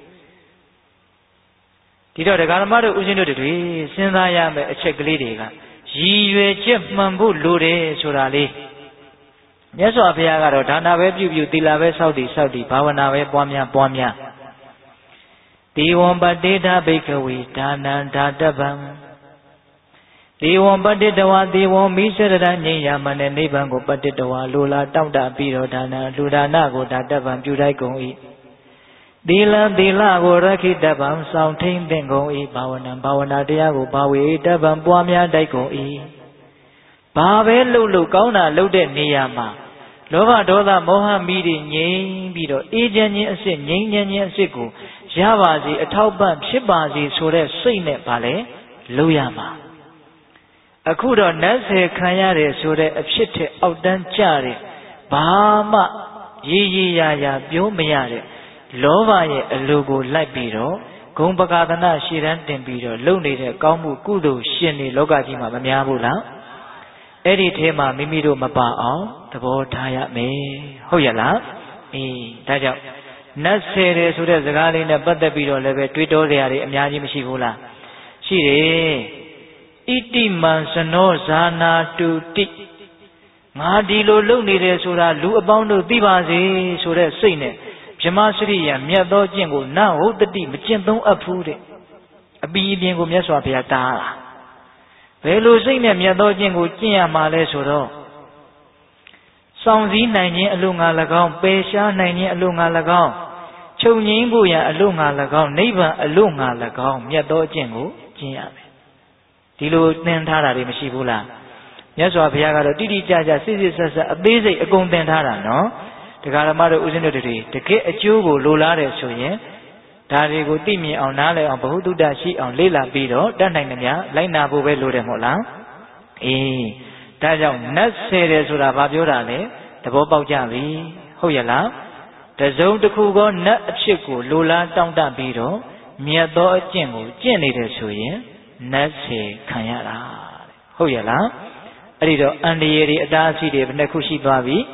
ဒီတော့ဒကာဓမ္မတို့ဦးဇင်းတို့တွေစဉ်းစားရမယ့်အချက်ကလေးတွေကရည်ရွယ်ချက်မှန်ဖို့လိုတယ်ဆိုတာလေးမြတ်စွာဘုရားကတော့ဒါနပဲပြုသီလပဲစောင့်တည်ဘာဝနာပဲပွားများဒေဝံပတိဋ္ဌဘိက္ခဝေဒါနံဓာတဗံဒေဝံပတိတဝါဒေဝံမိစရတငြိမ်းရမနဲ့နိဗ္ဗာန်ကိုပတိတဝါလိုလားတောင့်တပြီးတော့ဒါနလူဒါနကိုဓာတဗံပြုတိုက်ကုန်၏သီလကိုရခိတဗံဆောင်ထိန်သင်ကုန်၏ဘာဝနာတရားကိုဘာဝေတဗံပွားများတိုက်ကုန်၏ဘာပဲလုပ်ကောင်းတာလုပ်တဲ့နေရာမှာလောဘဒေါသမောဟမိတွေငြိမ်းပြီးတော့အေးချမ်းခြင်းအစစ်ငြိမ်းချမ်းခြင်းအစစ်ကိုရပါစေအထောက်ပံ့ဖြစ်ပါစေဆိုတဲ့စိတ်နဲ့ဗာလဲလုပ်ရမှာအခုတော့နတ်စေခံရတယ်ဆိုတဲ့အဖြစ်ထက်အောက်တန်းကျတဲ့ဘာမှရေးရာပြောမရတဲ့လောဘရဲ့အလိုကိုလိုက်ပြီးတော့ဂုံပကာသနာရှည်တန်းတင်ပြီးတော့လုပ်နေတဲ့ကောင်းမှုကုသိုလ်ရှင်တွေလောကကြီးမှာမများဘူးလားအဲ့ဒီထဲမှာမိမိတို့မပါအောင်သဘောထားရမယ်ဟုတ်ရဲ့လားဒါကြောင့်နတ်ဆယ်တယ်ဆိုတဲ့စကားလေးနဲ့ပတ်သက်ပြီးတော့လည်းပဲတွေးတောစရာတွေအများကြီးမရှိဘူးလားရှိတယ်ဣတိမံစနောဇာနာတုတိငါဒီလိုလုပ်နေတယ်ဆိုတာလူအပေါင်းတို့သိပါစေဆိုတဲ့စိတ်နဲ့ဗြဟ္မစရိယမြတ်သောကျင့်ကိုနဟုတ်တတိမကျင့်သုံးအပ်ဘူးတဲ့အပီအပြင်ကိုမြတ်စွာဘုရားတားတာဘယ်လိုစိတ်နဲ့မြတ်သောကျင့်ကိုကျင့်ရမှာလဲဆိုတော့စောင့်စည်းနိုင်ခြင်းအလို့ငါ၎င်းပယ်ရှားနိုင်ခြင်းအလို့ငါ၎င်းချုပ်ငြိမ်းဖို့ရန်အလို့ငါ၎င်းနိဗ္ဗာန်အလို့ငါ၎င်းမြတ်သောကျင့်ကိုကျင့်ရမယ်ဒီလိုသင်ထားတာတွေမရှိဘူးလားမြတ်စွာဘုရားကတော့တိတိကျကျစစ်စစ်ဆက်ဆက်အသေးစိတ်အကုန်သင်ထားတာနော်တရားဓမ္မတို့ဦးဇင်းတို့တွေတကယ်အကျိုးကိုလိုလားတယ်ဆိုရင်ဒါတွေကိုသိမြင်အောင်နားလည်အောင်ဘဟုတုတ္တရှိအောင်လေ့လာပြီးတော့တတ်နိုင်တယ်များလိုက်နာဖို့ပဲလိုတယ်မဟုတ်လားအေးဒါကြောင့်နတ်ဆယ်တယ်ဆိုတာဘာပြောတာလဲသဘောပေါက်ကြပြီဟုတ်ရဲ့လားတစုံတစ်ခုကနတ်အဖြစ်ကိုလိုလားတောင့်တပြီးတော့မြတ်သောအကျင့်ကိုကျင့်နေတယ်ဆိုရင်နတ်ဆယ်ခံရတာဟုတ်ရဲ့လားအဲ့ဒီတော့အန္တရာယ်တွေအတားအဆီးတွေဘယ်နှခုရှိသွားပြီ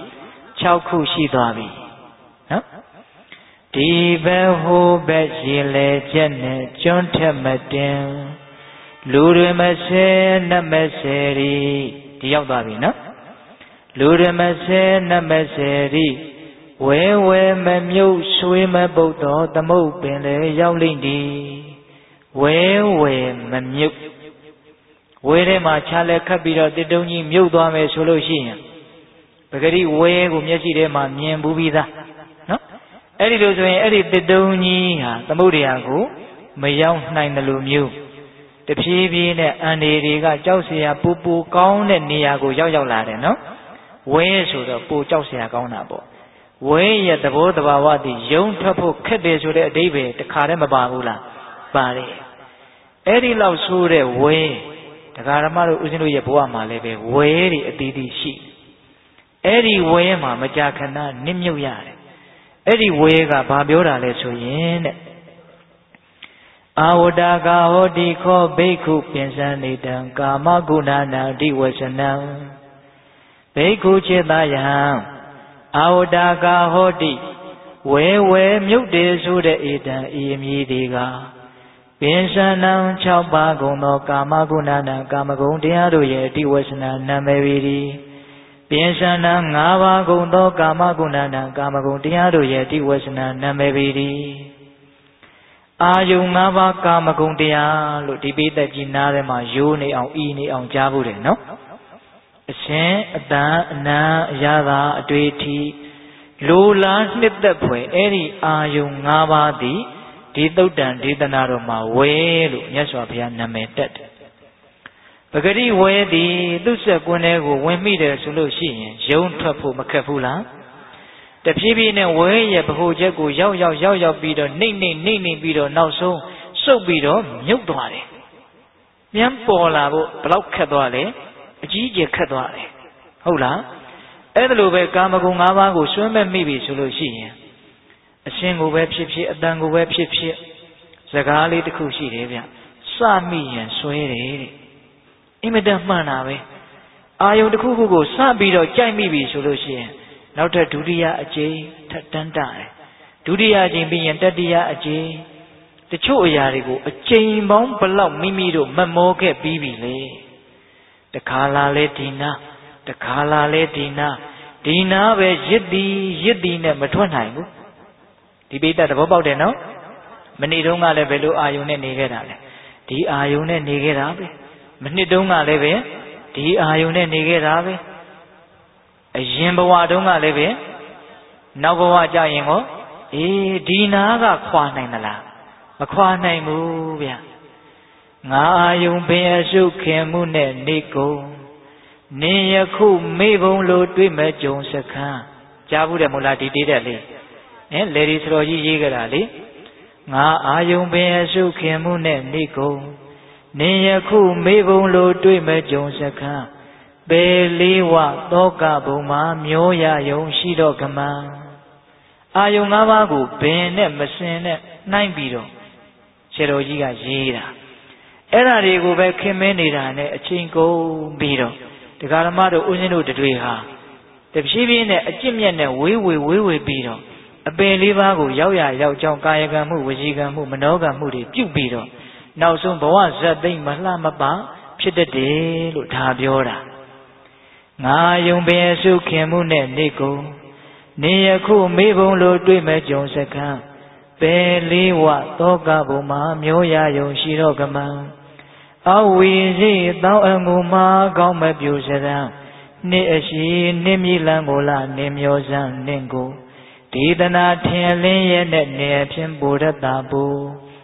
6ခုရှိသွားပြီနော်ဒီဘက်ဟိုဘက်ရေလေချက်နဲ့ကျွန်းထက်မတင်လူတွေမဆဲနတ်မဆဲရီဒီရောက်သွားပြီနော်လူတွေမဆဲနတ်မဆဲရီဝဲဝဲမမြုပ်ရွှေမပုတ်တော်သမုတ်ပင်လေရောက်လိမ့်ဒီဝဲဝဲမမြုပ်ဝဲထဲမှာခြားလဲခတ်ပြီးတော့တစ်တုံးကြီးမြုပ်သွားမယ်ဆိုလို့ရှိရင်ပဂရိဝဲကိုမျက်စိထဲမှာမြင်ဘူးပြီးသားနော်အဲ့ဒီလိုဆိုရင်အဲ့ဒီတစ်တုံးကြီးဟာသမုဒ္ဒရာကိုမရောက်နိုင်တယ်လို့မျိုးတဖြည်းဖြည်းနဲ့အန္တရာယ်တွေကကြောက်เสียပူပူကောင်းတဲ့နေရာကိုရောက်လာတယ်နော်ဝဲဆိုတော့ပူကြောက်เสียကောင်းတာပေါ့ဝဲရဲ့သဘောတဘာဝတည်ယုံထွက်ဖို့ခက်တယ်ဆိုတဲ့အဓိပ္ပာယ်တခါတည်းမပါဘူးလားပါတယ်အဲ့ဒီလောက်ဆိုတဲ့ဝဲတရားဓမ္မတို့ဦးဇင်းတို့ရဲ့ဘဝမှာလည်းပဲဝဲတွေအသီးသီးရှိအဲ့ဒီဝဲမှာမကြာခဏနစ်မြုပ်ရတယ်အဲ့ဒီဝဲကဘာပြောတာလဲဆိုရင်တဲ့အာဝတ္တကာဟောတိခောဘိက္ခုပင်စံနေတံကာမဂုဏနာတိဝဆနံဘိက္ခုจิตယံအာဝတ္တကာဟောတိဝဲဝဲမြုပ်တယ်ဆိုတဲ့ဧတံဤအမည်တွေကပင်စံနံ6ပါးကုန်သောကာမဂုဏနာကာမဂုဏ်တရားတို့ရဲ့အတိဝဆနနာမည်ပေသည်ပင်စံနံ5ပါးကုန်သောကာမဂုဏနာကာမဂုဏ်တရားတို့ရဲ့အတိဝဆနနာမည်ပေသည်အာယုံ5ပါးကာမဂုဏ်တရားလို့ဒီပိဋကကြီးနားထဲမှာယိုးနေအောင်ဤနေအောင်ကြားဖို့တယ်နော်အရှင်အတန်အနံအရသာအတွေ့အထိလိုလားနှစ်သက်ဖွယ်အဲ့ဒီအာယုံ5ပါးသည်ဒီသုတ်တံဒေသနာတော်မှာဝဲလို့မြတ်စွာဘုရားနာမည်တက်တယ်ပဂရိဝဲသည်သူ့ဆက်ကွန်းထဲကိုဝင်မိတယ်ဆိုလို့ရှိရင်ယုံထွက်ဖို့မခက်ဘူးလားတဖြည်းဖြည်းနဲ့ဝဲရဲ့ဗဟိုချက်ကိုရောက်ပြီးတော့နှိမ့်ပြီးတော့နောက်ဆုံးစုပ်ပြီးတော့မြုပ်သွားတယ်မြန်ပေါ်လာဖို့ဘလောက်ခက်သွားလဲအကြီးကျယ်ခက်သွားတယ်ဟုတ်လားအဲ့ဒါလိုပဲကာမဂုဏ်5ပါးကိုဆွဲမဲ့မိပြီဆိုလို့ရှိရင်အရှင်ကိုပဲဖြစ်ဖြစ်အတန်ကိုပဲဖြစ်ဖြစ်စကားလေးတစ်ခုရှိတယ်ဗျစမိရင်ဆွဲတယ်တဲ့အင်မတန်မှန်တာပဲအာယုံတစ်ခုခုကိုစပြီးတော့ကြိုက်မိပြီဆိုလို့ရှိရင်နောက်ထပ်ဒုတိယအကြိမ်ထပ်တန်းတာတယ်ဒုတိယအကြိမ်ပြီးရင်တတိယအကြိမ်တချို့အရာတွေကိုအကြိမ်ပေါင်းဘလောက်မိမိတို့မမောခဲ့ပြီးပြီလေတခါလာလဲဒီနာတခါလာလဲဒီနာပဲရစ်သည်နဲ့မထွက်နိုင်ဘူးဒီပိဋကသဘောပေါက်တယ်နော်မနေ့တုန်းကလည်းဘယ်လိုအာယုံနဲ့နေခဲ့တာလဲဒီအာယုံနဲ့နေခဲ့တာပဲမနှစ်တုန်းကလည်းပဲဒီအာယုံနဲ့နေခဲ့တာပဲအရင်ဘဝတုန်းကလည်းပဲနောက်ဘဝကြရင်ဟောဒီနာကခွာနိုင်သလားမခွာနိုင်ဘူးဗျငါအာယုံပင်အရှုခင်မှုနဲ့နေကုန်နေယခုမေဘုံလိုတွေ့မဲ့ကြုံစခန်းကြားဘူးတယ်မို့လားဒီတေးတဲ့လေလေဒီစတော်ကြီးရေးကြတာလေငါအာယုံပင်အရှုခင်မှုနဲ့နေကုန်နေယခုမေဘုံလိုတွေ့မဲ့ကြုံစခန်းပေလေးဝသောကဘုံမှာမျောရယုံရှိတော့ကမံအာယုံ၅ပါးကိုဘင်နဲ့မစင်နဲ့နှိုင်းပြီးတော့ခြေတော်ကြီးကရေးတာအဲ့ဒါတွေကိုပဲခင်မင်းနေတာနဲ့အချိန်ကုန်ပြီးတော့တရားဓမ္မတို့ဦးဇင်းတို့တွေဟာတဖြည်းဖြည်းနဲ့အကျင့်မြတ်နဲ့ဝေးဝေးပြီးတော့အပင်လေးပါးကိုရောက်ကြောင်းကာယကံမှုဝစီကံမှုမနောကံမှုတွေပြုတ်ပြီးတော့နောက်ဆုံးဘဝဇတ်သိမ့်မလှမပဖြစ်တတ်တယ်လို့ဒါပြောတာငါယုံပင်အစုခင်မှုနဲ့နေကုန်နေယခုမေဘုံလိုတွေ့မဲ့ကြုံစကံပေလေးဝသောကဘုံမှာမျောရယုံရှိတော့ကမံအဝီစီတောင်းအငူမှာကောင်းမပြူစရံနေအရှိနေမြလန်းကိုလာနေမျောစံနင့်ကိုဒေသနာထင်လင်းရဲ့နဲ့နေဖြင့်ဘုရတ္တဘူ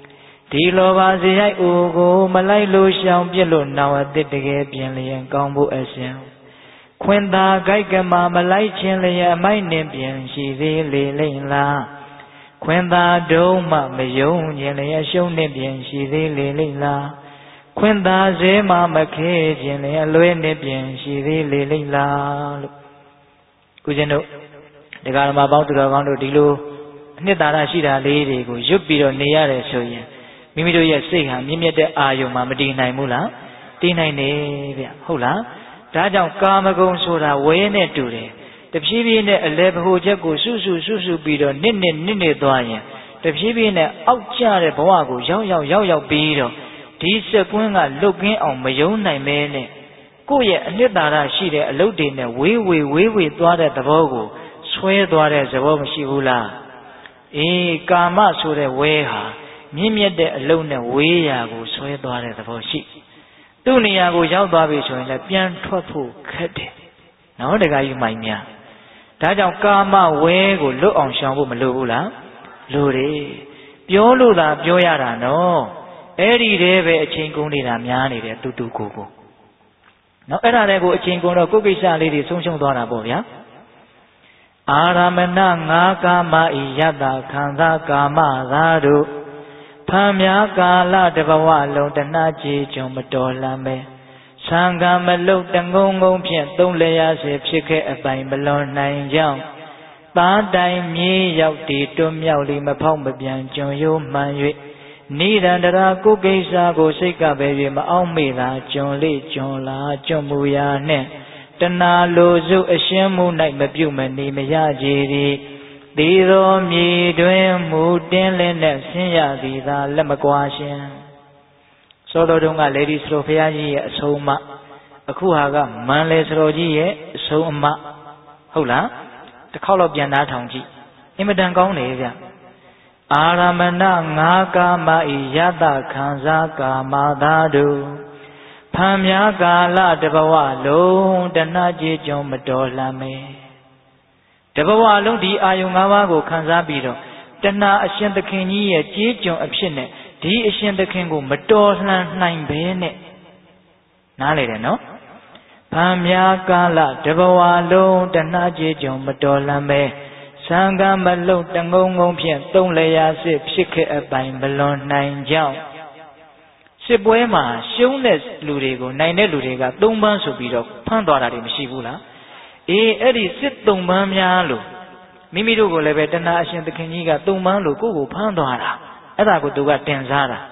ဒီလောဘဇေယိုက်အိုကိုမလိုက်လို့ရှောင်ပြစ်လို့နောင်အသစ်တကယ်ပြင်လျင်ကောင်းဖို့အရှင်ခွင်သာကြိုက်ကမှာမလိုက်ခြင်းလျက်အမိုက်နှင့်ပြင်ရှိသေးလေလိမ့်လားခွင်သာတုံးမှမယုံခြင်းလျက်ရှုံးနှင့်ပြင်ရှိသေးလေလိမ့်လားခွင်သာဈေးမှမခဲခြင်းလျက်အလွဲနှင့်ပြင်ရှိသေးလေလိမ့်လားလို့ဦးဇင်းတို့ဒီကရမပေါင်းသူတော်ကောင်းတို့ဒီလိုအနှစ်သာရရှိတာလေးတွေကိုရွတ်ပြီးတော့နေရတယ်ဆိုရင်မိမိတို့ရဲ့စိတ်ဟာမြင့်မြတ်တဲ့အာယုံမှာမတည်နိုင်ဘူးလားတည်နိုင်တယ်ဗျဟုတ်လားဒါကြောင့်ကာမဂုဏ်ဆိုတာဝဲနဲ့တူတယ်တဖြည်းဖြည်းနဲ့အလဲဗဟိုချက်ကိုစုပြီးတော့နစ်သွားရင်တဖြည်းဖြည်းနဲ့အောက်ကျတဲ့ဘဝကိုရောက်ပြီးတော့ဒီစက်ကွင်းကလွတ်ကင်းအောင်မယုံနိုင်မဲနဲ့ကိုယ့်ရဲ့အနှစ်သာရရှိတဲ့အလုပ်တွေနဲ့ဝေးသွားတဲ့သဘောကိုဆွဲသွားတဲ့သဘောမရှိဘူးလားအေးကာမဆိုတဲ့ဝဲဟာမြင့်မြတ်တဲ့အလုပ်နဲ့ဝေးရာကိုဆွဲသွားတဲ့သဘောရှိသူ့နေရာကိုရောက်သွားပြီဆိုရင်လည်းပြန်ထွက်ဖို့ခက်တယ်နော်တခါယူမိုင်းများဒါကြောင့်ကာမဝဲကိုလွတ်အောင်ရှောင်ဖို့မလိုဘူးလားလိုတယ်ပြောလို့သာပြောရတာနော်အဲ့ဒီတည်းပဲအချိန်ကုန်နေတာများနေတယ်တူကိုနော်အဲ့ဒါတွေကိုအချိန်ကုန်တော့ကိုယ်ကိစ္စလေးတွေဆုံးရှုံးသွားတာပေါ့ဗျာအာရမဏငါကာမဤယတခန္ဓာကာမသာတို့ဖမ်းများကာလတဘဝလုံးတဏှာကြည်ကြုံမတော်လှမ်းပဲသံဃာမလုတ်တငုံဖြင့်သုံးလျာစေဖြစ်ခဲ့အပိုင်မလွန်နိုင်ကြောင်းသားတိုင်မြေရောက်တည်တွမြောက်လီမဖောက်မပြန်ကျွန်ရိုးမှန်၍နိရန္တရာကိုကိစ္စကိုစိတ်ကပဲ၍မအောင်မေသာကျွန်လေးကျွန်လာကျွန်မူရာနှင့်တဏှာလိုစုအရှင်းမှု၌မပြုမနေမရကြသည်သေသောမြေတွင်မူတင်းလင်းနဲ့ဆင်းရသည်သာလက်မကွာရှင်စောတော်တုန်းကလေဒီစတော်ဘုရားကြီးရဲ့အဆုံးအမအခုဟာကမန်လေစတော်ကြီးရဲ့အဆုံးအမဟုတ်လားတစ်ခေါက်တော့ပြန်သားထောင်ကြည့်အင်မတန်ကောင်းတယ်ဗျအာရမဏငါကာမဤယတခံစားကာမသာတို့ဖမ်းများကာလတဘဝလုံးတဏှာကြည်ကြုံမတော်လှမ်းမေတဘဝလုံးဒီအာယုံ၅ပါးကိုခံစားပြီးတော့တဏှာအရှင်သခင်ကြီးရဲ့ကြေးကျွန်အဖြစ်နဲ့ဒီအရှင်သခင်ကိုမတော်လှန်နိုင်ဘဲနဲ့နားလေတယ်နော်ဖမ်းများကာလတဘဝလုံးတဏှာကြည်ကြုံမတော်လှမ်းပဲသံဃာမလုံတငုံဖြင့်သုံးလျာစစ်ဖြစ်ခဲ့အပိုင်မလွန်နိုင်ကြောင်းစစ်ပွဲမှာရှုံးတဲ့လူတွေကိုနိုင်တဲ့လူတွေက၃ပန်းဆိုပြီးတော့ဖမ်းသွားတာတွေမရှိဘူးလားအေးအဲ့ဒီစစ်၃ပန်းများလို့မိမိတို့ကိုလည်းပဲတဏှာအရှင်သခင်ကြီးက၃ပန်းလို့ကိုယ့်ကိုဖမ်းသွားတာအဲ့ဒါကိုသူကတင်စားတာ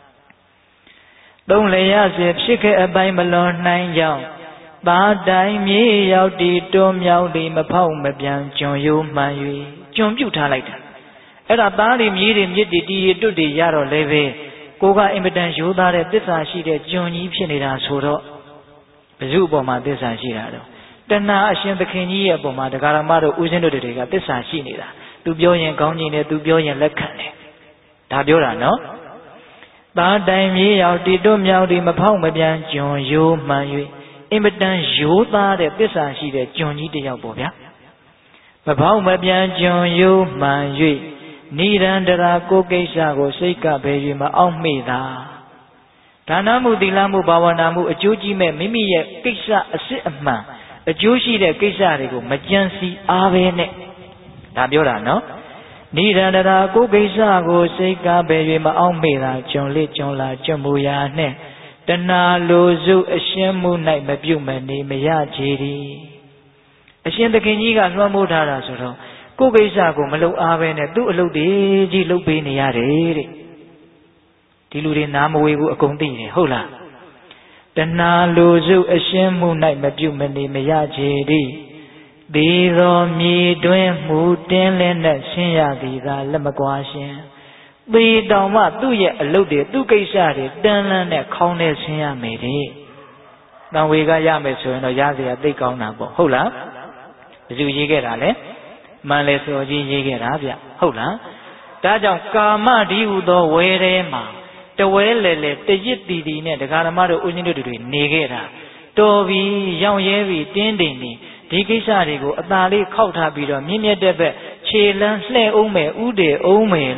သုံးလျာစစ်ဖြစ်ခဲ့အပိုင်မလွန်နိုင်ကြောင်းသားတိုင်မြေရောက်တည်တွမြောက်လီမဖောက်မပြန်ကျွန်ရိုးမှန်၍ကျွန်ပြုတ်ထားလိုက်တာအဲ့ဒါသားတွေမြေတွေမြစ်တွေတီရီတွတ်တွေရတော့လည်းပဲကိုကအင်မတန်ရိုးသားတဲ့သစ္စာရှိတဲ့ကျွန်ကြီးဖြစ်နေတာဆိုတော့ဘယ်သူအပေါ်မှာသစ္စာရှိတာတော့တဏှာအရှင်သခင်ကြီးရဲ့အပေါ်မှာတရားဓမ္မတို့ဦးဇင်းတို့တွေကသစ္စာရှိနေတာသူပြောရင်ကောင်းကြီးတယ်သူပြောရင်လက်ခံတယ်ဒါပြောတာနော်သားတိုင်မြေရောက်တည်တွမြောက်တည်မဖောက်မပြန်ကျွန်ရိုးမှန်၍အင်မတန်ရိုးသားတဲ့သစ္စာရှိတဲ့ကျွန်ကြီးတစ်ယောက်ပေါ့ဗျာမဖောက်မပြန်ကျွန်ရိုးမှန်၍နိရန္တရာကိုကိစ္စကိုစိတ်ကပဲ၍မအောင်မေ့တာဒါနမှုသီလမှုဘာဝနာမှုအကျိုးကြီးမဲ့မိမိရဲ့ကိစ္စအစစ်အမှန်အကျိုးရှိတဲ့ကိစ္စတွေကိုမကြံစီအားပဲနဲ့ဒါပြောတာနော်နိရန္တရာကိုကိစ္စကိုစိတ်ကပဲ၍မအောင်မေ့တာကျွန်လေးကျွန်လာကျွန်မူရာနှင့်တဏှာလိုစုအရှင်းမှု၌မပြုမနေမရကြသည်အရှင်သခင်ကြီးကလွှမ်းမိုးထားတာဆိုတော့ကိုယ်ကိစ္စကိုမလုပ်အားပဲနဲ့သူ့အလုပ်တွေကြီးလုပ်ပေးနေရတယ်တဲ့ဒီလူတွေနားမဝေဘူးအကုန်သိတယ်ဟုတ်လားတဏှာလိုစုအရှင်းမှု၌မပြုမနေမရကြသည်သေသောမြေတွင်မူတင်းလင်းနဲ့ဆင်းရသည်သာလက်မကွာရှင်သေတောင်မှသူ့ရဲ့အလုပ်တွေသူ့ကိစ္စတွေတန်းလန်းနဲ့ခေါင်းနဲ့ဆင်းရမယ်တဲ့တန်ဝေကရမယ်ဆိုရင်တော့ရစရာသိကောင်းတာပေါ့ဟုတ်လားဘယ်သူရေးခဲ့တာလဲမန်လေစောကြီးရေးခဲ့တာဗျဟုတ်လားဒါကြောင့်ကာမဒီဟုသောဝဲထဲမှာတဝဲလေလေတရစ်တီတီနဲ့ဒကာဓမ္မတို့ဦးဇင်းတို့တွေနေခဲ့တာတော်ပြီးရောင်ရဲပြီးတင်းတိမ်နေဒီကိစ္စတွေကိုအသာလေးခောက်ထားပြီးတော့မြင့်မြတ်တဲ့ဘက်ခြေလန်းလှဲ့အောင်မယ်ဥဒေအောင်မယ်လို့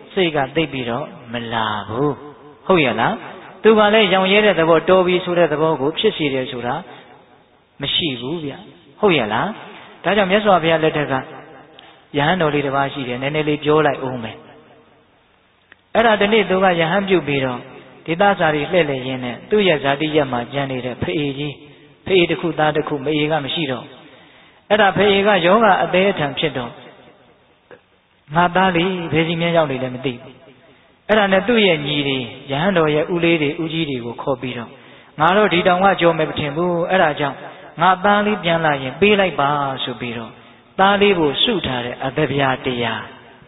စိတ်ကသိပ်ပြီးတော့မလာဘူးဟုတ်ရဲ့လားသူကလည်းရောင်ရဲတဲ့သဘောတော်ပြီးဆိုတဲ့သဘောကိုဖြစ်စီတယ်ဆိုတာမရှိဘူးဗျဟုတ်ရဲ့လားဒါကြောင့်မြတ်စွာဘုရားလက်ထက်ကယဟန်တော်လေးတစ်ပါးရှိတယ်နည်းနည်းလေးပြောလိုက်အောင်မယ်အဲ့ဒါဒီနေ့သူကယဟန်ပြုတ်ပြီးတော့ဒေသစာရီလှည့်လည်ရင်းနဲ့သူ့ရဲ့ဇာတိရက်မှာကျန်နေတဲ့ဖအေကြီးဖအေတစ်ခုသားတစ်ခုမအေကမရှိတော့အဲ့ဒါဖအေကယောဂအသေးအထံဖြစ်တော့ငါသားလေးဘယ်စီမြဲရောက်နေလဲမသိဘူးအဲ့ဒါနဲ့သူ့ရဲ့ညီတွေယဟန်တော်ရဲ့ဦးလေးတွေဦးကြီးတွေကိုခေါ်ပြီးတော့ငါတို့ဒီတောင်ကကြောမယ်မထင်ဘူးအဲ့ဒါကြောင့်ငါသားလေးပြန်လာရင်ပေးလိုက်ပါဆိုပြီးတော့သားလေးကိုစုထားတဲ့အသဗျာတရား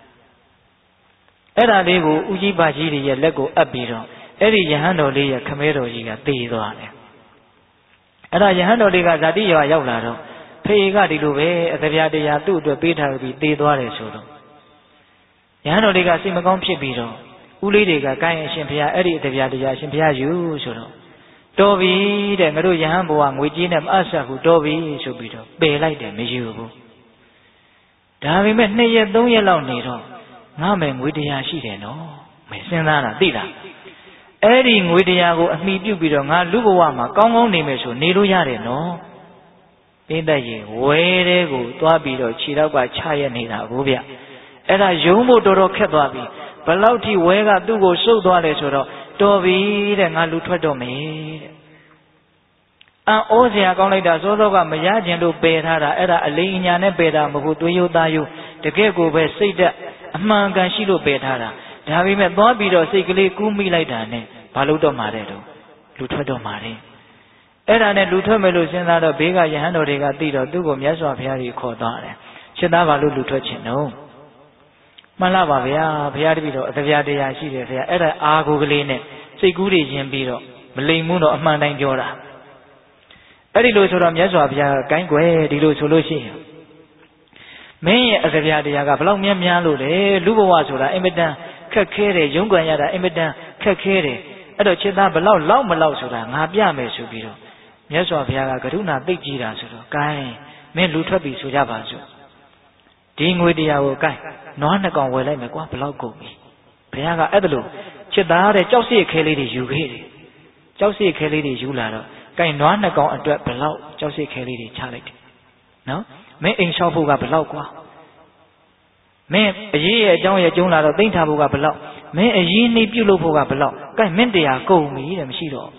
အဲ့ဒါလေးကိုဦးကြီးပါကြီးတွေရဲ့လက်ကိုအပ်ပြီးတော့အဲ့ဒီယဟန်တော်လေးရဲ့ခမဲတော်ကြီးကသေသွားတယ်အဲ့ဒါယဟန်တော်လေးကဇာတိရွာရောက်လာတော့ဖေကဒီလိုပဲအသဗျာတရားသူ့အတွက်ပေးထားပြီးသေသွားတယ်ဆိုတော့ယဟန်တော်လေးကစိတ်မကောင်းဖြစ်ပြီးတော့ဦးလေးတွေကကိုင်းအရှင်ဘုရားအဲ့ဒီအသဗျာတရားရှင်ဘုရားယူဆိုတော့တော်ပြီတဲ့ငါတို့ယဟန်ဘုရားငွေကြေးနဲ့မအပ်ဆက်ဘူးတော်ပြီဆိုပြီးတော့ပယ်လိုက်တယ်မယူဘူးဒါပေမဲ့2ရက်3ရက်လောက်နေတော့ငါမယ်ငွေတရားရှိတယ်နော်မင်းစဉ်းစားတာသိလားအဲ့ဒီငွေတရားကိုအမိပြုတ်ပြီးတော့ငါလူဘဝမှာကောင်းကောင်းနေမယ်ဆိုနေလို့ရတယ်နော်အင်းတဲ့ရင်ဝဲတဲ့ကိုသွားပြီးတော့ခြေတော့ကချရက်နေတာကိုဗျအဲ့ဒါယုံဖို့တော်တော်ခက်သွားပြီဘလောက်ထိဝဲကသူ့ကိုစုပ်သွားတယ်ဆိုတော့တော်ပြီတဲ့ငါလူထွက်တော့မယ်တဲ့အံ့ဩစရာကောင်းလိုက်တာစောစောကမရခြင်းလို့ပယ်ထားတာအဲ့ဒါအလိမ်အညာနဲ့ပယ်တာမဟုတ်သွေးရိုးသားရိုးတကယ့်ကိုပဲစိတ်သက်အမှန်ကန်ရှိလို့ပယ်ထားတာဒါပေမဲ့သွားပြီးတော့စိတ်ကလေးကူးမိလိုက်တာနဲ့ဘာလို့တော့မှာတဲ့တော့လူထွက်တော့မှာတဲ့အဲ့ဒါနဲ့လူထွက်မယ်လို့စဉ်းစားတော့ဘေးကယဟန်တော်တွေကသိတော့သူ့ကိုမြတ်စွာဘုရားကြီးခေါ်သွားတယ်ရှင်သားဘာလို့လူထွက်ချင်တော့မှန်လားပါဗျာဘုရားတပည့်တော်အသဗျာတရားရှိတယ်ဗျာအဲ့ဒါအာကိုကလေးနဲ့စိတ်ကူးတွေယဉ်ပြီးတော့မလိမ်မှုတော့အမှန်တိုင်းပြောတာအဲ့ဒီလိုဆိုတော့မြတ်စွာဘုရားကကိုင်းကွယ်ဒီလိုဆိုလို့ရှိရင်မင်းရဲ့အသဗျာတရားကဘလောက်များလို့လေလူဘဝဆိုတာအင်မတန်ခက်ခဲတယ်ရုန်းကန်ရတာအင်မတန်ခက်ခဲတယ်အဲ့တော့ချက်သားဘလောက်လောက်မလောက်ဆိုတာငါပြမယ်ဆိုပြီးတော့မြတ်စွာဘုရားကကရုဏာသိကြည်တာဆိုတော့ကိုင်းမင်းလူထွက်ပြီဆိုကြပါစို့ဒီငွေတရားကိုကိုင်းနွား2ကောင်ဝယ်လိုက်မယ်ကွာဘလောက်ကုန်ပြီဘုရားကအဲ့ဒါလို့ချက်သားတဲ့ကြောက်စိတ်ခဲလေးတွေယူခဲ့တယ်ကြောက်စိတ်ခဲလေးတွေယူလာတော့ကိုင်းနွား2ကောင်အတွက်ဘလောက်ကြောက်စိတ်ခဲလေးတွေချလိုက်တယ်နော်မင်းအိမ်လျှောက်ဖို့ကဘလောက်ကွာမင်းအရေးရဲ့အကြောင်းရဲ့ကျုံးလာတော့သိမ့်ထားဖို့ကဘလောက်မင်းအရေးနှိပ်ပြုတ်လို့ဖို့ကဘလောက်ကိုင်းမင်းတရားကုန်ပြီတဲ့မရှိတော့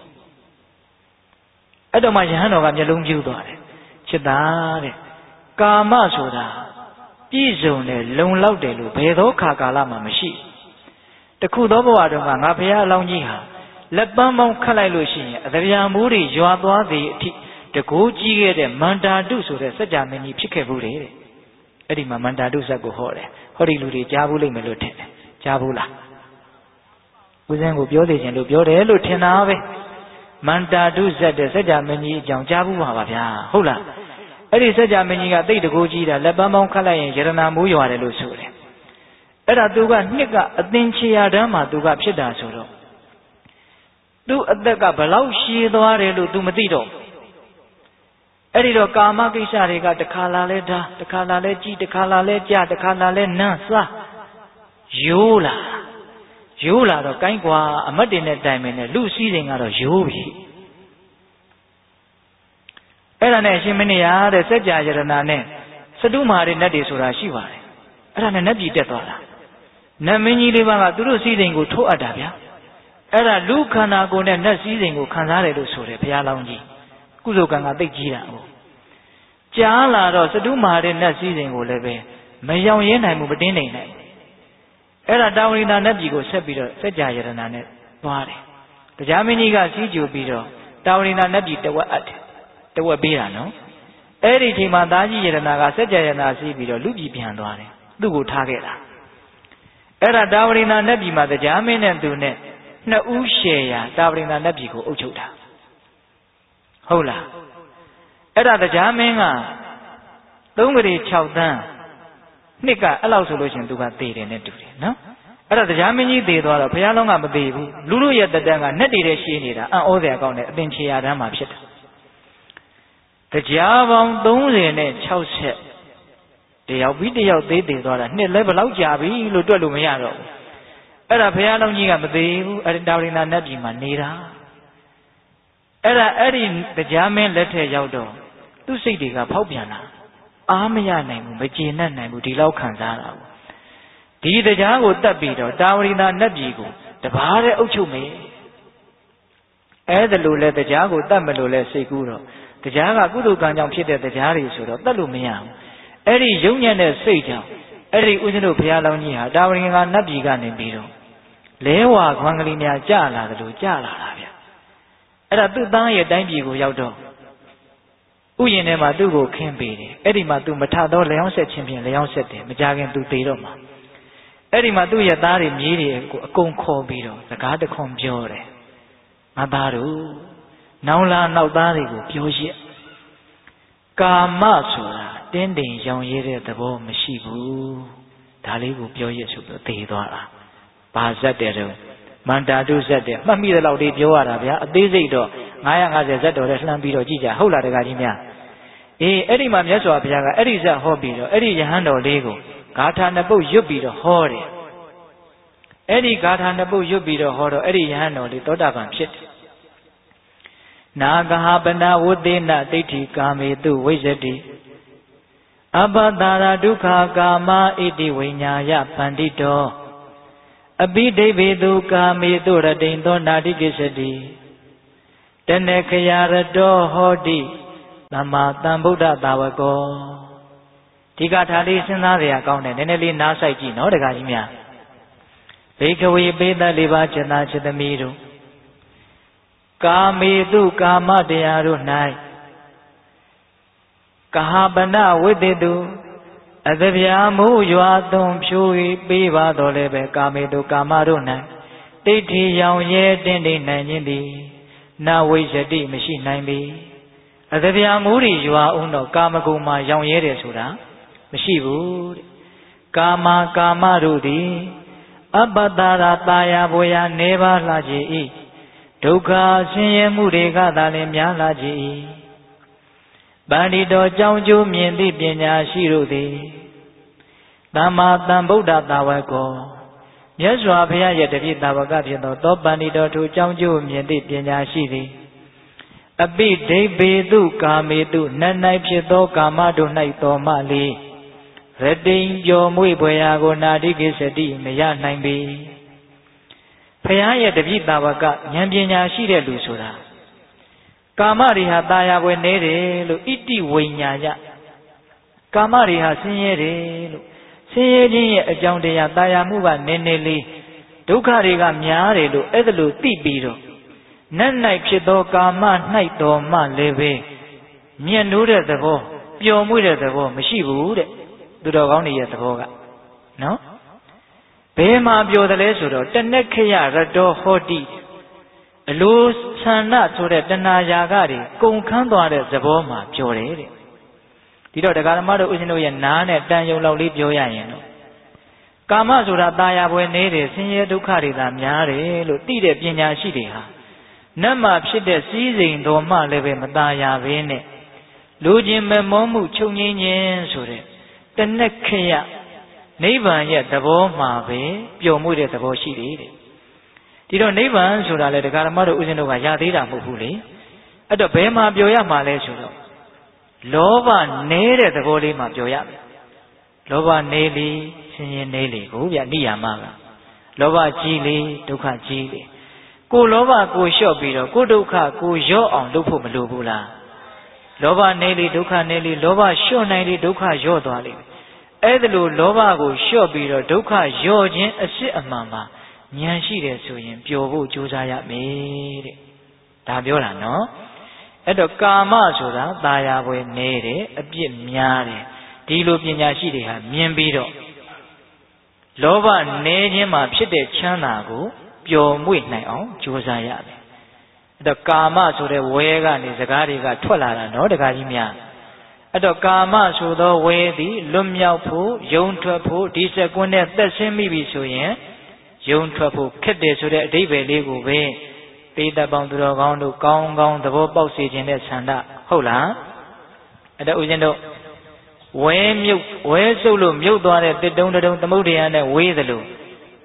အဲ့တော့မှယဟန်တော်ကမျက်လုံးပြူးသွားတယ်ချစ်သားတဲ့ကာမဆိုတာပြည့်စုံတယ်လုံလောက်တယ်လို့ဘယ်သောခါကာလမှမရှိတခုသောဘဝတုန်းကငါဘုရားအလောင်းကြီးဟာလက်ပန်းပေါင်းခတ်လိုက်လို့ရှိရင်အသဗျာမိုးတွေရွာသွားသည်အထိတကိုးကြီးခဲ့တဲ့မန္တာတုဆိုတဲ့စัจ जा မင်းကြီးဖြစ်ခဲ့ဘူးတဲ့အဲ့ဒီမှာမန္တာတုဇတ်ကိုဟောတယ်ဟောဒီလူတွေကြားဘူးလိမ့်မယ်လို့ထင်တယ်ကြားဘူးလားဦးဇင်းကိုပြောသေးခြင်းလို့ပြောတယ်လို့ထင်တာပဲမန္တာတုဇတ်တဲ့စัจ जा မင်းကြီးအကြောင်းကြားဘူးပါဗျာဟုတ်လားအဲ့ဒီစัจ जा မင်းကြီးကတိတ်တကိုးကြီးတာလက်ပန်းပေါင်းခတ်လိုက်ရင်ယရနာမိုးရွာတယ်လို့ဆိုတယ်အဲ့ဒါသူကနှစ်ကအသင်္ချေရတန်းမှာသူကဖြစ်တာဆိုတော့သူ့အသက်ကဘလောက်ရှည်သွားတယ်လို့သူမသိတော့အဲ့ဒီတော့ကာမကိစ္စတွေကတခါလာလဲဓာတခါလာလဲကြည်တခါလာလဲကြတခါလာလဲနန်းစားရိုးလာတော့ကိုင်းကွာအမတ်တင်တဲ့တိုင်မင်းနဲ့လူစည်းစိမ်ကတော့ရိုးပြီအဲ့ဒါနဲ့အရှင်မင်းရတဲ့စัจ जा ယရနာနဲ့စတုမာရိနတ်တွေဆိုတာရှိပါတယ်အဲ့ဒါနဲ့နတ်ပြည်တက်သွားတာနတ်မင်းကြီးလေးပါးကသူတို့စည်းစိမ်ကိုထိုးအပ်တာဗျာအဲ့ဒါလူခန္ဓာကိုယ်နဲ့နတ်စည်းစိမ်ကိုခံစားတယ်လို့ဆိုတယ်ဘုရားလောင်းကြီးကုသိုလ်ကံကသိကြီးတာဟုတ်ကြားလာတော့စတုမာရိနတ်စည်းစိမ်ကိုလည်းပဲမယောင်ရဲနိုင်ဘူးမတင်းနိုင်နိုင်အဲ့ဒါတာဝရိနာနတ်ပြည်ကိုဆက်ပြီးတော့စัจ जा ယရနာနဲ့သွားတယ်တရားမင်းကြီးကစီးကြိုပြီးတော့တာဝရိနာနတ်ပြည်တဝက်အပ်တယ်တဝက်ပေးတာနော်အဲ့ဒီချိန်မှာသားကြီးယရနာကစัจ जा ယရနာစီးပြီးတော့လူပြည်ပြန်သွားတယ်သူ့ကိုထားခဲ့တာအဲ့ဒါတာဝရိနာနတ်ပြည်မှာတရားမင်းနဲ့သူနဲ့နှစ်ဦးရှယ်ရာတာဝရိနာနတ်ပြည်ကိုအုပ်ချုပ်တာဟုတ်လားအဲ့ဒါတရားမင်းက3ကလေး6တန်းနှစ်ကအဲ့လောက်ဆိုလို့ရှင်သူကသေတယ်နဲ့တူတယ်နော်အဲ့ဒါတရားမင်းကြီးသေသွားတော့ဘုရားလုံးကမသေဘူးလူလူရဲ့တက်တန်းကနဲ့တည်တဲ့ရှင်းနေတာအံ့ဩစရာကောင်းတယ်အသင်္ချေရတန်းမှာဖြစ်တာတရားပေါင်း30နဲ့60တယောက်ပြီးတယောက်သေးသွားတာနှစ်လဲဘယ်လောက်ကြာပြီလို့တွက်လို့မရတော့ဘူးအဲ့ဒါဘုရားလုံးကြီးကမသေးဘူးအဲ့ဒီတာဝရိန္ဒနတ်ပြည်မှာနေတာအဲ့ဒီတရားမင်းလက်ထက်ရောက်တော့သူ့စိတ်တွေကဖောက်ပြန်လာအားမရနိုင်ဘူးမကျေနပ်နိုင်ဘူးဒီလောက်ခံစားတာဘူးဒီတရားကိုတတ်ပြီးတော့တာဝရိန္ဒနတ်ပြည်ကိုတပါးတဲ့အုပ်ချုပ်မယ်အဲ့ဒါလိုလဲတရားကိုတတ်မလို့လဲစိတ်ကူးတော့တရားကကုသိုလ်ကံကြောင့်ဖြစ်တဲ့တရားတွေဆိုတော့တတ်လို့မရဘူးအဲ့ဒီယုံညံ့တဲ့စိတ်ကြောင့်အဲ့ဒီဦးဇင်းတို့ဘုရားလောင်းကြီးဟာတာဝရိန္ဒနတ်ပြည်ကနေပြီးတော့လဲဝါခွန်ကလေးများကြလာတယ်လို့ကြလာတာဗျအဲ့ဒါသူ့သားရဲ့တိုင်းပြည်ကိုရောက်တော့ဥယျာဉ်ထဲမှာသူ့ကိုခင်းပေးတယ်အဲ့ဒီမှာသူမထတော့လျောင်းဆက်ခြင်းဖြင့်လျောင်းဆက်တယ်မကြခင်သူသေတော့မှာအဲ့ဒီမှာသူ့ရဲ့သားတွေမြေးတွေကိုအကုန်ခေါ်ပြီးတော့စကားတခွန်ပြောတယ်ငါသားတို့နောင်လာနောက်သားတွေကိုပြောရစ်ကာမဆိုတာတင်းတိမ်ရောင်ရဲတဲ့သဘောမရှိဘူးဒါလေးကိုပြောရစ်ဆိုပြီးသေသွားတာဘာဇတ်တဲ့တော့မန္တာတုဇတ်တဲ့မှတ်မိတဲ့လောက်လေးပြောရတာဗျာအသေးစိတ်တော့950ဇတ်တော်နဲ့လှမ်းပြီးတော့ကြည့်ကြဟုတ်လားတခါကြီးများအေးအဲ့ဒီမှာမြတ်စွာဘုရားကအဲ့ဒီဇတ်ဟောပြီးတော့အဲ့ဒီယဟန်တော်လေးကိုဂါထာနှစ်ပုဒ်ရွတ်ပြီးတော့ဟောတယ်အဲ့ဒီဂါထာနှစ်ပုဒ်ရွတ်ပြီးတော့ဟောတော့အဲ့ဒီယဟန်တော်လေးသောတာပန်ဖြစ်တယ်နာဂဟပနာဝသေနဒိဋ္ဌိကာမေတုဝိဇ္ဇတိအပတာရဒုက္ခကာမဣတိဝိညာယပန္တိတောအပိဒိဗေတုကာမေတုရတိန်သောနာတိကိစ္စတိတနေခယရတောဟောတိသမ္မာသမ္ဗုဒ္ဓသာဝကောဒီကထာလေးစဉ်းစားရကောင်းတယ်နည်းနည်းလေးနားဆိုင်ကြည့်နော်တခါကြီးများဘိကဝေပိသလေးပါးจิตာจิตသမီးတို့ကာမေတုကာမတရားတို့၌ကဟပနဝိတေတုအသဗျာမိုးရွာသွန်ဖြိုး၍ပေးပါတော်လည်းပဲကာမေတုကာမတို့၌ဒိဋ္ဌိရောင်ရဲတင်းတိမ်နိုင်ခြင်းသည်နာဝိဇ္ဇတိမရှိနိုင်ပေအသဗျာမိုးတွေရွာအောင်တော့ကာမဂုဏ်မှာရောင်ရဲတယ်ဆိုတာမရှိဘူးတဲ့ကာမတို့သည်အပ္ပတာရတာယာဘွေယာနေပါလှကြ၏ဒုက္ခဆင်းရဲမှုတွေကသာလျှင်များလာကြ၏ပန္တိတော်ကြောင့်ကျိုးမြင်သည့်ပညာရှိတို့သည်သမ္မာသမ္ဗုဒ္ဓသာဝကောမြတ်စွာဘုရားရဲ့တပည့်သာဝကဖြစ်သောသောပန္တိတော်ထိုကြောင့်ကျိုးမြင်သည့်ပညာရှိသည်အပိဒိဗေတုကာမေတုနတ်၌ဖြစ်သောကာမတို့၌တော်မှလေရတိန်ကျော်မွေ့ဖွယ်ရာကိုနာတိကိစ္စတိမရနိုင်ပေဘုရားရဲ့တပည့်သာဝကဉာဏ်ပညာရှိတဲ့လူဆိုတာကာမတွေဟာตายာွယ်နေတယ်လို့ဣတိဝိညာယကာမတွေဟာဆင်းရဲတယ်လို့ဆင်းရဲခြင်းရဲ့အကြောင်းတရားตายာမှုကနည်းနည်းလေးဒုက္ခတွေကများတယ်လို့အဲ့ဒါလို့သိပြီးတော့နတ်၌ဖြစ်သောကာမ၌တော်မှလည်းပဲမြတ်နိုးတဲ့သဘောပျော်မွေ့တဲ့သဘောမရှိဘူးတဲ့သူတော်ကောင်းတွေရဲ့သဘောကနော်ဘယ်မှာပြောတယ်လဲဆိုတော့တနက္ခယရတောဟောတိအလိုဆန္ဒဆိုတဲ့တဏှာယာကတွေကုန်ခန်းသွားတဲ့သဘောမှာပြောတယ်တဲ့ဒီတော့တရားဓမ္မတို့ဦးဇင်းတို့ရဲ့နားနဲ့တန်ယုံလောက်လေးပြောရရင်တော့ကာမဆိုတာตายာပွဲနေတယ်ဆင်းရဲဒုက္ခတွေသာများတယ်လို့သိတဲ့ပညာရှိတွေဟာနတ်မှာဖြစ်တဲ့စည်းစိမ်တော်မှလည်းပဲမตายာဘဲနဲ့လူချင်းမမောမှုချုပ်ငြိမ်းခြင်းဆိုတဲ့တနက္ခယနိဗ္ဗာန်ရဲ့သဘောမှာပဲပျော်မွေ့တဲ့သဘောရှိတယ်တဲ့ဒီတော့နိဗ္ဗာန်ဆိုတာလေတရားဓမ္မတို့ဦးဇင်းတို့ကရသေးတာမဟုတ်ဘူးလေအဲ့တော့ဘယ်မှာပျော်ရမှာလဲဆိုတော့လောဘနေတဲ့သဘောလေးမှာပျော်ရမယ်လောဘနေလေဆင်းရဲနေလေကိုဗျနိယာမကလောဘကြီးလေဒုက္ခကြီးလေကိုလောဘကိုလျှော့ပြီးတော့ကိုဒုက္ခကိုရော့အောင်လုပ်ဖို့မလိုဘူးလားလောဘနေလေဒုက္ခနေလေလောဘလျှော့နိုင်လေဒုက္ခရော့သွားလေအဲ့ဒါလိုလောဘကိုလျှော့ပြီးတော့ဒုက္ခရော့ခြင်းအစစ်အမှန်မှာဉာဏ်ရှိတယ်ဆိုရင်ပျော်ဖို့ကြိုးစားရမယ်တဲ့ဒါပြောတာနော်အဲ့တော့ကာမဆိုတာตายာပွဲနေတယ်အပြစ်များတယ်ဒီလိုပညာရှိတွေဟာမြင်ပြီးတော့လောဘနေခြင်းမှာဖြစ်တဲ့ချမ်းသာကိုပျော်မွေ့နိုင်အောင်ကြိုးစားရတယ်အဲ့တော့ကာမဆိုတဲ့ဝဲကနေစကားတွေကထွက်လာတာနော်တခါကြီးများအဲ့တော့ကာမဆိုသောဝဲသည်လွတ်မြောက်ဖို့ယုံထွက်ဖို့ဒီစကွန်းနဲ့သက်ဆင်းမိပြီဆိုရင်ယုံထွက်ဖို့ခက်တယ်ဆိုတဲ့အဓိပ္ပာယ်လေးကိုပဲပေတပေါင်းသူတော်ကောင်းတို့ကောင်းကောင်းသဘောပေါက်စေခြင်းတဲ့ဆန္ဒဟုတ်လားအဲ့တော့ဦးဇင်းတို့ဝဲမြုပ်ဝဲစုပ်လို့မြုပ်သွားတဲ့တစ်တုံးတုံးသမုဒ္ဒရာနဲ့ဝေးသလို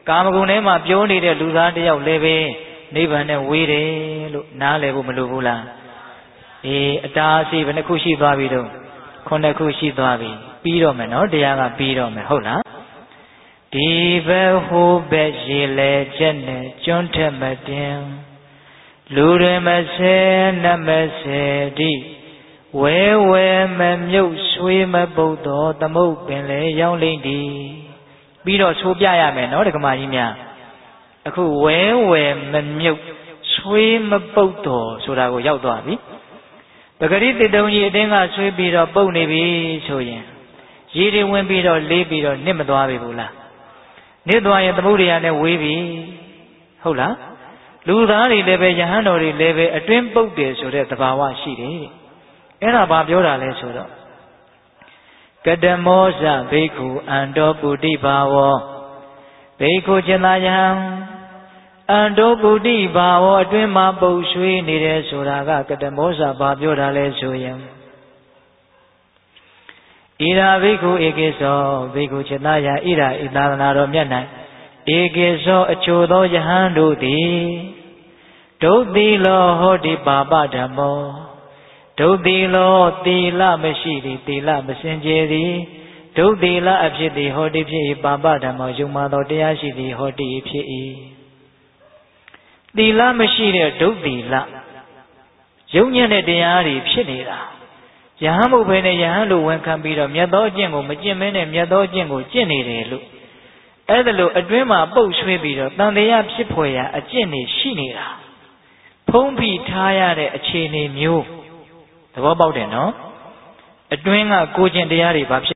ကာမဂုဏ်ထဲမှာပြောနေတဲ့လူသားတယောက်လည်းပဲနိဗ္ဗာန်နဲ့ဝေးတယ်လို့နားလည်ဖို့မလိုဘူးလားအတားအဆီးဘယ်နှခုရှိသွားပြီတော့9ခုရှိသွားပြီပြီးတော့မယ်နော်တရားကပြီးတော့မယ်ဟုတ်လားဒီဘက်ဟိုဘက်ရေလေချက်နဲ့ကျွန်းထက်မတင်လူတွေမဆဲနတ်မဆဲတိဝဲဝဲမမြုပ်ဆွေးမပုတ်တော်သမုတ်ပင်လေရောက်လိမ့်ဒီပြီးတော့ဆိုပြရမယ်နော်ဒကမာကြီးများအခုဝဲဝဲမမြုပ်ဆွေးမပုတ်တော်ဆိုတာကိုရောက်သွားပြီပဂရိတတုံကြီးအတင်းကဆွေးပြီးတော့ပုတ်နေပြီဆိုရင်ရေတွေဝင်ပြီးတော့လေးပြီးတော့နစ်မသွားပြီဘူးလားနစ်သွားရင်သမုဒ္ဒရာနဲ့ဝေးပြီဟုတ်လားလူသားတွေလည်းပဲယဟန်တော်တွေလည်းပဲအတွင်းပုတ်တယ်ဆိုတဲ့သဘာဝရှိတယ်အဲ့ဒါဘာပြောတာလဲဆိုတော့ကတမောဇဘိက္ခုအန္တောပုတိဘာဝောဘိက္ခုจิตตယံအန္တောပုတိဘာဝောအတွင်းမှာပုတ်ရွှေးနေတယ်ဆိုတာကကတမောဇဘာပြောတာလဲဆိုရင်ဣရာဘိက္ခုဧကေသောဘိက္ခုจิตตယံဣရာဤသာသနာတော်မြတ်၌ဧကေသောအချို့သောယဟန်တို့သည်ဒုတိလောဟောတိပါပဓမ္မောဒုတိလောသီလမရှိသည်သီလမစင်ကြယ်သည်ဒုတိလအဖြစ်သည်ဟောတိဖြစ်၏ပါပဓမ္မောယုံမှသောတရားရှိသည်ဟောတိဖြစ်၏သီလမရှိတဲ့ဒုတိလယုံညံ့တဲ့တရားတွေဖြစ်နေတာယဟန်မှုပဲနဲ့ယဟန်လိုဝန်ခံပြီးတော့မြတ်သောအကျင့်ကိုမကျင့်မင်းနဲ့မြတ်သောအကျင့်ကိုကျင့်နေတယ်လို့အဲ့ဒါလို့အတွင်းမှာပုတ်ဆွေးပြီးတော့တန်တရားဖြစ်ဖွယ်ရာအကျင့်တွေရှိနေတာဖုံးဖိထားရတဲ့အခြေအနေမျိုးသဘောပေါက်တယ်နော်အတွင်းကကိုကျင့်တရားတွေဘာဖြစ်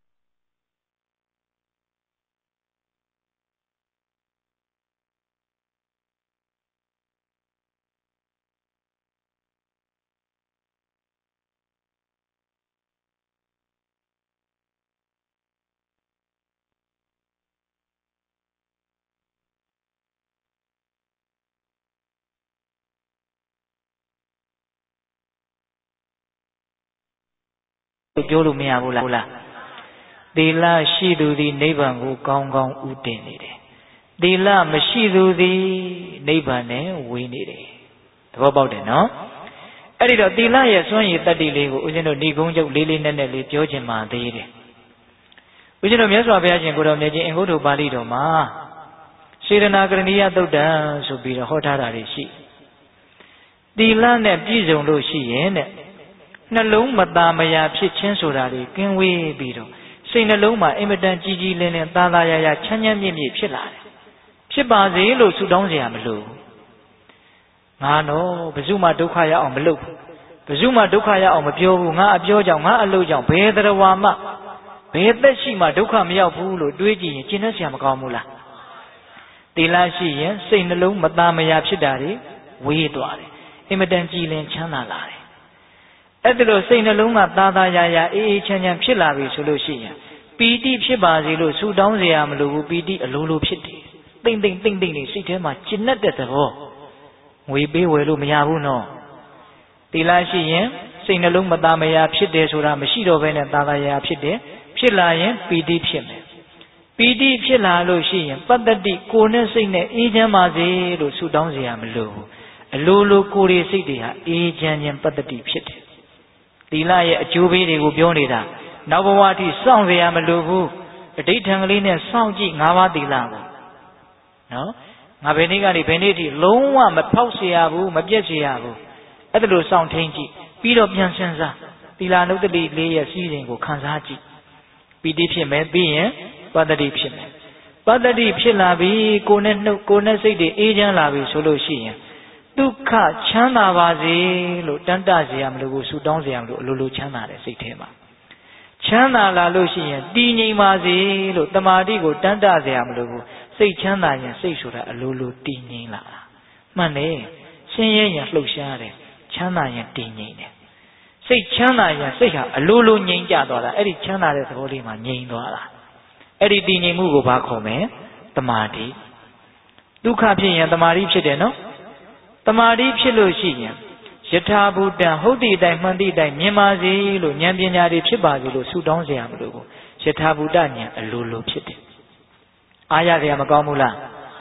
ပြောလို့မရဘူးလားသီလရှိသူသည်နိဗ္ဗာန်ကိုကောင်းကောင်းဥတည်နေတယ်သီလမရှိသူသည်နိဗ္ဗာန်နဲ့ဝေးနေတယ်သဘောပေါက်တယ်နော်အဲ့ဒီတော့သီလရဲ့စွန့်ရည်တတ္တိလေးကိုဦးဇင်းတို့ဏိဂုံးချုပ်လေးလေးနက်နက်လေးပြောချင်ပါသေးတယ်ဦးဇင်းတို့မြတ်စွာဘုရားရှင်ကိုတော်မြတ်ကြီးအင်္ဂုတ္တပါဠိတော်မှာစေတနာကရဏီယသုတ်တံဆိုပြီးတော့ဟောထားတာတွေရှိသီလနဲ့ပြည့်စုံလို့ရှိရင်တဲ့နှလုံးမသာမယာဖြစ်ခြင်းဆိုတာတွေကင်းဝေးပြီးတော့စိတ်နှလုံးမှာအင်မတန်ကြီးကြီးလင်းလင်းသာသာယာယာချမ်းချမ်းမြေ့မြေ့ဖြစ်လာတယ်ဖြစ်ပါစေလို့ဆုတောင်းเสียမလို့ငါတော့ဘယ်သူမှဒုက္ခရအောင်မလုပ်ဘူးဘယ်သူမှဒုက္ခရအောင်မပြောဘူးငါအပြောကြောင့်ငါအလုပ်ကြောင့်ဘယ်တရားဝါမှဘယ်သက်ရှိမှဒုက္ခမရောက်ဘူးလို့တွေးကြည့်ရင်ကျင့်တတ်เสียမကောင်းဘူးလားသီလရှိရင်စိတ်နှလုံးမသာမယာဖြစ်တာတွေဝေးသွားတယ်အင်မတန်ကြည်လင်ချမ်းသာလာတယ်အဲ့ဒါလို့စိတ်နှလုံးကသာသာယာယာအေးအေးချမ်းချမ်းဖြစ်လာပြီဆိုလို့ရှိရင်ပီတိဖြစ်ပါစေလို့ဆုတောင်းเสียမလို့ဘူးပီတိအလိုလိုဖြစ်တယ်တိမ့်တိမ့်နေစိတ်ထဲမှာကျဉ်တ်တဲ့သဘောငွေပေးဝယ်လို့မရဘူးနော်သီလရှိရင်စိတ်နှလုံးမသာမယာဖြစ်တယ်ဆိုတာမရှိတော့ဘဲနဲ့သာသာယာဖြစ်တယ်ဖြစ်လာရင်ပီတိဖြစ်မယ်ပီတိဖြစ်လာလို့ရှိရင်ပတ္တတိကိုယ်နဲ့စိတ်နဲ့အေးချမ်းပါစေလို့ဆုတောင်းเสียမလို့ဘူးအလိုလိုကိုယ်ရဲ့စိတ်တွေဟာအေးချမ်းခြင်းပတ္တတိဖြစ်တယ်သီလရဲ့အကျိုးပေးတွေကိုပြောနေတာနောက်ဘဝအထိစောင့်เสียမလို့ဘူးအဋ္ဌံကလေးနဲ့စောင့်ကြည့်၅ပါးသီလကိုနော်ငါဘယ်နေ့ကနေဘယ်နေ့ထိလုံးဝမဖောက်เสียဘူးမပြတ်เสียဘူးအဲ့ဒါလို့စောင့်ထိန်ကြည့်ပြီးတော့ပြန်စဉ်းစားသီလနုတ္တိလေးရဲ့စီးရင်ကိုခံစားကြည့်ပီတိဖြစ်မယ်ပြီးရင်ပတ္တိဖြစ်မယ်ပတ္တိဖြစ်လာပြီကိုယ်နဲ့နှုတ်ကိုယ်နဲ့စိတ်တွေအေးချမ်းလာပြီဆိုလို့ရှိရင်ဒုက္ခချမ်းသာပါစေလို့တန်တเสียမလို့ဆူတောင်းเสียမလို့အလိုလိုချမ်းသာတဲ့စိတ်ထဲမှာချမ်းသာလာလို့ရှိရင်တည်ငြိမ်ပါစေလို့တမာတိကိုတန်တเสียမလို့စိတ်ချမ်းသာရင်စိတ်ဆိုတာအလိုလိုတည်ငြိမ်လာတာမှန်တယ်ဆင်းရဲရင်လှုပ်ရှားတယ်ချမ်းသာရင်တည်ငြိမ်တယ်စိတ်ချမ်းသာရင်စိတ်ဟာအလိုလိုငြိမ်ကြသွားတာအဲ့ဒီချမ်းသာတဲ့သဘောလေးမှာငြိမ်သွားတာအဲ့ဒီတည်ငြိမ်မှုကိုဘာခေါ်မလဲတမာတိဒုက္ခဖြစ်ရင်တမာတိဖြစ်တယ်နော်တမာတိဖြစ်လို့ရှိရင်ယထာဘူတံဟုတ်တိတိုင်းမှန်တိတိုင်းမြင်ပါစေလို့ဉာဏ်ပညာတွေဖြစ်ပါစေလို့ဆုတောင်းเสียမလို့ယထာဘူတဉာဏ်အလိုလိုဖြစ်တယ် Aya de Magamula.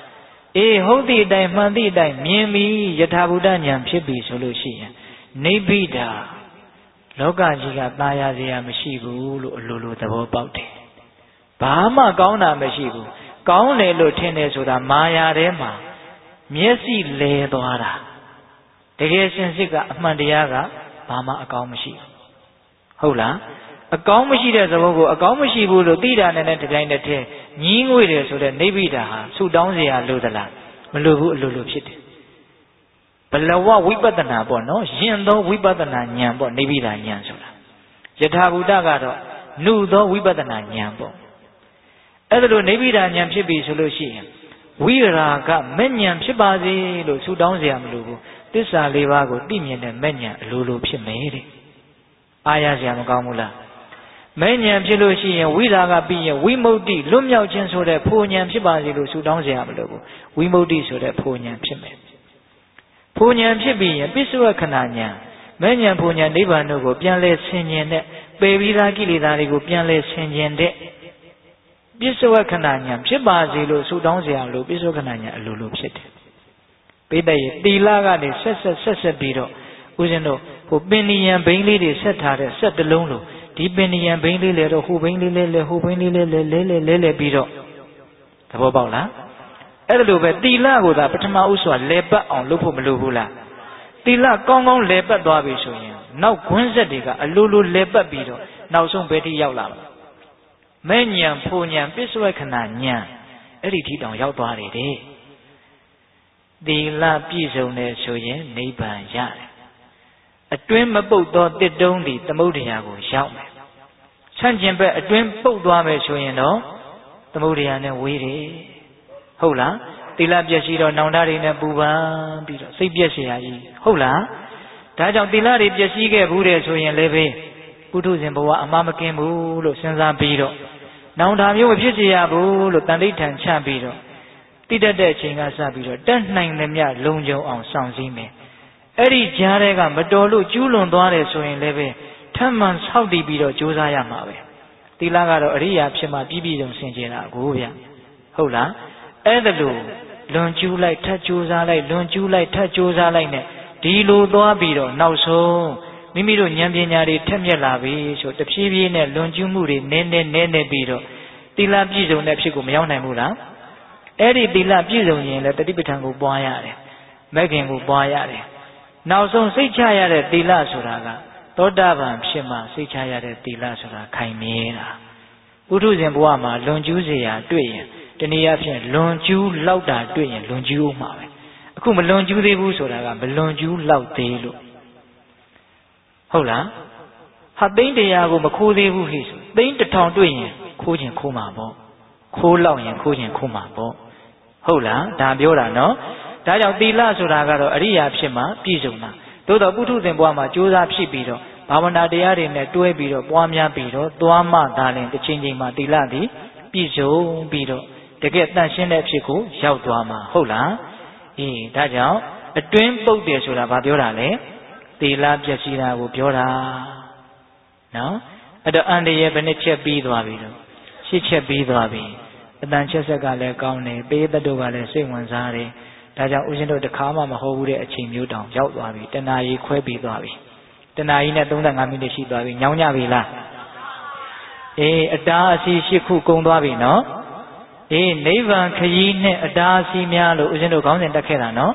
Hodi day Mandi day, Mimi, Yatabudan, Pipi solution. Nebida Loga Jiga Baya Zia Meshibu, Lulu the Bobote. Bahama Gauna Meshibu, Gaune Lieutenant to the Maya Rema, Miesi Le Dora. The Gation Siga Mandiaga, Bama Agamashi. Hola, a Gamashi as a logo, a Gamashibu, Dida and entertain the tea, Ning with it so that Nebida, so down there, Ludala, Lulu Chit. Balawa Wibadana Bono, Yendo Wibadana Nyambo, Nebida Nyansula. Yetabudaga, Nudo Wibadana Nyambo. Other Nebida Nyamshibi solution. We are got Menyam Shibazi, Sudanziam Lulu. This are Levago, Dimian and Menya, Lulu Pimeri. Ayazam Gamula. Menyam Shilushi and Widaga be a Wimodi, Lumia Chenso, the Ponyam Shibazi, Sudanziam Lulu. Wimodi so the Ponyam Pime. Ponyam Shibi and Bisua Canania. Menyam Ponya Nivanogo, Pianle Senyen, Baby Ragili Darigo, Pianle Senyen. Bisua Canania, Shibazi, Sudanziam, Bisu Canania, Lulu Pit. Pede, Dilaga, Sessa Biro, Uzeno, who Benny and Bailey set her, set the Lulu, Deep Benny and Bailey, who Bailey, Lele Biro. The Bobola. Elube, Dila, with a Patama Usua, Leba on Lupo Melubula. Dila, Gongon Leba Dobishoyan. Now Quinzadiga, a Lulu Leba Biro, now some Betty Yaula. Menyam, Ponyam, Bisua Canania, Edit on Yaubari. The la Pizone Soyen, neighbor Yard. A twin boat dot did only the Modiago shout me. Sanjambe, a twin boat dwame soyeno, the Modiana waited. Hola, the la Piashiro, Naundarina Buba, Sibiasi, Hola, Taja Dilari Piasiga, Buddha Soyen Leve, Putu Zimboa, Mama Kimbu, Senza Biro. Now, you with Piabu, Tanitan Chambiro. Tida de Chinga Sabiro, 10 9 Lunjo on Sanzime. Eri Jarega, Madolu, Julon Dore, so in Leve, 10 months how deep Josiah Mawe. Tilagaro, Ria, Pima, Bibi, and Singena, Govia. Hola, Edalu, Lunju like Tajuza like Lunju like Tajuza like Dilo Doabiro, now so. Mimiro Nyambianari, Temia Lavi, so the Pibi and Lunju Muri, Nene Biro. Tila Bizo, Nepsico, Miana Mula. Eddie Dilla Pizonia, let the Tibetango Boyare, Megan Boyare. Now some say Chaya Dilla Suraga, Todavam Shema, say Chaya Dilla Sura, Chimera. Utu Zembuama, Lonjuzia, Duyan, the Niapian, Lonju Lauda, Duyan, Lonju Mawe. Akuma Lonju de Busuraga, but Lonju Laud de Lu. Hola, Habin de Yago, Maku de Wuhis, Bain the town Duyan, Kujin Kumabo, Kulau and Kujin Kumabo. Hola, Dabiora no. Daja Dila Suragaro, Aria Pima, Pizuna. Todo Butu Zembuama, Juza Pibiro, Pavana Diari, Netue Biro, Buamia Biro, Duama, darling, the changing Matiladi, Pizo, Biro, to get that Shene Pico, Shao Duama, Hola, Daja, a twin boat de Sura Babiorale, Dila Piacina Bubiora. No? At the under Yebeneche Bidwabido, Siche Bidwabi. Dan Chesagale Gaune, Bay the Dogale, Singman Zari, Daja Uzindo the Kama Mahode, a Chimu down, Joutwabi, Tenai Quebi Dwabi. Tenaina Dunda Namishi Dwabi, Nyanya Villa. A Dasi Shiku Gondwabi, no? Neva Kayine, a Dasi Mialo, Uzindo Gaun and Dakera, no?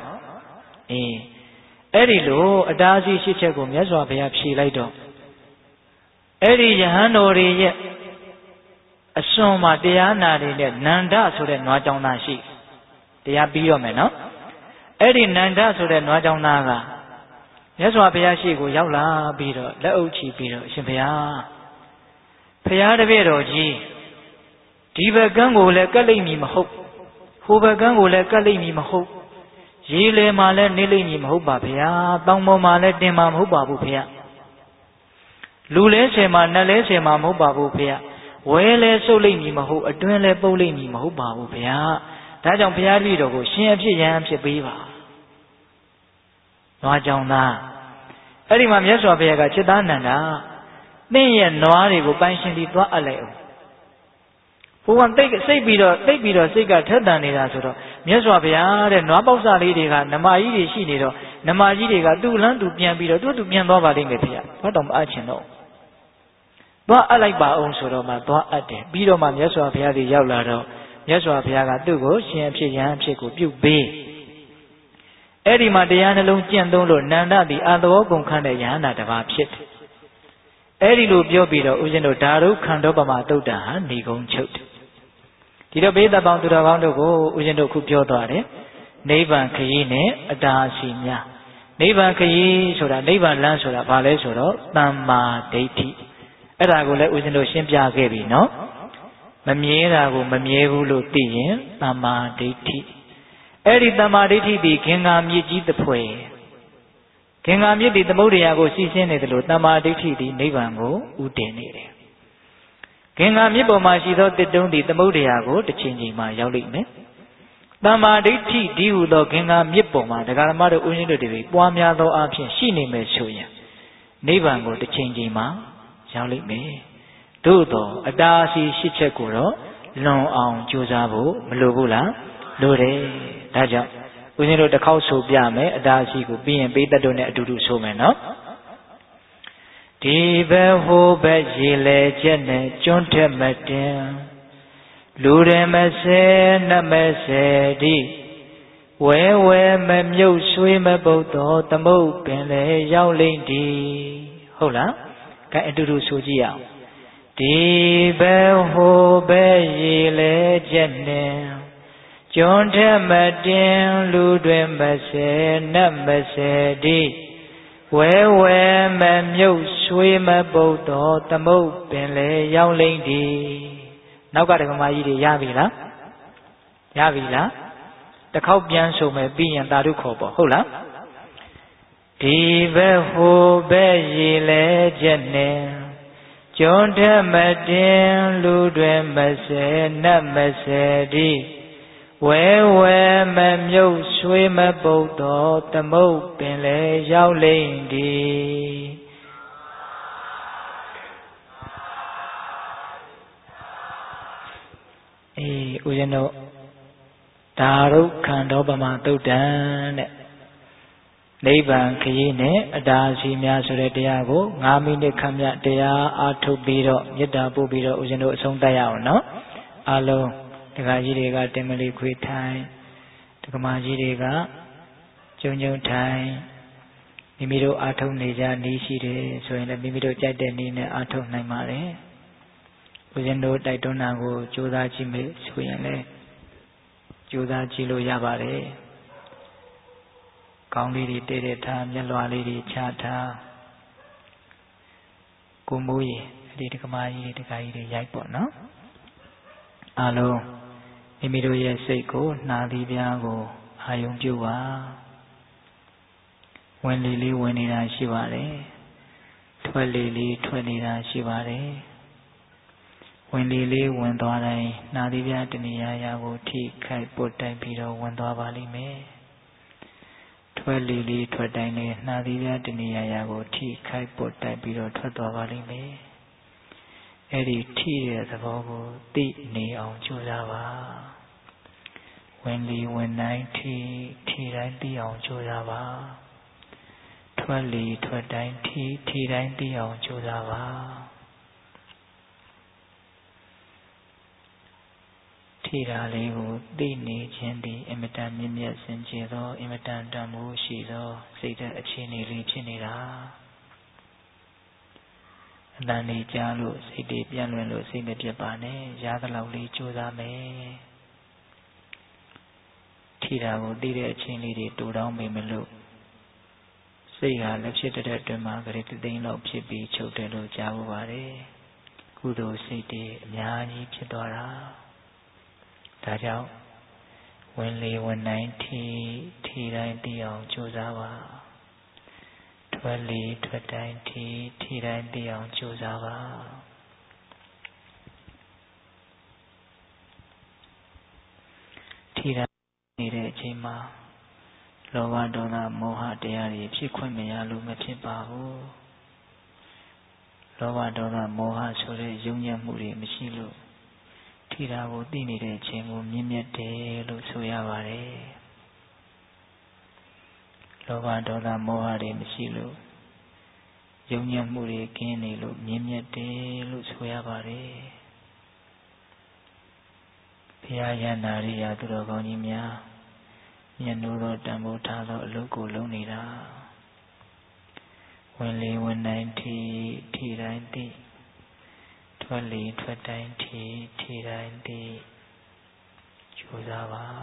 Erilo, a Dasi Shichego, Yazwa Piapsi Lido. Eri Yahanori. Asoma Diana Nanda so that Najana she. They are Biomeno. Eddie Nanda so that Najanaga. That's why Piashi go Yaula Biro, Lauchi Biro, Shimpia. Pia de Vero G. Diva Gango le Galini Mahope. Hoover Gango le Galini Mahope. Gile Male Nilini Mahoba Pia, Bangmo Male Demam Hubabu Pia. Lule Sema Nale Sema Mubabu Pia. Well, so lady Maho, a twin level lady Mahoba, Pia. That on Piarido, she and Piam Beaver. Najana. Erimam Yaswa Pega Chedanana. Nay and Noari go banishing the Aleo. ဘုံကတိတ်စိတ်ပြီးတော့စိတ်ကထက်တန်နေတာဆိုတော့မြတ်စွာဘုရားတဲ့နွားပေါက်စာလေးတွေကနမကြီးတွေရှိနေတော့နမကြီးတွေကသူ့လန်းသူပြန်ပြီးတော့သူပြန်သွားပါလိမ့်မယ်ဖေရဘာတော့မအပ်ချင်တော့သွားအပ်လိုက်ပါအောင်ဆိုတော့မှသွားအပ်တယ်ပြီးတော့မှမြတ်စွာဘုရားကြီးရောက်လာတော့မြတ်စွာဘုရားကသူ့ကိုရှင်အဖြစ်ယဟန်အဖြစ်ကိုပြုပေးအဲ့ဒီမှာတရားနှလုံးကျင့်သုံးလို့နန္ဒသည်အာသဝကုံခန့်တဲ့ယဟန္တာတစ်ပါးဖြစ်တယ်အဲ့ဒီလိုပြောပြီးတော့ဦးဇင်းတို့ဓာရုခန္ဓောပမသုတ်တံဟာဏီကုံချုပ်တယ်ဒီတော့ဘေးသက်ပေါင်းသူတော်ကောင်းတို့ကိုဦးဇင်းတို့ခုပြောသွားတယ်နိဗ္ဗာန်ခရီးနဲ့အတားအဆီးများနိဗ္ဗာန်ခရီးဆိုတာနိဗ္ဗာန်လမ်းဆိုတာဘာလဲဆိုတော့သမ္မာဒိဋ္ဌိအဲ့ဒါကိုလည်းဦးဇင်းတို့ရှင်းပြခဲ့ပြီနော်မမြဲတာကိုမမြဲဘူးလို့သိရင်သမ္မာဒိဋ္ဌိအဲ့ဒီသမ္မာဒိဋ္ဌိဒီခင်္ဃာမြစ်ကြီးတစ်ဖွဲခင်္ဃာမြစ်ဒီသမုဒ္ဒရာကိုစီးဆင်းနေတယ်လို့သမ္မာဒိဋ္ဌိဒီနိဗ္ဗာန်ကိုဥတည်နေတယ်ခင်္ဃာမြစ်ပေါ်မှာရှိသောတစ်တုံးဒီသမုဒ္ဒရာကိုတစ်ချိန်ချိန်မှာရောက်လိမ့်မယ်သမ္မာဒိဋ္ဌိဒီဟုသောခင်္ဃာမြစ်ပေါ်မှာတရားဓမ္မတို့ဦးဇင်းတို့တွေပွားများသောအဖြစ်ရှိနေမယ်ဆိုရင်နိဗ္ဗာန်ကိုတစ်ချိန်ချိန်မှာရောက်လိမ့်မယ်သို့သောအတားအဆီးရှစ်ချက်ကိုတော့လွန်အောင်ကြိုးစားဖို့မလိုဘူးလားလိုတယ်ဒါကြောင့်ဦးဇင်းတို့တစ်ခေါက်ဆိုပြမယ်အတားအဆီးကိုပြီးရင်ပေးတတ်တို့နဲ့အတူတူဆိုမယ်နော်ဒီဘက်ဟိုဘက်ရေလေချက်နဲ့ကျွန်းထက်မတင်လူရမဆဲနမဆဲဒီဝဲဝဲမမြုပ်ဆွေးမပုတ်တော်သမုတ်ပင်လေရောက်လိမ့်ဒီဟုတ်လားကဲအတူတူဆိုကြည့်အောင်ဒီဘက်ဟိုဘက်ရေလေချက်နဲ့ကျွန်းထက်မတင်လူတွေမဆဲနမဆဲဒီဝဲဝဲမမြုပ်ဆွေးမပုတ်တော်သမုတ်ပင်လေရောက်လိမ့်ဒီနောက်ကဓမ္မကြီးတွေရပြီလားရပြီလားတစ်ခေါက်ပြန်ဆိုမယ်ပြီးရင်သာဓုခေါ်ပေါ့ဟုတ်လားဒီဘက်ဟိုဘက်ရေလေချက်နဲ့ကျွန်းထက်မတင်လူတွေမဆဲနတ်မဆဲဒီဝဲဝဲမမြုပ်ဆွေးမပုတ်တော်သမုတ်ပင်လေရောက်လိမ့်ဒီဦးဇင်းတို့ဓာရုခန္ဓောပမသုတ်တံတဲ့နိဗ္ဗာန်ခရီးနဲ့အတားအဆီးများဆိုတဲ့တရားကို9မိနစ်ခန့်မြတရားအားထုတ်ပြီးတော့မေတ္တာပို့ပြီးတော့ဦးဇင်းတို့အဆုံးသတ်ရအောင်နော်အားလုံးဒကာကြီးတွေကတင်မလီခွေထိုင်ဒကမာကြီးတွေကကျုံထိုင်မိမိတို့အားထုတ်နေကြနည်းရှိတယ်ဆိုရင်လည်းမိမိတို့ကြိုက်တဲ့နည်းနဲ့အားထုတ်နိုင်ပါတယ်ဦးဇင်းတို့တိုက်တွန်းတာကိုကြိုးစားကြည့်မယ်ဆိုရင်လည်းကြိုးစားကြည့်လို့ရပါတယ်ကောင်းလေးတွေတည်တဲ့ထားမျက်လွှာလေးတွေချထားကိုမိုးရီအဲ့ဒီဒကမာကြီးဒကာကြီးတွေရိုက်ပေါ့နော်အားလုံးမိမိတို့ရဲ့စိတ်ကိုနှာသီးပြားကိုအာယုံပြုပါဝင်လေလေးဝင်နေတာရှိပါတယ်ထွက်လေလေးထွက်နေတာရှိပါတယ်ဝင်လေလေးဝင်သွားတိုင်းနှာသီးပြားတဏှာရာကိုထိခိုက်ပုတ်တိုက်ပြီးတော့ဝင်သွားပါလိမ့်မယ်ထွက်လေလေးထွက်တိုင်းလည်းနှာသီးပြားတဏှာရာကိုထိခိုက်ပုတ်တိုက်ပြီးတော့ထွက်သွားပါလိမ့်မယ်အဲ့ဒီထိတဲ့သဘောကိုသိနေအောင်ကြိုးစားပါဝင်လေဝင်တိုင်းထိတိုင်းသိအောင်ကြိုးစားပါထွက်လေထွက်တိုင်းထိတိုင်းသိအောင်ကြိုးစားပါထိတာလေးကိုသိနေခြင်းသည်အမတန်မြင့်မြတ်စင်ကြယ်သောအမတန်တန်ဖိုးရှိသောစိတ်ဓာတ်အခြေအနေလေးဖြစ်နေတာအတန်လေးကြားလို့စိတ်တွေပြန့်လွင့်လို့စိတ်မပြတ်ပါနဲ့ရသလောက်လေးကြိုးစားမယ်ထိတာကိုသိတဲ့အချင်းလေးတွေတူတောင်းမိမလို့စိတ်ဟာလက်ဖြစ်တဲ့အတွင်းမှာကြိတ်သိန်းလောက်ဖြစ်ပြီးချုပ်တယ်လို့ကြားဖို့ပါတယ်ကုသိုလ်စိတ်တွေအများကြီးဖြစ်သွားတာဒါကြောင့်ဝင်လေဝင်တိုင်းထိတိုင်းသိအောင်ကြိုးစားပါထွက်လေထွက်တိုင်းထိတိုင်းသိအောင်ကြိုးစားပါထိတိုင်းနေတဲ့အချိန်မှာလောဘဒေါသမောဟတရားတွေဖြစ်ခွင့်မရလို့မဖြစ်ပါဘူးလောဘဒေါသမောဟဆိုတဲ့ယုံညံ့မှုတွေမရှိလို့ထိတာကိုသိနေတဲ့အချိန်ကိုမြင့်မြတ်တယ်လို့ဆိုရပါတယ်လောဘဒေါသမောဟတွေမရှိလို့ယုံညံ့မှုတွေကင်းနေလို့မြင့်မြတ်တယ်လို့ဆိုရပါတယ်ဘုရားယန္တာရိယာသူတော်ကောင်းကြီးများမျက်နှာတော်တန်ဖိုးထားသောအလုပ်ကိုလုပ်နေတာဝင်လေဝင်တိုင်းထီတိုင်းသိထွက်လေထွက်တိုင်းထီတိုင်းသိကြိုးစားပါ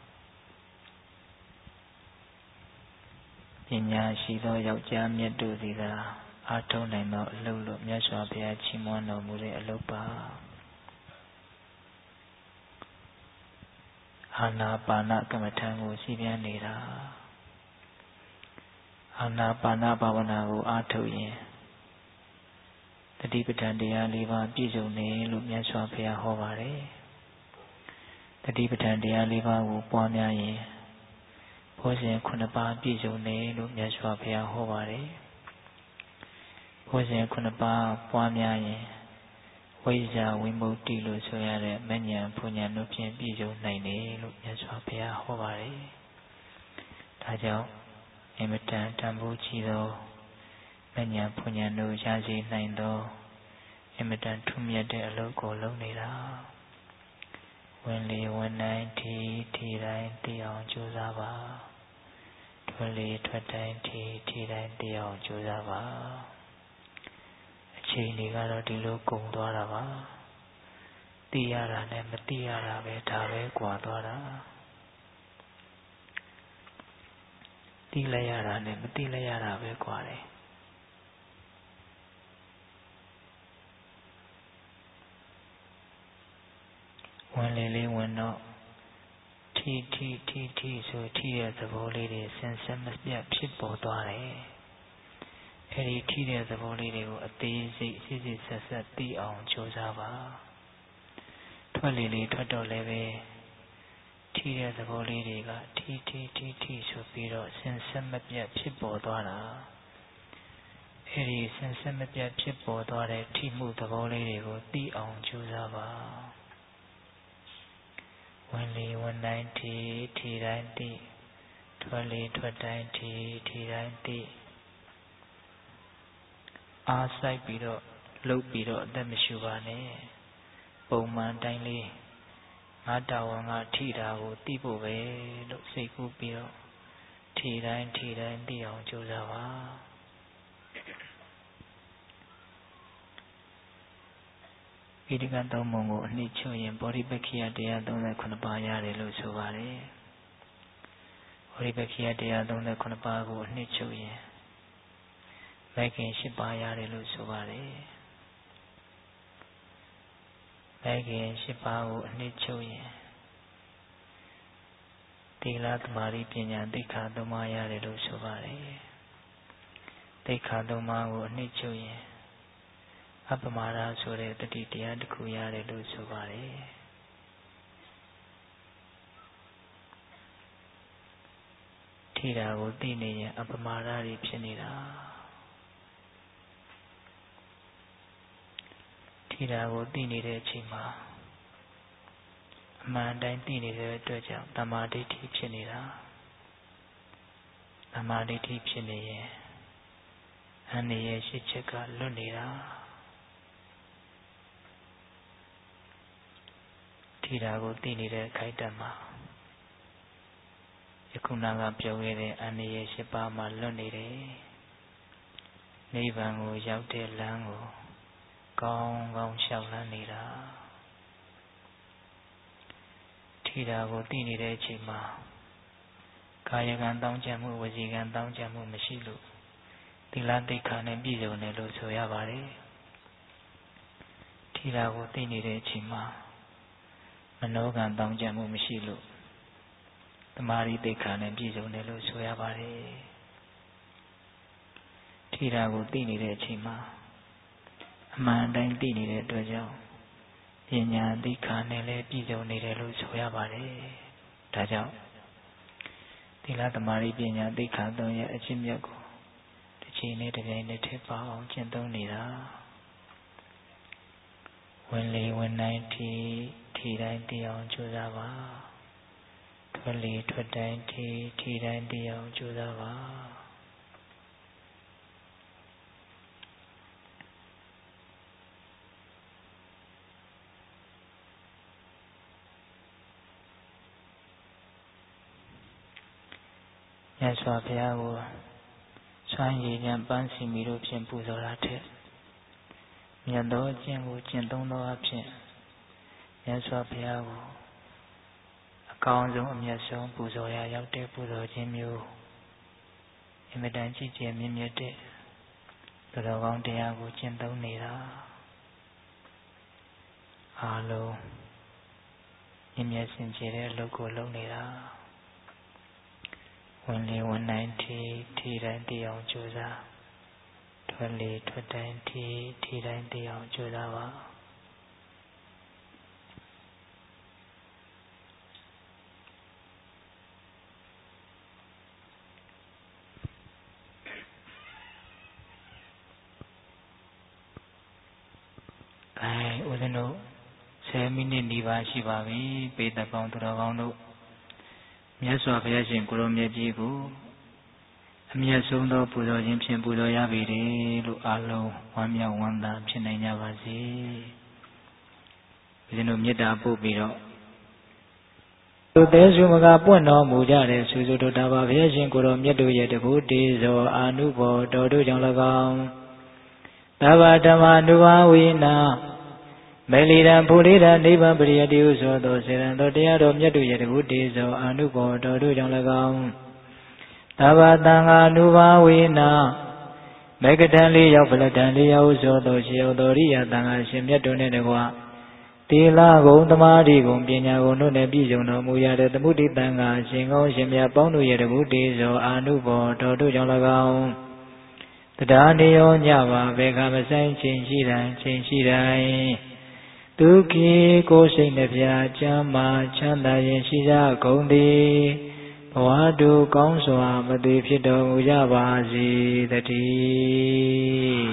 ပညာရှိသောယောက်ျားမြတ်တို့သည်သာအားထုတ်နိုင်သောအလုပ်လို့မြတ်စွာဘုရားချီးမွမ်းတော်မူတဲ့အလုပ်ပါအာနာပါနကမ္မထံကိုစီပြန်နေတာအာနာပါနဘာဝနာကိုအားထုတ်ရင်တတိပဋ္ဌာန်တရား၄ပါးပြည့်စုံတယ်လို့မြတ်စွာဘုရားဟောပါတယ်တတိပဋ္ဌာန်တရား၄ပါးကိုပွားများရင်ဘောဇဉ်9ပါးပြည့်စုံတယ်လို့မြတ်စွာဘုရားဟောပါတယ်ဘောဇဉ်9ပါးပွားများရင်ဝိဇ္ဇာဝိမု ക്തി လို့ဆိုရတဲ့မဉ္ဇဉ်ဘုံဉဏ်တို့ဖြင့်ပြည့်စုံနိုင်တယ်လို့မြတ်စွာဘုရားဟောပါတယ်ဒါကြောင့်အမတန်တန်ဖိုးကြီးသောမဉ္ဇဉ်ဘုံဉဏ်တို့ရရှိနိုင်သောအမတန်ထူးမြတ်တဲ့အလုပ်ကိုလုပ်နေတာဝင်လေဝင်တိုင်းထီတိုင်းသိအောင်ကြိုးစားပါထွက်လေထွက်တိုင်းထီတိုင်းသိအောင်ကြိုးစားပါအချိန်တွေကတော့ဒီလိုကုန်သွားတာပါသိရတာနဲ့မသိရတာပဲဒါပဲကွာသွားတာသိလိုက်ရတာနဲ့မသိလိုက်ရတာပဲကွာတယ်ဝင်လေလေးဝင်တော့ထီဆိုထီရဲ့သဘောလေးတွေစင်ဆက်မပြတ်ဖြစ်ပေါ်သွားတယ်အဲဒီထီတဲ့သဘောလေးတွေကိုအသေးစိတ်စစ်ဆက်သိအောင်ကြိုးစားပါထွက်လေလေးထွက်တော့လည်းပဲထီတဲ့သဘောလေးတွေကထီဆိုပြီးတော့စင်ဆက်မပြတ်ဖြစ်ပေါ်သွားတာအဲဒီစင်ဆက်မပြတ်ဖြစ်ပေါ်သွားတဲ့ထီမှုသဘောလေးတွေကိုသိအောင်ကြိုးစားပါဝင်လေဝင်တိုင်းထီတိုင်းသိထွက်လေထွက်တိုင်းထီတိုင်းသိအားစိုက်ပြီးတော့လှုပ်ပြီးတော့အသက်မရှူပါနဲ့ပုံမှန်တိုင်းလေးငါတာဝန်ကထိတာကိုသိဖို့ပဲလို့စိတ်ကူးပြီးတော့ထီတိုင်းသိအောင်ကြိုးစားပါဣတိကသုံးပုံကိုအနှစ်ချုပ်ရင်ဗောဓိပက္ခိယတရား39ပါးရတယ်လို့ဆိုပါတယ်ဗောဓိပက္ခိယတရား39ပါးကိုအနှစ်ချုပ်ရင်မဂ်ခင်10ပါးရတယ်လို့ဆိုပါတယ်မဂ်ခင်10ပါးကိုအနှစ်ချုပ်ရင်သီလသမာဓိပညာသိက္ခာ3ပါးရတယ်လို့ဆိုပါတယ်သိက္ခာ3ပါးကိုအနှစ်ချုပ်ရင်အပမာဒဆိုတဲ့တတိတရားတစ်ခုရတယ်လို့ဆိုပါတယ်ထိတာကိုသိနေရင်အပမာဒတွေဖြစ်နေတာထိတာကိုသိနေတဲ့အချိန်မှာအမှန်တိုင်းသိနေတဲ့အတွက်ကြောင့်တမာဒိဋ္ဌိဖြစ်နေတာတမာဒိဋ္ဌိဖြစ်နေရင်အနည်းရဲ့ရှိချက်ကလွတ်နေတာထိတာကိုသိနေတဲ့ခိုက်တမှာယခုနကပြောခဲ့တဲ့အနည်းရဲ့10ပါးမှာလွတ်နေတယ်နိဗ္ဗာန်ကိုရောက်တဲ့လမ်းကိုကောင်းကောင်းလျှောက်လန်းနေတာထိတာကိုသိနေတဲ့အချိန်မှာကာယကံတောင်းကြမှုဝစီကံတောင်းကြမှုမရှိလို့သီလသိက္ခာနဲ့ပြည့်စုံတယ်လို့ဆိုရပါတယ်ထိတာကိုသိနေတဲ့အချိန်မှာမနောကံတောင်းကြမှုမရှိလို့သမာဓိသိက္ခာနဲ့ပြည့်စုံတယ်လို့ဆိုရပါတယ်ထိတာကိုသိနေတဲ့အချိန်မှာအမှန်တိုင်းသိနေတဲ့အတွက်ကြောင့်ပညာသိက္ခာနဲ့လည်းပြည့်စုံနေတယ်လို့ဆိုရပါတယ်ဒါကြောင့်သီလသမာဓိပညာသိက္ခာ3ရဲ့အကျင့်မြတ်ကိုတစ်ချိန်နဲ့တစ်ပြိုင်နက်တည်းပါအောင်ကျင့်သုံးနေတာဝဝင်လေဝင်တိုင်းထီတိုင်းသိအောင်ကြိုးစားပါထွက်လေထွက်တိုင်းထီတိုင်းသိအောင်ကြိုးစားပါမြတ်စွာဘုရားကိုစွမ်းရည်ဉာဏ်ပန်းစီမီတို့ဖြင့်ပူဇော်တာထက်မြတ်သောအကျင့်ကိုကျင့်သုံးသောအဖြစ်မြတ်စွာဘုရားကိုအကောင်းဆုံးအမြတ်ဆုံးပူဇော်ရာရောက်တဲ့ပူဇော်ခြင်းမျိုးအမြဲတမ်းကြည်ကျယ်မြင့်မြတ်တဲ့သူတော်ကောင်းတရားကိုကျင့်သုံးနေတာအားလုံးမြင့်မြတ်စင်ကြယ်တဲ့အလုပ်ကိုလုပ်နေတာဝင်လေဝင်တိုင်းထီတိုင်းသိအောင်ကြိုးစားထွက်လေထွက်တိုင်းထီတိုင်းသိအောင်ကြိုးစားပါဦးဇင်းတို့10မိနစ်နီးပါးရှိပါပြီပေတကောင်းသူတော်ကောင်းတို့မြတ်စွာဘုရားရှင်ကိုရောမြတ်ကြီးကိုအမြတ်ဆုံးသောပူဇော်ခြင်းဖြင့်ပူဇော်ရပေတယ်လို့အားလုံးဝမ်းမြောက်ဝမ်းသာဖြစ်နိုင်ကြပါစေဦးဇင်းတို့မေတ္တာပို့ပြီးတော့သူသေးစုမကပွင့်တော်မူကြတဲ့ဆူဆူတို့တာပါဘုရားရှင်ကိုရောမြတ်တို့ရဲ့တကူတေဇောအာနုဘောတော်တို့ကြောင့်၎င်းသဗ္ဗဓမ္မာနုဘာဝိနာမေလီရန်ဖူလိရန်နိဗ္ဗာန်ပရိယတိဟုဆိုသောစေရန်သောတရားတော်မြတ်တို့ရဲ့တကူတေဇောအာနုဘောတော်တို့ကြောင့်၎င်းသဗ္ဗတံဃာနုဘာဝိနာမေကတံလေးရောက်ပလတံလေးရောက်ဟုဆိုသောရှိရောက်သောရိယတံဃာရှင်မြတ်တို့နှင့်တကွသီလဂုဏ်သမာဓိဂုဏ်ပညာဂုဏ်တို့နှင့်ပြည့်စုံတော်မူရတဲ့သမုဒိတံဃာရှင်ကောင်းရှင်မြတ်ပေါင်းတို့ရဲ့တကူတေဇောအာနုဘောတော်တို့ကြောင့်၎င်းတရားနေရောညပါဘေခမဆိုင်ချိန်ရှိတိုင်းဒုက္ခိကိုယ်စိတ်နှပြချမ်းမာချမ်းသာရင်ရှိကြကုန်သည်ဘဝတုကောင်းစွာမသွေဖြစ်တော်မူကြပါစေတည်း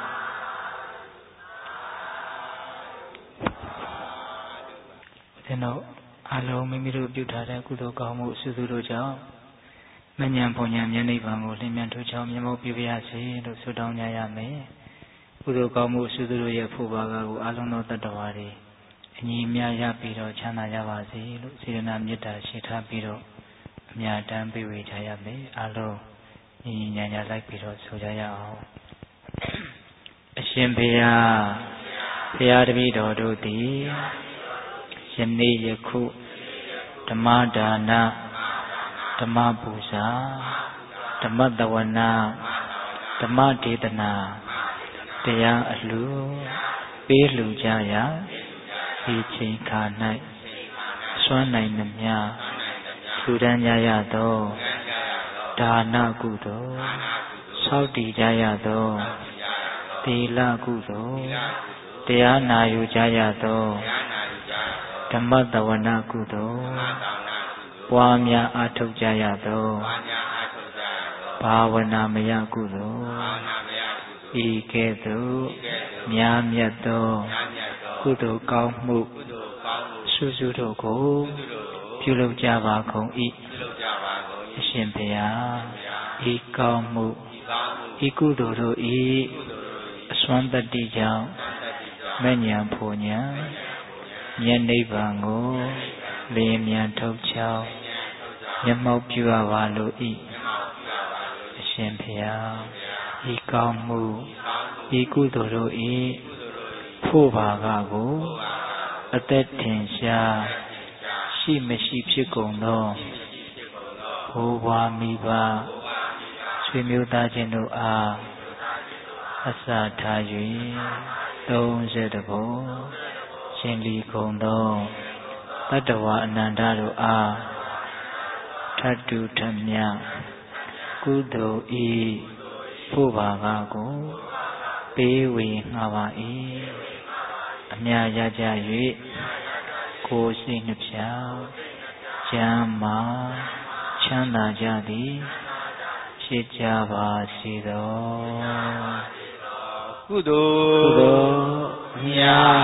ကျွန်တော်အလုံးမိမိတို့ပြုထားတဲ့ကုသိုလ်ကောင်းမှုအစုစုတို့ကြောင့်မဉ္ဇဉ်ပုံညာဉာဏ်နိဗ္ဗာန်ကိုလင်းမြန်ထူးချောင်းမြတ်မောပြုပါရစေလို့ဆုတောင်းကြရမယ်ကုသိုလ်ကောင်းမှုအစုစုတို့ရဲ့ဖို့ပါကကိုအလုံးသောတတ္တဝါတွေအညီအမျှရပြီးတော့ချမ်းသာကြပါစေလို့စေတနာမေတ္တာရှိထားပြီးတော့အမြတ်တမ်းပေးဝေကြရမယ်အလုံးညီညာညာလိုက်ပြီးတော့ဆိုကြရအောင်အရှင်ဘုရားတပည့်တော်တို့သည်ယနေ့ယခုဓမ္မဒါနဓမ္မပူဇာဓမ္မတဝနာဓမ္မဒေသနာတရားအလှပေးလှူကြရာဒီချိန်ခါ၌စွမ်းနိုင်သမျှထူထမ်းကြရသောဒါနကုသိုလ်ဆောက်တည်ကြရသောသီလကုသိုလ်တရားနာယူကြရသောဓမ္မတဝနာကုသိုလ်ပွားများအားထုတ်ကြရသောဘာဝနာမယကုသိုလ်ဤကဲ့သို့များမြတ်သောကုသိုလ်ကောင်းမှုစုစုတို့ကိုပြုလုပ်ကြပါကုန်၏အရှင်ဘုရားဤကောင်းမှုဤကုသိုလ်တို့ဤအစွမ်းတတ္တိကြောင့်မဉ္ဇဉ်ဖူညာမြတ်နိဗ္ဗာန်ကိုလင်းမြန်ထုတ်ချောင်းမျက်မှောက်ပြုရပါလို၏အရှင်ဘုရားဤကောင်းမှုဤကုသိုလ်တို့ဤဖို့ပါကကိုအသက်ထင်ရှားရှိမရှိဖြစ်ကုန်သောဘိုးဘွားမိဘဆွေမျိုးသားချင်းတို့အားအစထား၍30ဘုံရှင်လီကုန်သောတတ္တဝါအနန္တတို့အားထတ်တူထမြကုသိုလ်ဤဖို့ပါကကိုပေးဝေငှားပါ၏အမြရကြ၍ကိုယ်စိတ်နှပြချမ်းမာချမ်းသာကြသည်ဖြစ်ကြပါစေသောကုသိုလ်မြတ်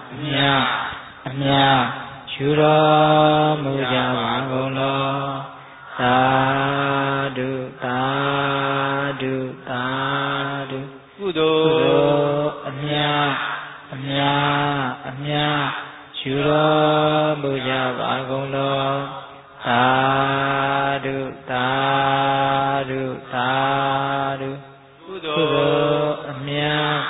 အမြယူတော်မူကြပါကုန်လောသာဓုသာဓုသာဓုကုသိုလ်အမြယူတော်မူကြပါကုန်လောသာဓုသာဓုသာဓုကုသိုလ်အမြ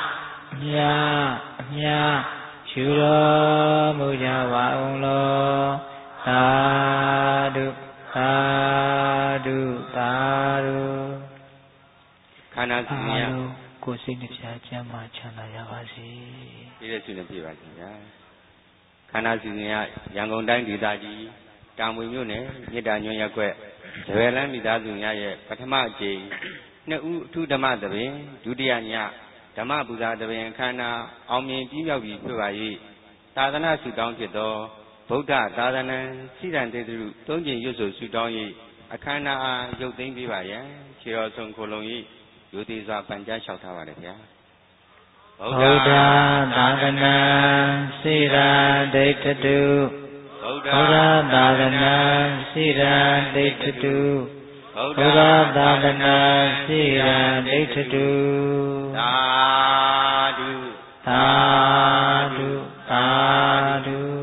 ယူတော်မူကြပါကုန်လောသာဓုသာဓုသာဓုခန္ဓာစုရကိုယ်စိတ်နှပြချမ်းသာချမ်းသာရပါစေပြည့်စုံနေပြပါစေဗျာခန္ဓာစုရရန်ကုန်တိုင်းဒေသကြီးတာမွေမြို့နယ်မြစ်တာညွန့်ရက်ွက်တပည့်လန်းမိသားစုများရဲ့ပထမအကြိမ်နှစ်ဦးအထူးဓမ္မသဘင်ဒုတိယညဓမ္မပူဇာသဘင်ခန္ဓာအောင်မြင်ပြီးမြောက်ပြီးဖြစ်ပါ၏သာသနာဆုတောင်းဖြစ်သောဗုဒ္ဓသာသနာစိရန်တေတုသုံးကျင်ရွတ်ဆိုဆုတောင်း၏အခမ်းအနားအားရုပ်သိမ်းပေးပါရန်ခြေတော်ဆုံးခိုလုံ၏ယူသည်စွာပန်ကြားလျှောက်ထားပါတယ်ဗျာဗုဒ္ဓသာသနာစိရန်တေတုဗုဒ္ဓသာသနာစိရန်တေတုဗုဒ္ဓသာသနာစိရန်တေတုသာဓုသာဓုသာဓု